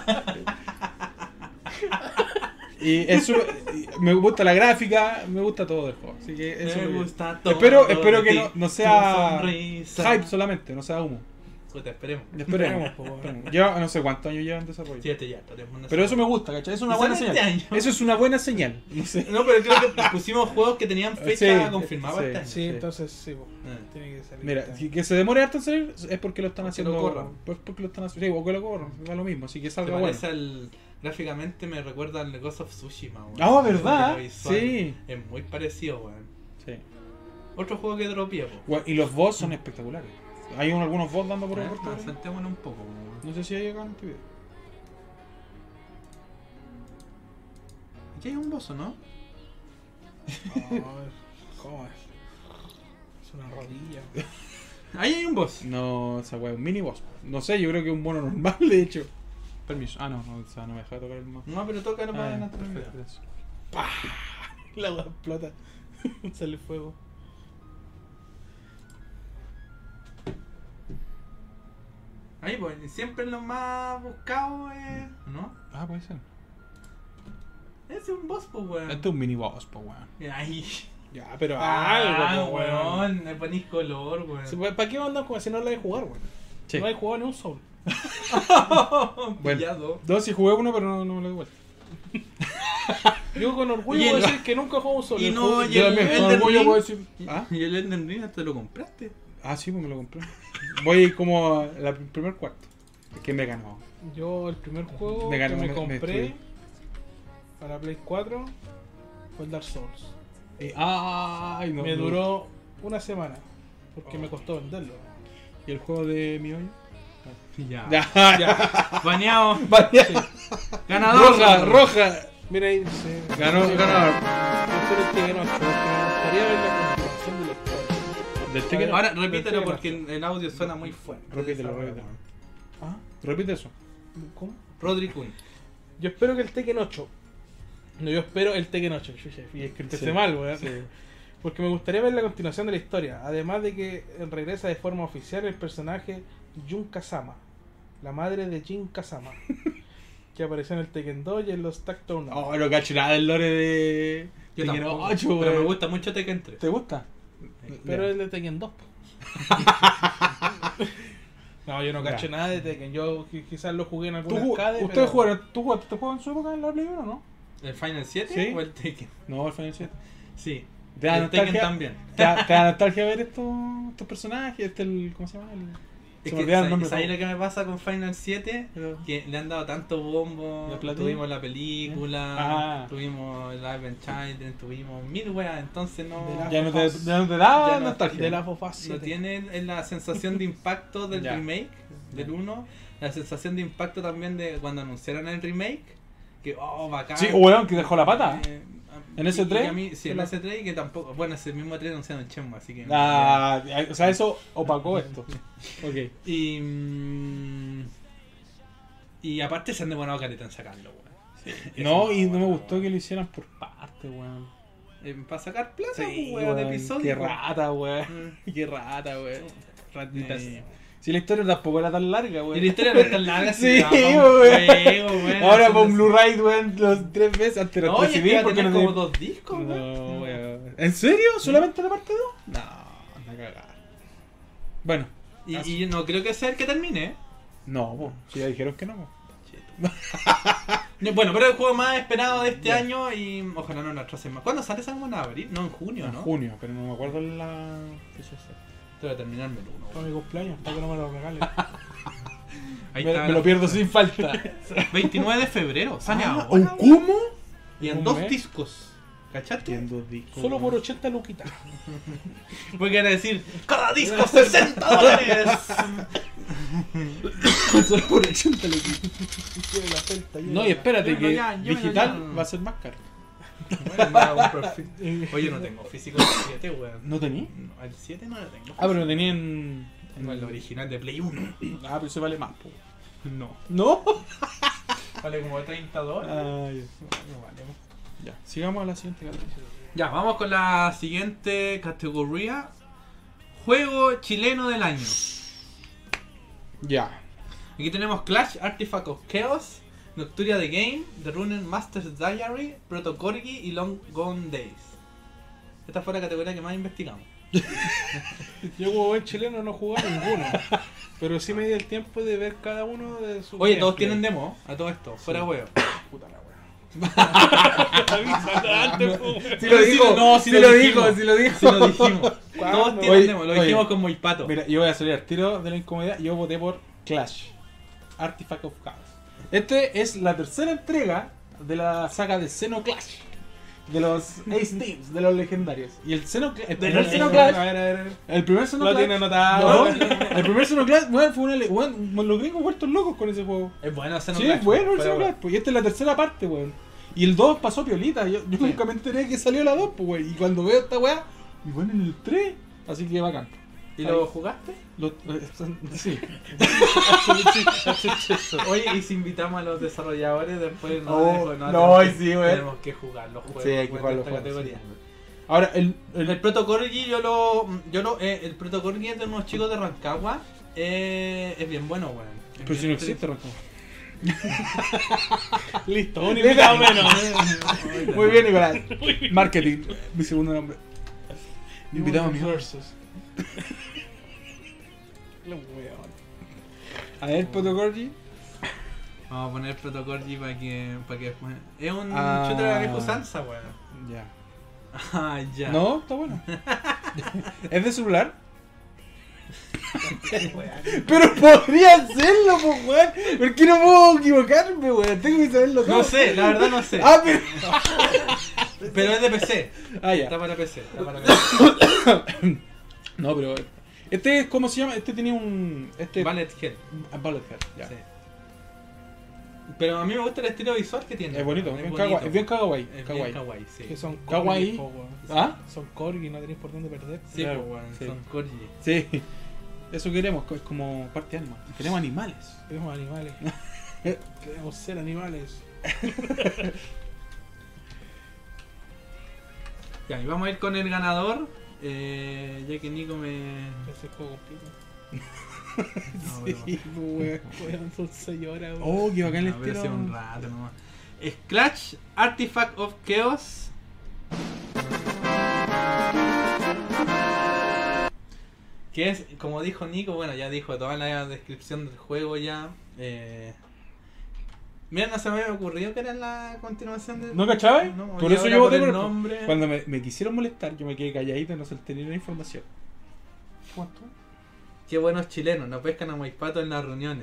Y eso, y me gusta la gráfica, me gusta todo del juego. Así que eso es Me lo que- gusta todo. Espero, espero de que ti, no, no tu sea sonrisa. hype solamente, no sea humo. Puta, esperemos. Esperemos. po, weón. esperemos. Lleva, no sé cuántos años llevan en desarrollo. Siete ya, tenemos una Pero eso me semana. gusta, ¿cachai? Eso es una Y buena sale señal. este año. Eso es una buena señal. No sé. No, pero creo que pusimos juegos que tenían fecha Sí, confirmada sí. este año. Sí, entonces sí, po. Ah. Tiene que salir. Mira, este si año. que se demore harto en salir es porque lo están Porque haciendo. lo corran. Pues porque lo están haciendo. Sí, o que lo corran, da lo mismo, así que Se salga bueno. parece al... Gráficamente me recuerda al Ghost of Tsushima, weón. Ah, ¿verdad? Lo visual Sí. Es muy parecido, weón. Sí. Otro juego que dropié, po. Bueno, y los boss son espectaculares. Hay un- algunos boss dando por ahí Ah, por todo. Saltémonos un poco, weón. No sé si hay acá en este video. Aquí hay un boss, ¿o no? No, a ver, ¿cómo es? Es una rodilla. Ahí hay un boss. No, esa weá es un mini boss. No sé, yo creo que es un mono normal, de hecho. Permiso. Ah, no, no, o sea, no me deja tocar el mouse. No, pero tócalo para Ah, adelante el video. perfecto, eso. La weá explota. Sale fuego. Ahí, pues, siempre lo más buscado es... ¿No? Ah, puede ser. Ese es un boss, pues, weón. Este es un mini boss, pues weón. Ahí. Ya, pero Ah, algo, pues, weón. weón. Le ponís color, weón. Sí, pues, ¿para qué mandan con si no la de jugar, weón? Sí. No hay jugado ni un soul. Bueno. Pillado. No, sí jugué uno, pero no, no me lo doy vuelta. Yo con orgullo Y puedo el- decir que nunca he jugado un soul. y El no, juego- y Yo el también, con Elden orgullo Ring. puedo decir. ¿Ah? ¿Y el Elden Ring te lo compraste? Ah, sí, pues me lo compré. Voy como al la primer cuarto. Es que me ganó. Yo el primer juego Me ganó, que me, me- me compré destruí. para Play cuatro fue el Dark Souls. Y, ay, no. me no. duró una semana porque Oh. me costó venderlo. ¿Y el juego de mi hoyo? Ya. Ya, Ya. Baneado. Vale. Ganador. Roja, roja. Mira ahí dice. Ganó, ganador. Prefiero el Tekken ocho porque me gustaría ver la continuación de la historia. Del Tekken. Ahora Del repítelo Tekken porque el el audio suena muy fuerte. Repítelo, Esa repítelo. weá. Ah, repite eso. ¿Cómo? Rodri Kun. Yo espero que el Tekken ocho. No, yo espero el Tekken ocho. Chucha, y es que empecé Sí, mal, weón. sí. Porque me gustaría ver la continuación de la historia. Además de que regresa de forma oficial el personaje Jun Kazama, la madre de Jin Kazama, que apareció en el Tekken dos y en los Tactown. Oh, no cacho nada del lore de. Yo Tekken tampoco, ocho, pero me weón. gusta mucho Tekken tres. ¿Te gusta? Pero Ya. es de Tekken dos. po. No, yo no Ya. cacho nada de Tekken. Yo qui- quizás lo jugué en ¿Tú alguna ju- arcade. ¿Ustedes pero- jugaron, ¿tú jugaste este juego en su época en la Play uno, no? ¿El Final siete Sí. o el Tekken? No, el Final siete. Sí. ¿Te da El Tekken nostalgia? también. ¿Te da, te da nostalgia ver estos, estos personajes? Este, el, ¿cómo se llama? El, Es se me que, olvidaba el ¿sabes nombre. ¿sabes lo que me pasa con Final siete? Pero- Que le han dado tanto bombo. ¿La platino? Tuvimos la película, Ah. tuvimos Live and Child, tuvimos mil weas, entonces no, De la- Ya no te, ya no te da Ya no- nostalgia. De la Fofas no siete. tiene la sensación de impacto del Ya. remake, del uno, la sensación de impacto también de cuando anunciaron el remake, que oh, bacán. Sí, weón, que dejó la pata. Eh, ¿En y- ese y tres? que a mí- sí, en La- ese tres y que tampoco, bueno, ese mismo tres anunciaron en Shenmue, así que... Ah, o sea, eso opacó esto. Ok. Y... mm, y aparte se han demorado caleta en sacarlo, weón. No, y no me gustó que lo hicieran por parte, weón. Eh, para sacar plata, Sí, pues, weón, de weón, episodio. qué pues. rata, weón. Mm. Qué rata, weón. Ratitas. Eh. Si la historia tampoco era tan larga, Y weón. la historia no es tan larga, Sí, así que weón. juego, weón. Ahora Eso pon no- Blu-ray, weón, los tres veces antes de No, los y es C que va D a porque tener no como te- dos discos, No, weón. weón. ¿En serio? ¿Solamente la parte dos? No, anda a cagar. Bueno, Y, y yo no creo que sea el que termine, ¿eh? no, po, si ya dijeron que no, po. No, bueno, pero el juego más esperado de este Ya. año y ojalá no lo atrasen más. ¿Cuándo sale esa en abril? No, en junio, En ¿no? junio, pero no me acuerdo la fecha exacta. Tengo que terminarme el uno. Para mi cumpleaños, para que no me lo regalen. Ahí Me, está me la lo pierdo foto. sin falta. veintinueve de febrero, sale Ah, ahora, ¿un weón. Kumo? Y en un dos mes. discos. ¿Cachaste? En dos discos. Solo por ochenta luquitas. Porque quiere decir, cada disco sesenta dólares. Solo por ochenta lucas. No, y espérate Llévelo que ya, llévelo digital ya. va a ser más caro. Bueno, me hago un perfil. Oye, no tengo físico del siete, weón. ¿No tenía? No, el siete no lo tengo. Ah, pero lo tenía en... Tengo el original de Play uno. Ah, pero eso vale más, po. No. ¿No? Vale como treinta dólares. Ah, ya. No vale. Ya, sigamos a la siguiente categoría. Ya, vamos con la siguiente categoría. Juego chileno del año. Ya. Aquí tenemos Clash, Artifact of Chaos, Nocturia the Game, The Runner Master's Diary, Protocorgi y Long Gone Days. Esta fue la categoría que más investigamos. Yo como buen chileno no jugaba ninguno. Pero sí me di el tiempo de ver cada uno de sus Oye, todos gameplay. tienen demo, a todo esto, fuera huevo. Puta la wea. antes, po. Sí lo dijo, no, sí sí lo lo dijo, dijimos. sí lo dijo. Sí lo dijimos. ¿Cuándo? Todos tienen Oye, demo, lo oye. dijimos con muy pato. Mira, yo voy a salir al tiro de la incomodidad. Yo voté por Clash, Artifact of Chaos. Este es la tercera entrega de la saga de Xenoclash. De los Ace Teams, de los legendarios. Y el Xenoclash. El primer A Xenoclash. ver, a ver. El primer Xenoclash. Lo tiene anotado. No, el primer Xenoclash, bueno, fue una. le- Bueno, los gringos vueltos locos con ese juego. Es bueno hacer Sí, es bueno el Xenoclash, pues. Y esta es la tercera parte, weón. Y el dos pasó piolita. Yo, yo nunca me enteré que salió la dos, pues, weón. Y cuando veo esta weá, y bueno, en el tres. Así que bacán. ¿Y lo jugaste? Lo- sí. Oye, y si invitamos a los desarrolladores después no, Oh, dejo- no, tenemos ay, que- sí, güey. tenemos que jugar los juegos Sí, hay que güey, jugar de los esta juegos, categoría. sí. Ahora, el. el, El Protocorgi yo lo, yo lo eh, el Protocorgi es de unos chicos de Rancagua, eh, es bien bueno, weón. Es pero si bien no existe, Rancagua. Listo, un invitado menos. Muy bien, Nicolás. Marketing, mi segundo nombre. Invitamos a mi Versus. Lo weón. A ver, Protogorgi. Vamos a poner Protocorgi para que, para que es un Ah. shooter de la vieja usanza, weón. Ya. Ah, ya. No, está bueno. ¿Es de celular? Pero podría hacerlo, pues, weón. ¿Por qué no puedo equivocarme, weón? Tengo que saberlo todo. No sé, la verdad no sé. Ah, pero. Pero es de P C. Ah, Está ya. para P C. Está para P C. No, pero. Este, ¿cómo se llama? Este tenía un. Este. Ballet Head. Ah, Bullet Head, ya. Sí. Pero a mí me gusta el estilo visual que tiene. Es bonito, es bien bonito. kawaii. Es bien kawaii. Es bien kawaii. kawaii, sí. Que son Kawaii. corgis, po, weón. ¿Ah? Son corgi, no tenéis por dónde perder. Sí, Claro, pues, weón, sí. son corgi. Sí. Eso queremos, es como parte alma. Queremos animales. Queremos animales. Queremos ser animales. Ya, y vamos a ir con el ganador. Eh, ya que Nico me. Ese juego completo. No, pero- Sí, weón. Weón, son seis horas, weón. Oh, qué bacán el No, pero estilo. sí, un rato nomás. Scratch, Artifact of Chaos. Que es, como dijo Nico, bueno, ya dijo toda la descripción del juego ya. Eh... Mira, no se me había ocurrido que era la continuación del... ¿No cachabas? No, por y eso ahora yo voté por por el el nombre. Cuando me, me quisieron molestar, yo me quedé calladito y no solté ni una información. ¿Cuánto? Qué buenos chilenos, no pescan a Maipato en las reuniones.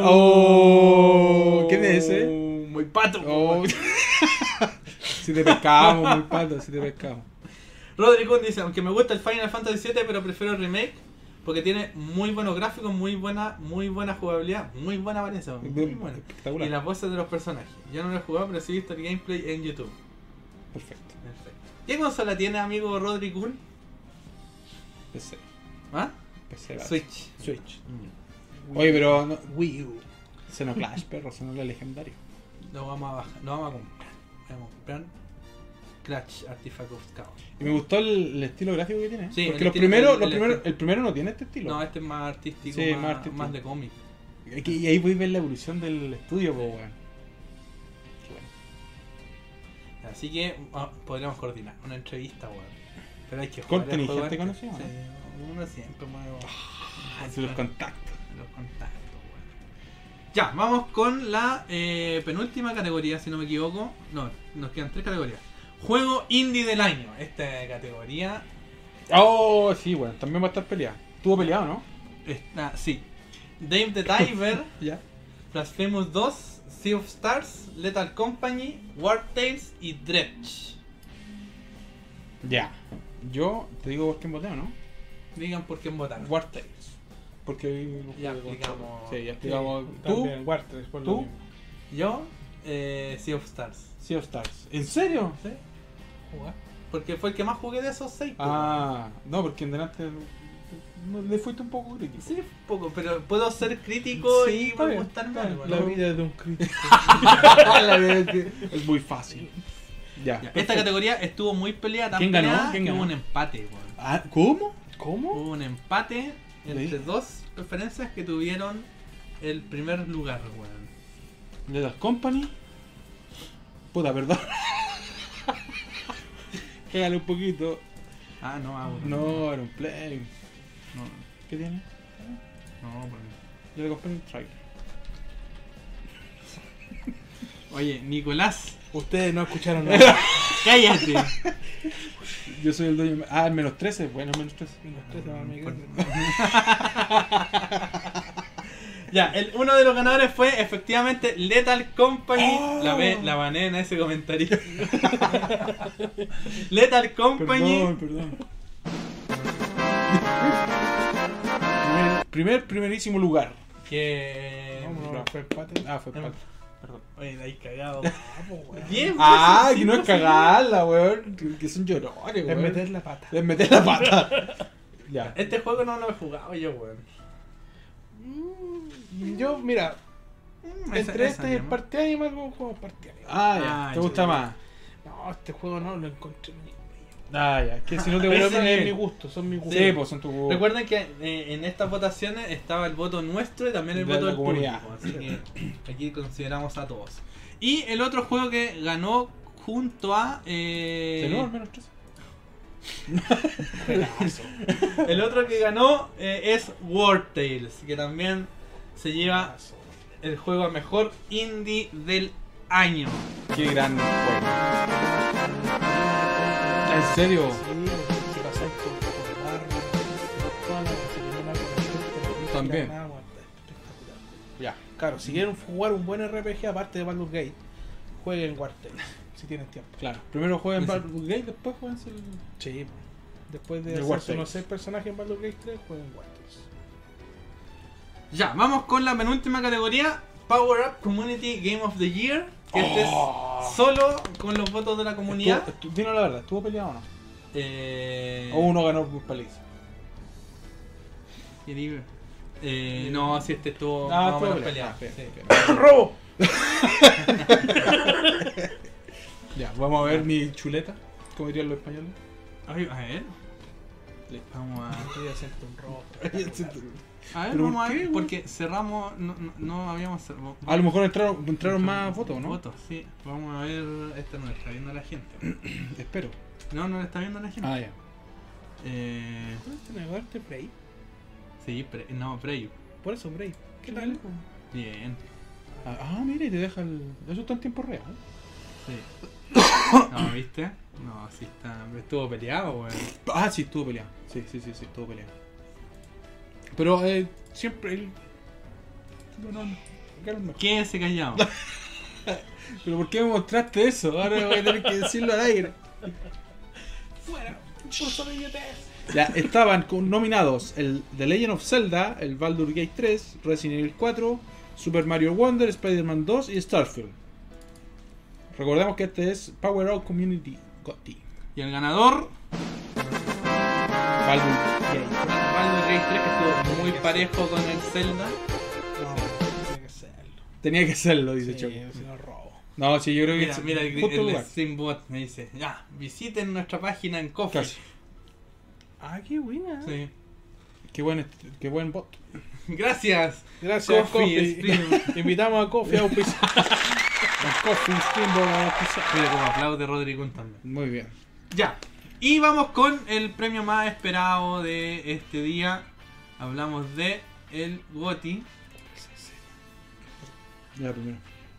Oh, ¿quién es ese? Maipato. Oh. Si te pescamos, muy pato, si te pescamos. Rodrigo dice, aunque me gusta el Final Fantasy siete, pero prefiero el remake porque tiene muy buenos gráficos, muy buena, muy buena jugabilidad, muy buena apariencia, muy buena. Espectacular. Y las voces de los personajes. Yo no lo he jugado, pero sí he visto el gameplay en YouTube. Perfecto. Perfecto. ¿Qué consola tiene, amigo Rodri Cool? P C. ¿Ah? P C vale. Switch. Switch. Oye, pero no, Wii U. Xenoclash, perro, Xenoclash legendario. Lo vamos a bajar, lo vamos a comprar. Vamos a comprar Crash Artifact of Chaos. Y me gustó el, el estilo gráfico que tiene. Sí, porque el los estilo- primeros, el- los el primeros, estilo. el primero no tiene este estilo. No, este es más artístico, Sí, más, más artístico. más de cómic. Y que- y ahí podéis ver la evolución del estudio, po, weón. Qué bueno. Así que ah, podríamos coordinar una entrevista, weón. Pero hay que Con- jugar. el ¿tenéis juego gente este. conocida, Sí, uno siempre mueve. Hace los contactos. Los contactos, weón. Ya, vamos con la eh, penúltima categoría, si no me equivoco. No, nos quedan tres categorías. Juego indie del año. Esta categoría Oh, sí, bueno, también va a estar peleada. Estuvo peleado, ¿no? está, sí. Dave the Diver, Ya. Blasphemous dos, Sea of Stars, Lethal Company, War Tales y Dredge. Ya. Yo te digo por quién voté, ¿o no? Digan por quién votaron. War Tales. Porque vi los Ya juegos. explicamos. Sí, ya explicamos. Sí, ¿Tú? también, Wartres, por lo ¿Tú? mismo. Yo, eh, Sea of Stars. Sea of Stars. ¿En serio? ¿Sí? Porque fue el que más jugué de esos seis. pues. Ah, no, porque en delante no, le fuiste un poco crítico. Sí, un poco, pero puedo ser crítico Sí, y está bien, gustarme está algo. bien. La ¿no? vida de un crítico. La verdad es que es muy fácil. Ya. Ya, perfecto. esta categoría estuvo muy peleada, tan ¿Quién ganó? peleada ¿Quién que ganó? hubo un empate. weón. Ah, ¿cómo? ¿Cómo? Hubo un empate entre ¿Sí? dos preferencias que tuvieron el primer lugar, weón. Lethal Company. Puta, perdón. Quédale un poquito. Ah, no, ah, bueno. No, era un play. No, ¿Qué tiene? no, pues. Lethal Company trailer. Oye, Nicolás, Ustedes no escucharon nada. cállate. Yo soy el dueño. Ah, el menos trece. Bueno, menos trece. Menos tres, no, amigo. Ya, el, uno de los ganadores fue efectivamente Lethal Company. Oh. La, ve, la bané en ese comentario. Lethal Company. Perdón, perdón. primer, primer, primerísimo lugar. Que. No, no, fue empate. Ah, fue empate. Perdón. Oye, de ahí cagado. Ah, pues, weón. Bien, Ah, pues, que no es cinco cagarla, weón. Que- Que son llorones, Es weón. meter la pata. Es meter la pata. Ya. Este juego no lo he jugado yo, weón. Mm, Yo, mira, Mm, esa- entre esa este y el llama. Party Animal, juego juego Party Animal. Ah, ya. Ah, ¿Te ya, gusta ya. más? No, este juego no lo encontré ni. Ah, ya. Que si no te Pero gusta. es mi gusto, son mis gustos. Sí, pues son tus. Recuerden que eh, en estas votaciones estaba el voto nuestro y también el De voto la del comunidad. público, así que aquí consideramos a todos. Y el otro juego que ganó junto a eh, ¿De nuevo el menos trece? el otro que ganó eh, es War Tales, que también se lleva el juego a mejor indie del año. Qué gran juego. ¿En serio? Sí, si pasáis por, por barrio, por toda la se tiene una conexión, También. nada, weón, espectacular. Ya. Claro, si quieren jugar un buen R P G aparte de Baldur's Gate, jueguen War Tales, si tienen tiempo. Claro. Primero jueguen Pues sí. Baldur's Gate, después jueguen el. Sí, después de De hacerse War Tales. unos seis personajes en Baldur's Gate tres, jueguen War Tales. Ya, vamos con la penúltima categoría, Power Up Community Game of the Year, que este Oh. es solo con los votos de la comunidad. Estuvo- estu- Dinos la verdad, ¿estuvo peleado o no? Eh, O uno ganó por paliza. ¿qué digo? Eh, no, si este estuvo Ah, más o estuvo menos peleado. peleado. Ah, sí. bien. ¡Robo! Ya, vamos a ver mi chuleta, como dirían los españoles. Ay, a ver. Vamos a. Voy a hacerte un robo. A ver, ¿Pero vamos por a ver, qué, güey? porque cerramos. No, no, no habíamos cerrado. A lo mejor entraron, entraron más votos, ¿no? Votos, sí. Vamos a ver. Esta no la está viendo la gente. Espero. No, no la está viendo la gente. Ah, ya. Eh, ¿Cuál es el negocio de Brave? sí, pre- no, Brave. Por eso, Brave. ¿Qué tal? Bien. Ah, ah, mira, y te deja el. Eso está en tiempo real. Sí. No, ¿viste? No, sí está. Estuvo peleado, weón. Ah, sí, estuvo peleado. Sí, sí, sí, sí, estuvo peleado. Pero eh, siempre el. No, no, no. Acá es mejor. Quédese callado. Pero ¿por qué me mostraste eso? Ahora voy a tener que decirlo al aire. Fuera, por solo idiotez. Ya, estaban con- nominados el The Legend of Zelda, el Baldur's Gate tres, Resident Evil cuatro, Super Mario Wonder, Spider-Man dos y Starfield. Recordemos que este es Power Out Community Gotti. Y el ganador, Baldur's Gate. Baldur's Gate tres, que estuvo muy parejo con el Zelda. No, tiene que serlo. Tenía que serlo, dice Sí, Choco. si no robo. No, sí, yo creo que Mira, es mira, el, justo el lugar. Steambot me dice, ya, visiten nuestra página en Coffee. Casi. Ah, qué buena. Sí. Qué buen, est- qué buen bot. Gracias. Gracias, Coffee, Coffee. Stream. Invitamos a Coffee a auspiciar. Coffee, Steamboat, pizza. Mira cómo aplaude Rodrigo también. Muy bien. Ya. Y vamos con el premio más esperado de este día. Hablamos de el GOTY. Ya, primero.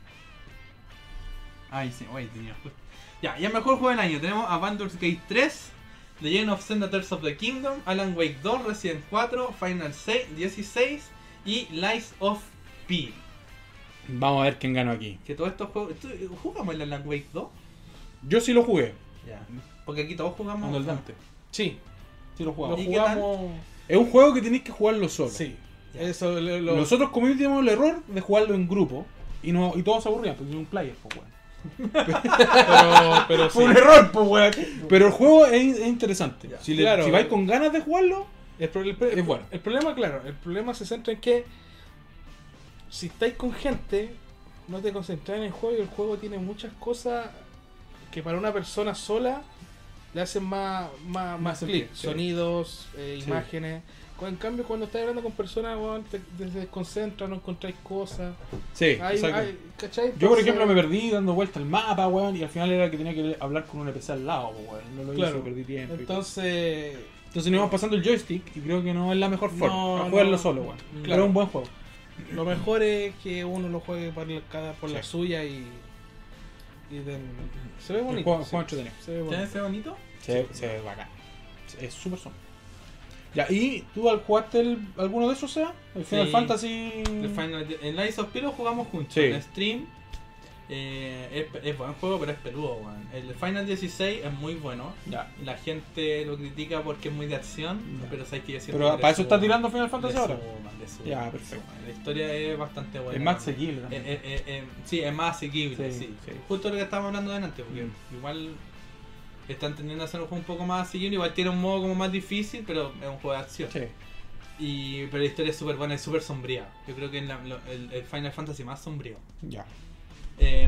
Ay, sí, oye, tenía justo. Ya, y el mejor juego del año tenemos a Baldur's Gate tres, The Legend of Zelda Tears of the Kingdom, Alan Wake dos, Resident cuatro, Final dieciséis y Lies of P. Vamos a ver quién ganó aquí. Que todos estos juegos... ¿tú- ¿Jugamos el Alan Wake dos? Yo sí lo jugué. Ya. Porque aquí todos jugamos... Cuando el Dante. Sí, Sí lo lo jugamos. ¿Y qué tal? jugamos. Es un juego que tenéis que jugarlo solo. Sí, Ya. eso lo, lo- Nosotros community tenemos el error de jugarlo en grupo y no y todos se aburrían porque es un player, pues weón. pero, pero sí. Fue un error, pues weón. Pero el juego es, es interesante. Ya. Si, le- Claro. si vais con ganas de jugarlo, El, pro- el pro- Es bueno. el problema, claro, el problema se centra en que si estáis con gente, no te concentráis en el juego y el juego tiene muchas cosas que para una persona sola le hacen más, más, más sentido, clic, sí. sonidos, eh, Sí. imágenes. Cu- En cambio, cuando estás hablando con personas, weón, te, te desconcentras, no encontráis cosas. sí, Hay- exacto. hay- ¿cachai? Yo, por Entonces- ejemplo, me perdí dando vuelta al mapa, weón, y al final era que tenía que hablar con un N P C al lado, pues, weón. No lo Claro. hice, perdí tiempo. y todo. Entonces, Entonces nos íbamos pasando el joystick y creo que no es la mejor forma. No, a jugarlo no. solo, weón. Claro. Pero es un buen juego. lo mejor es que uno lo juegue por la, cada, por la Sí. suya y, y den- se ve El bonito. juego- sí. juego entretenido. Se ve ¿Te bonito. hace bonito? Se, se ve bacán. Es súper son. Ya, ¿y tú al jugaste el- alguno de esos, sea? ¿El Final Sí. Fantasy? El Final... En Lies of P lo jugamos juntos. Sí. En stream. Eh, es, es buen juego, pero es peludo, weón. El Final dieciséis es muy bueno. Ya. La gente lo critica porque es muy de acción, Ya. pero sabes que yo siento Pero que le para eso está suman, tirando Final Fantasy le ahora. suman, le suman, Ya, le perfecto. suman. La historia es bastante buena. Es más también. asequible Eh, también. eh, eh, eh, sí, es más asequible, Sí, sí, sí. Justo lo que estábamos hablando delante, porque Mm. igual están tendiendo a hacer un juego un poco más asequible, igual tiene un modo como más difícil, pero es un juego de acción. Sí. Y, pero la historia es súper buena, es súper sombría. Yo creo que es la- lo- el, el Final Fantasy más sombrío. Ya. Eh,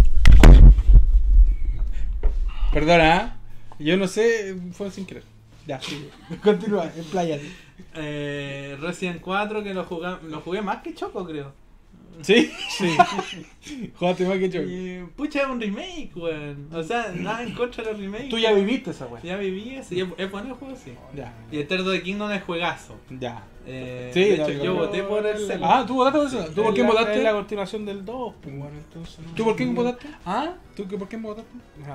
Perdona, ¿eh? Yo no sé, fue sin querer. Ya, sí. Continúa, en playa. eh, Resident cuatro, que lo jugué, lo jugué más que Choco, creo. ¿Sí? Sí. Jugaste más que yo. Y, pucha, es un remake, weón. O sea, nada en contra de los remakes. Tú ya viviste esa weá. Ya viví ese, y es, es bueno el juego, sí. Ya. Y el Terdo de Kingdom es juegazo. Ya. Eh, Sí, de no, hecho, yo- yo voté por el Zelda. Ah, ¿tú votaste por eso? ¿Tú por Es quién la- votaste? Es la continuación del dos, pues bueno, entonces. no- ¿Tú por quién votaste? ¿Ah? ¿Tú qué- por quién votaste?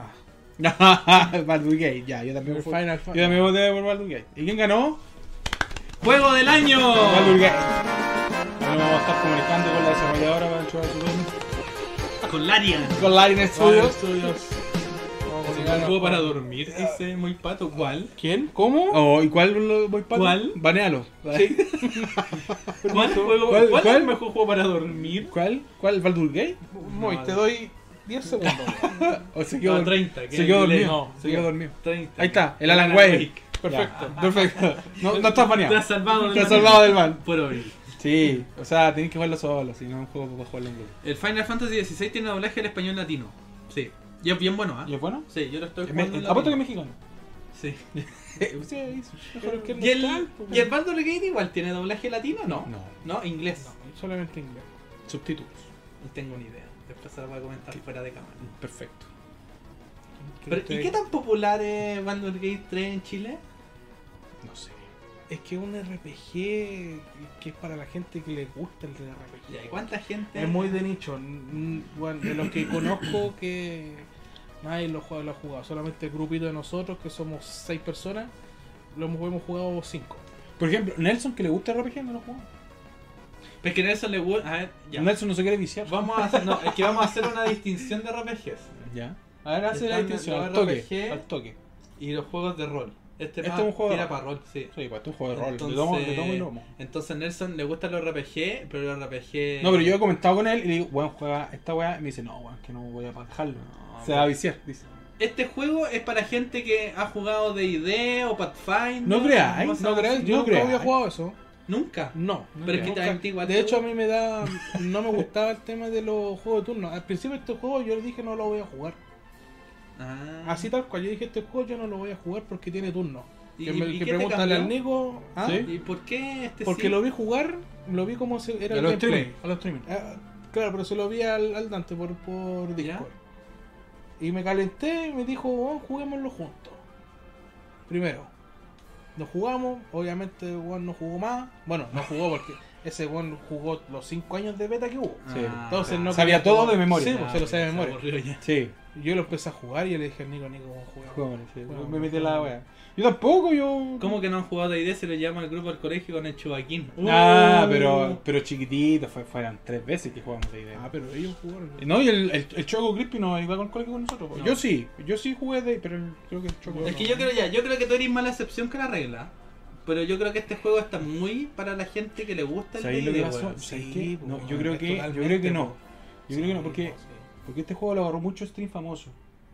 Ah, Baldur's Gate, ya, yo también, el fui- Final yo Fantasy. también voté por Baldur's Gate. ¿Y quién ganó? ¡Juego del año! Baldur's Gate. Ahora nos vamos a estar comunicando con la desarrolladora para el show de su turno. Con Larian. Con Larian Studios. Studios. Vamos a Un comunicarnos juego para con- dormir, dice muy pato. ¿Cuál? ¿Quién? ¿Cómo? Oh, ¿y cuál lo voy para? ¿Cuál? Banealo. Sí. ¿Cuál juego? ¿Cuál- ¿Cuál, cuál? es el mejor juego para dormir? ¿Cuál? ¿Cuál? ¿Baldur's Gate? Muy, te doy diez segundos. ¿O se quedó, No, treinta. que se quedó en inglés. dormido? no, se quedó dormido. treinta. Ahí está, el Alan Wake. Perfecto. Ya, perfecto. No, no estás Te baneado. has salvado del Te has mal. salvado del mal. Por hoy. Sí, o sea, tenés que jugarlo solo, si no es un juego para jugarlo en grupo. El Final Fantasy dieciséis tiene doblaje al español latino. Sí. Y es bien bueno, ¿ah? ¿Y es bueno? Sí, yo lo estoy Me- jugando en Apuesto que es latino. mexicano. Sí. Sí, Pero que no ¿Y el, está, pues, ¿Y el Baldur's Gate igual tiene doblaje latino? No. No. No, inglés. no, solamente inglés. Subtítulos. No tengo ni idea. Después se lo voy a comentar fuera de cámara. Perfecto. Pero, ¿y qué tan popular es Baldur's Gate tres en Chile? No sé. Es que un R P G que es para la gente que le gusta el R P Ya, ¿y G. cuánta gente? Es muy de nicho. Mm, Bueno, de los que conozco que nadie lo, juega, lo ha jugado. Solamente el grupito de nosotros, que somos seis personas, lo hemos, hemos jugado cinco. Por ejemplo, Nelson, que le gusta el R P G, no lo juega. Pero es que Nelson le gusta. A ver, ya. Nelson no se quiere viciar. Vamos a hacer, no, es que vamos a hacer una distinción de R P Gs Ya. A ver, hace la Están distinción. los Al toque. R P G. Al toque. y los juegos de rol. Este, Este más es un juego de tira rol. para rol, sí. Sí, pues es un juego de rol. Entonces, de tomo, de tomo y lomo. entonces Nelson le gustan los R P G, pero los R P G. No, pero yo he comentado con él y le digo, weón, juega esta weá. Y me dice, no, weón, que no voy a dejarlo. No, Se va a viciar, dice. Este juego es para gente que ha jugado D and D o Pathfinder. No creáis, cosas No crees, así. yo no nunca creas. había jugado eso. Nunca. No. Pero es que nunca. también igual De te hecho, a gusta. mí me da. No me gustaba el tema de los juegos de turno. Al principio de este juego yo le dije no lo voy a jugar. Ah. Así tal cual. Yo dije este juego yo no lo voy a jugar porque tiene turno. ¿Y, Que, me, y que qué te pregúntale cambió? al Nico. ¿ah? ¿Sí? ¿Y por qué este Porque sí? lo vi jugar, lo vi como se, era A el los gameplay. streaming. A los streaming. Ah, claro, pero se lo vi al, al Dante por, por ¿Ya? Discord. Y me calenté y me dijo, oh, juguémoslo juntos. Primero, nos jugamos, obviamente Juan no jugó más. Bueno, no jugó porque ese weón jugó los cinco años de beta que hubo. Sí. Ah, Entonces claro. no Sabía quería todo jugar- de memoria. Sí, pues, se lo sabe de Se memoria. aburrió ya. Sí. Yo lo empecé a jugar y yo le dije al Nico, Nico, ¿cómo juega? Jugámosle, sí. Juega, Me metí en juega. la wea. Yo tampoco, yo. ¿Cómo que no han jugado D and D? Se le llama al grupo del colegio con el chubaquín. Ah, Uh. pero, pero chiquitito, fue, fueron tres veces que jugamos de idea. Ah, pero ellos jugaron. No, y el, el, el Choco Crispy no iba con el colegio con nosotros. No. Yo sí, yo sí jugué de, pero el- creo que el Choco Es no. que yo creo ya, yo creo que tú eres más la excepción que la regla. Pero yo creo que este juego está muy para la gente que le gusta el ¿Sabéis lo que D and D, pasó? weón. ¿Sabéis Sí, qué? pues, No, yo weón, creo es que, yo totalmente, creo que no. pues. Yo creo que no, Sí, porque, pues, sí. porque este juego lo agarró mucho stream famoso.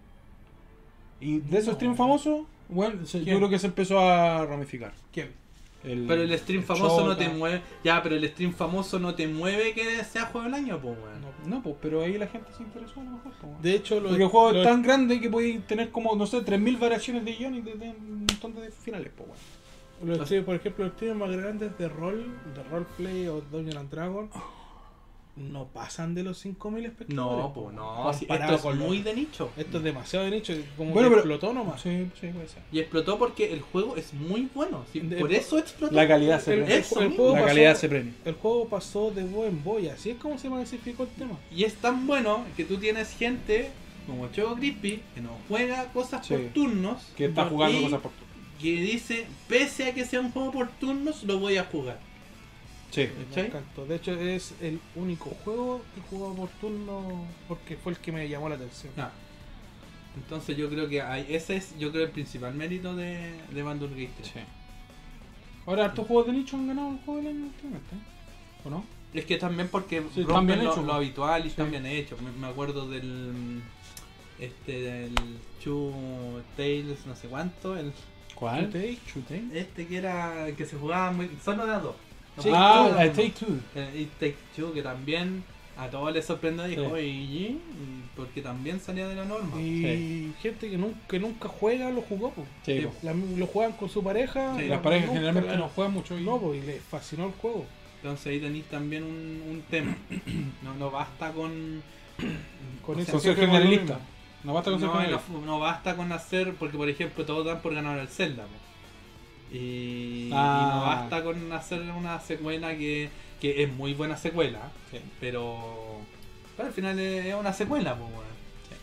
Y de esos stream famosos, bueno, se- yo ¿Quién? creo que se empezó a ramificar. ¿Quién? El, Pero el stream el famoso no Chota. te mueve. Ya, pero el stream famoso no te mueve que sea juego del año, pues, weón. No, pues, pero ahí la gente se interesó a lo mejor. Pues, De hecho, lo, porque el juego lo- es tan grande que podéis tener como, no sé, tres mil variaciones de guión y de, de un montón de finales, pues, bueno. los streams, por ejemplo, los streams más grandes de rol, de roleplay o Dungeons and Dragons, no pasan de los cinco mil espectadores. No, pues no. sí, Comparado esto es con lo- muy de nicho. Esto es demasiado de nicho, como Bueno, que pero- explotó nomás. Sí, sí, puede ser. Y explotó porque el juego es muy bueno. sí, De- por eso explotó. La calidad se El- premia. Eso el mismo. juego La pasó- calidad se premia. El juego pasó de voz en voz, y así es como se masificó el tema. Y es tan bueno que tú tienes gente como Choco Crispy que no juega cosas Sí. por turnos. Que está y jugando cosas por turno. que dice, pese a que sea un juego por turnos, lo voy a jugar. Sí. Me ¿Cachai? encantó. De hecho, es el único juego que he jugado por turno porque fue el que me llamó la atención. Ah. Entonces yo creo que hay, ese es yo creo el principal mérito de, de Baldur's Gate tres. Sí. Ahora, ¿hartos juegos de nicho han ganado el juego del año últimamente? ¿O no? Es que también porque Sí, están rompen bien lo, hechos, lo ¿no? habitual y Sí. están bien hechos. Me, me acuerdo del este del Two Tales no sé cuánto, el ¿Cuál? Chutei. Chutei. este que era que se jugaba muy solo de a dos. No Sí, podía ah, jugar. la Take Two. El It Takes Two, que también a todos les sorprendió, dijo, Sí. oye, ¿y? Porque también salía de la norma. Y gente que nunca, que nunca juega lo jugó. Po. Sí, Sí. po. La- lo juegan con su pareja. Sí, Las no- parejas nunca- generalmente no juegan mucho. Y... No, pues, y le fascinó el juego. Entonces ahí tenéis también un, un tema. No, no basta con... Con O eso Con ser siempre generalista. volvemos. No basta con ser No, generalista. no, no basta con hacer, porque por ejemplo todos dan por ganar el Zelda. po. Y, Ah. y no basta con hacer una secuela que, que es muy buena secuela, Sí. pero, pero al final es es una secuela. Po, weón.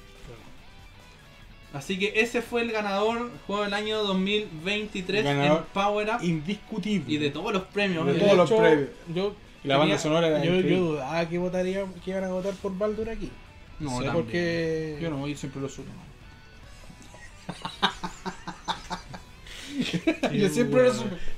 Así que ese fue el ganador, juego del año dos mil veintitrés Ganador en Power Up Indiscutible. y de todos los premios. De De todos los hecho, premios. Yo Y la banda quería- sonora era yo, yo increíble. dudaba que votaría, que iban a votar por Baldur aquí. No, Sí, también. porque Yo no, yo siempre lo subo. Yo siempre lo subo.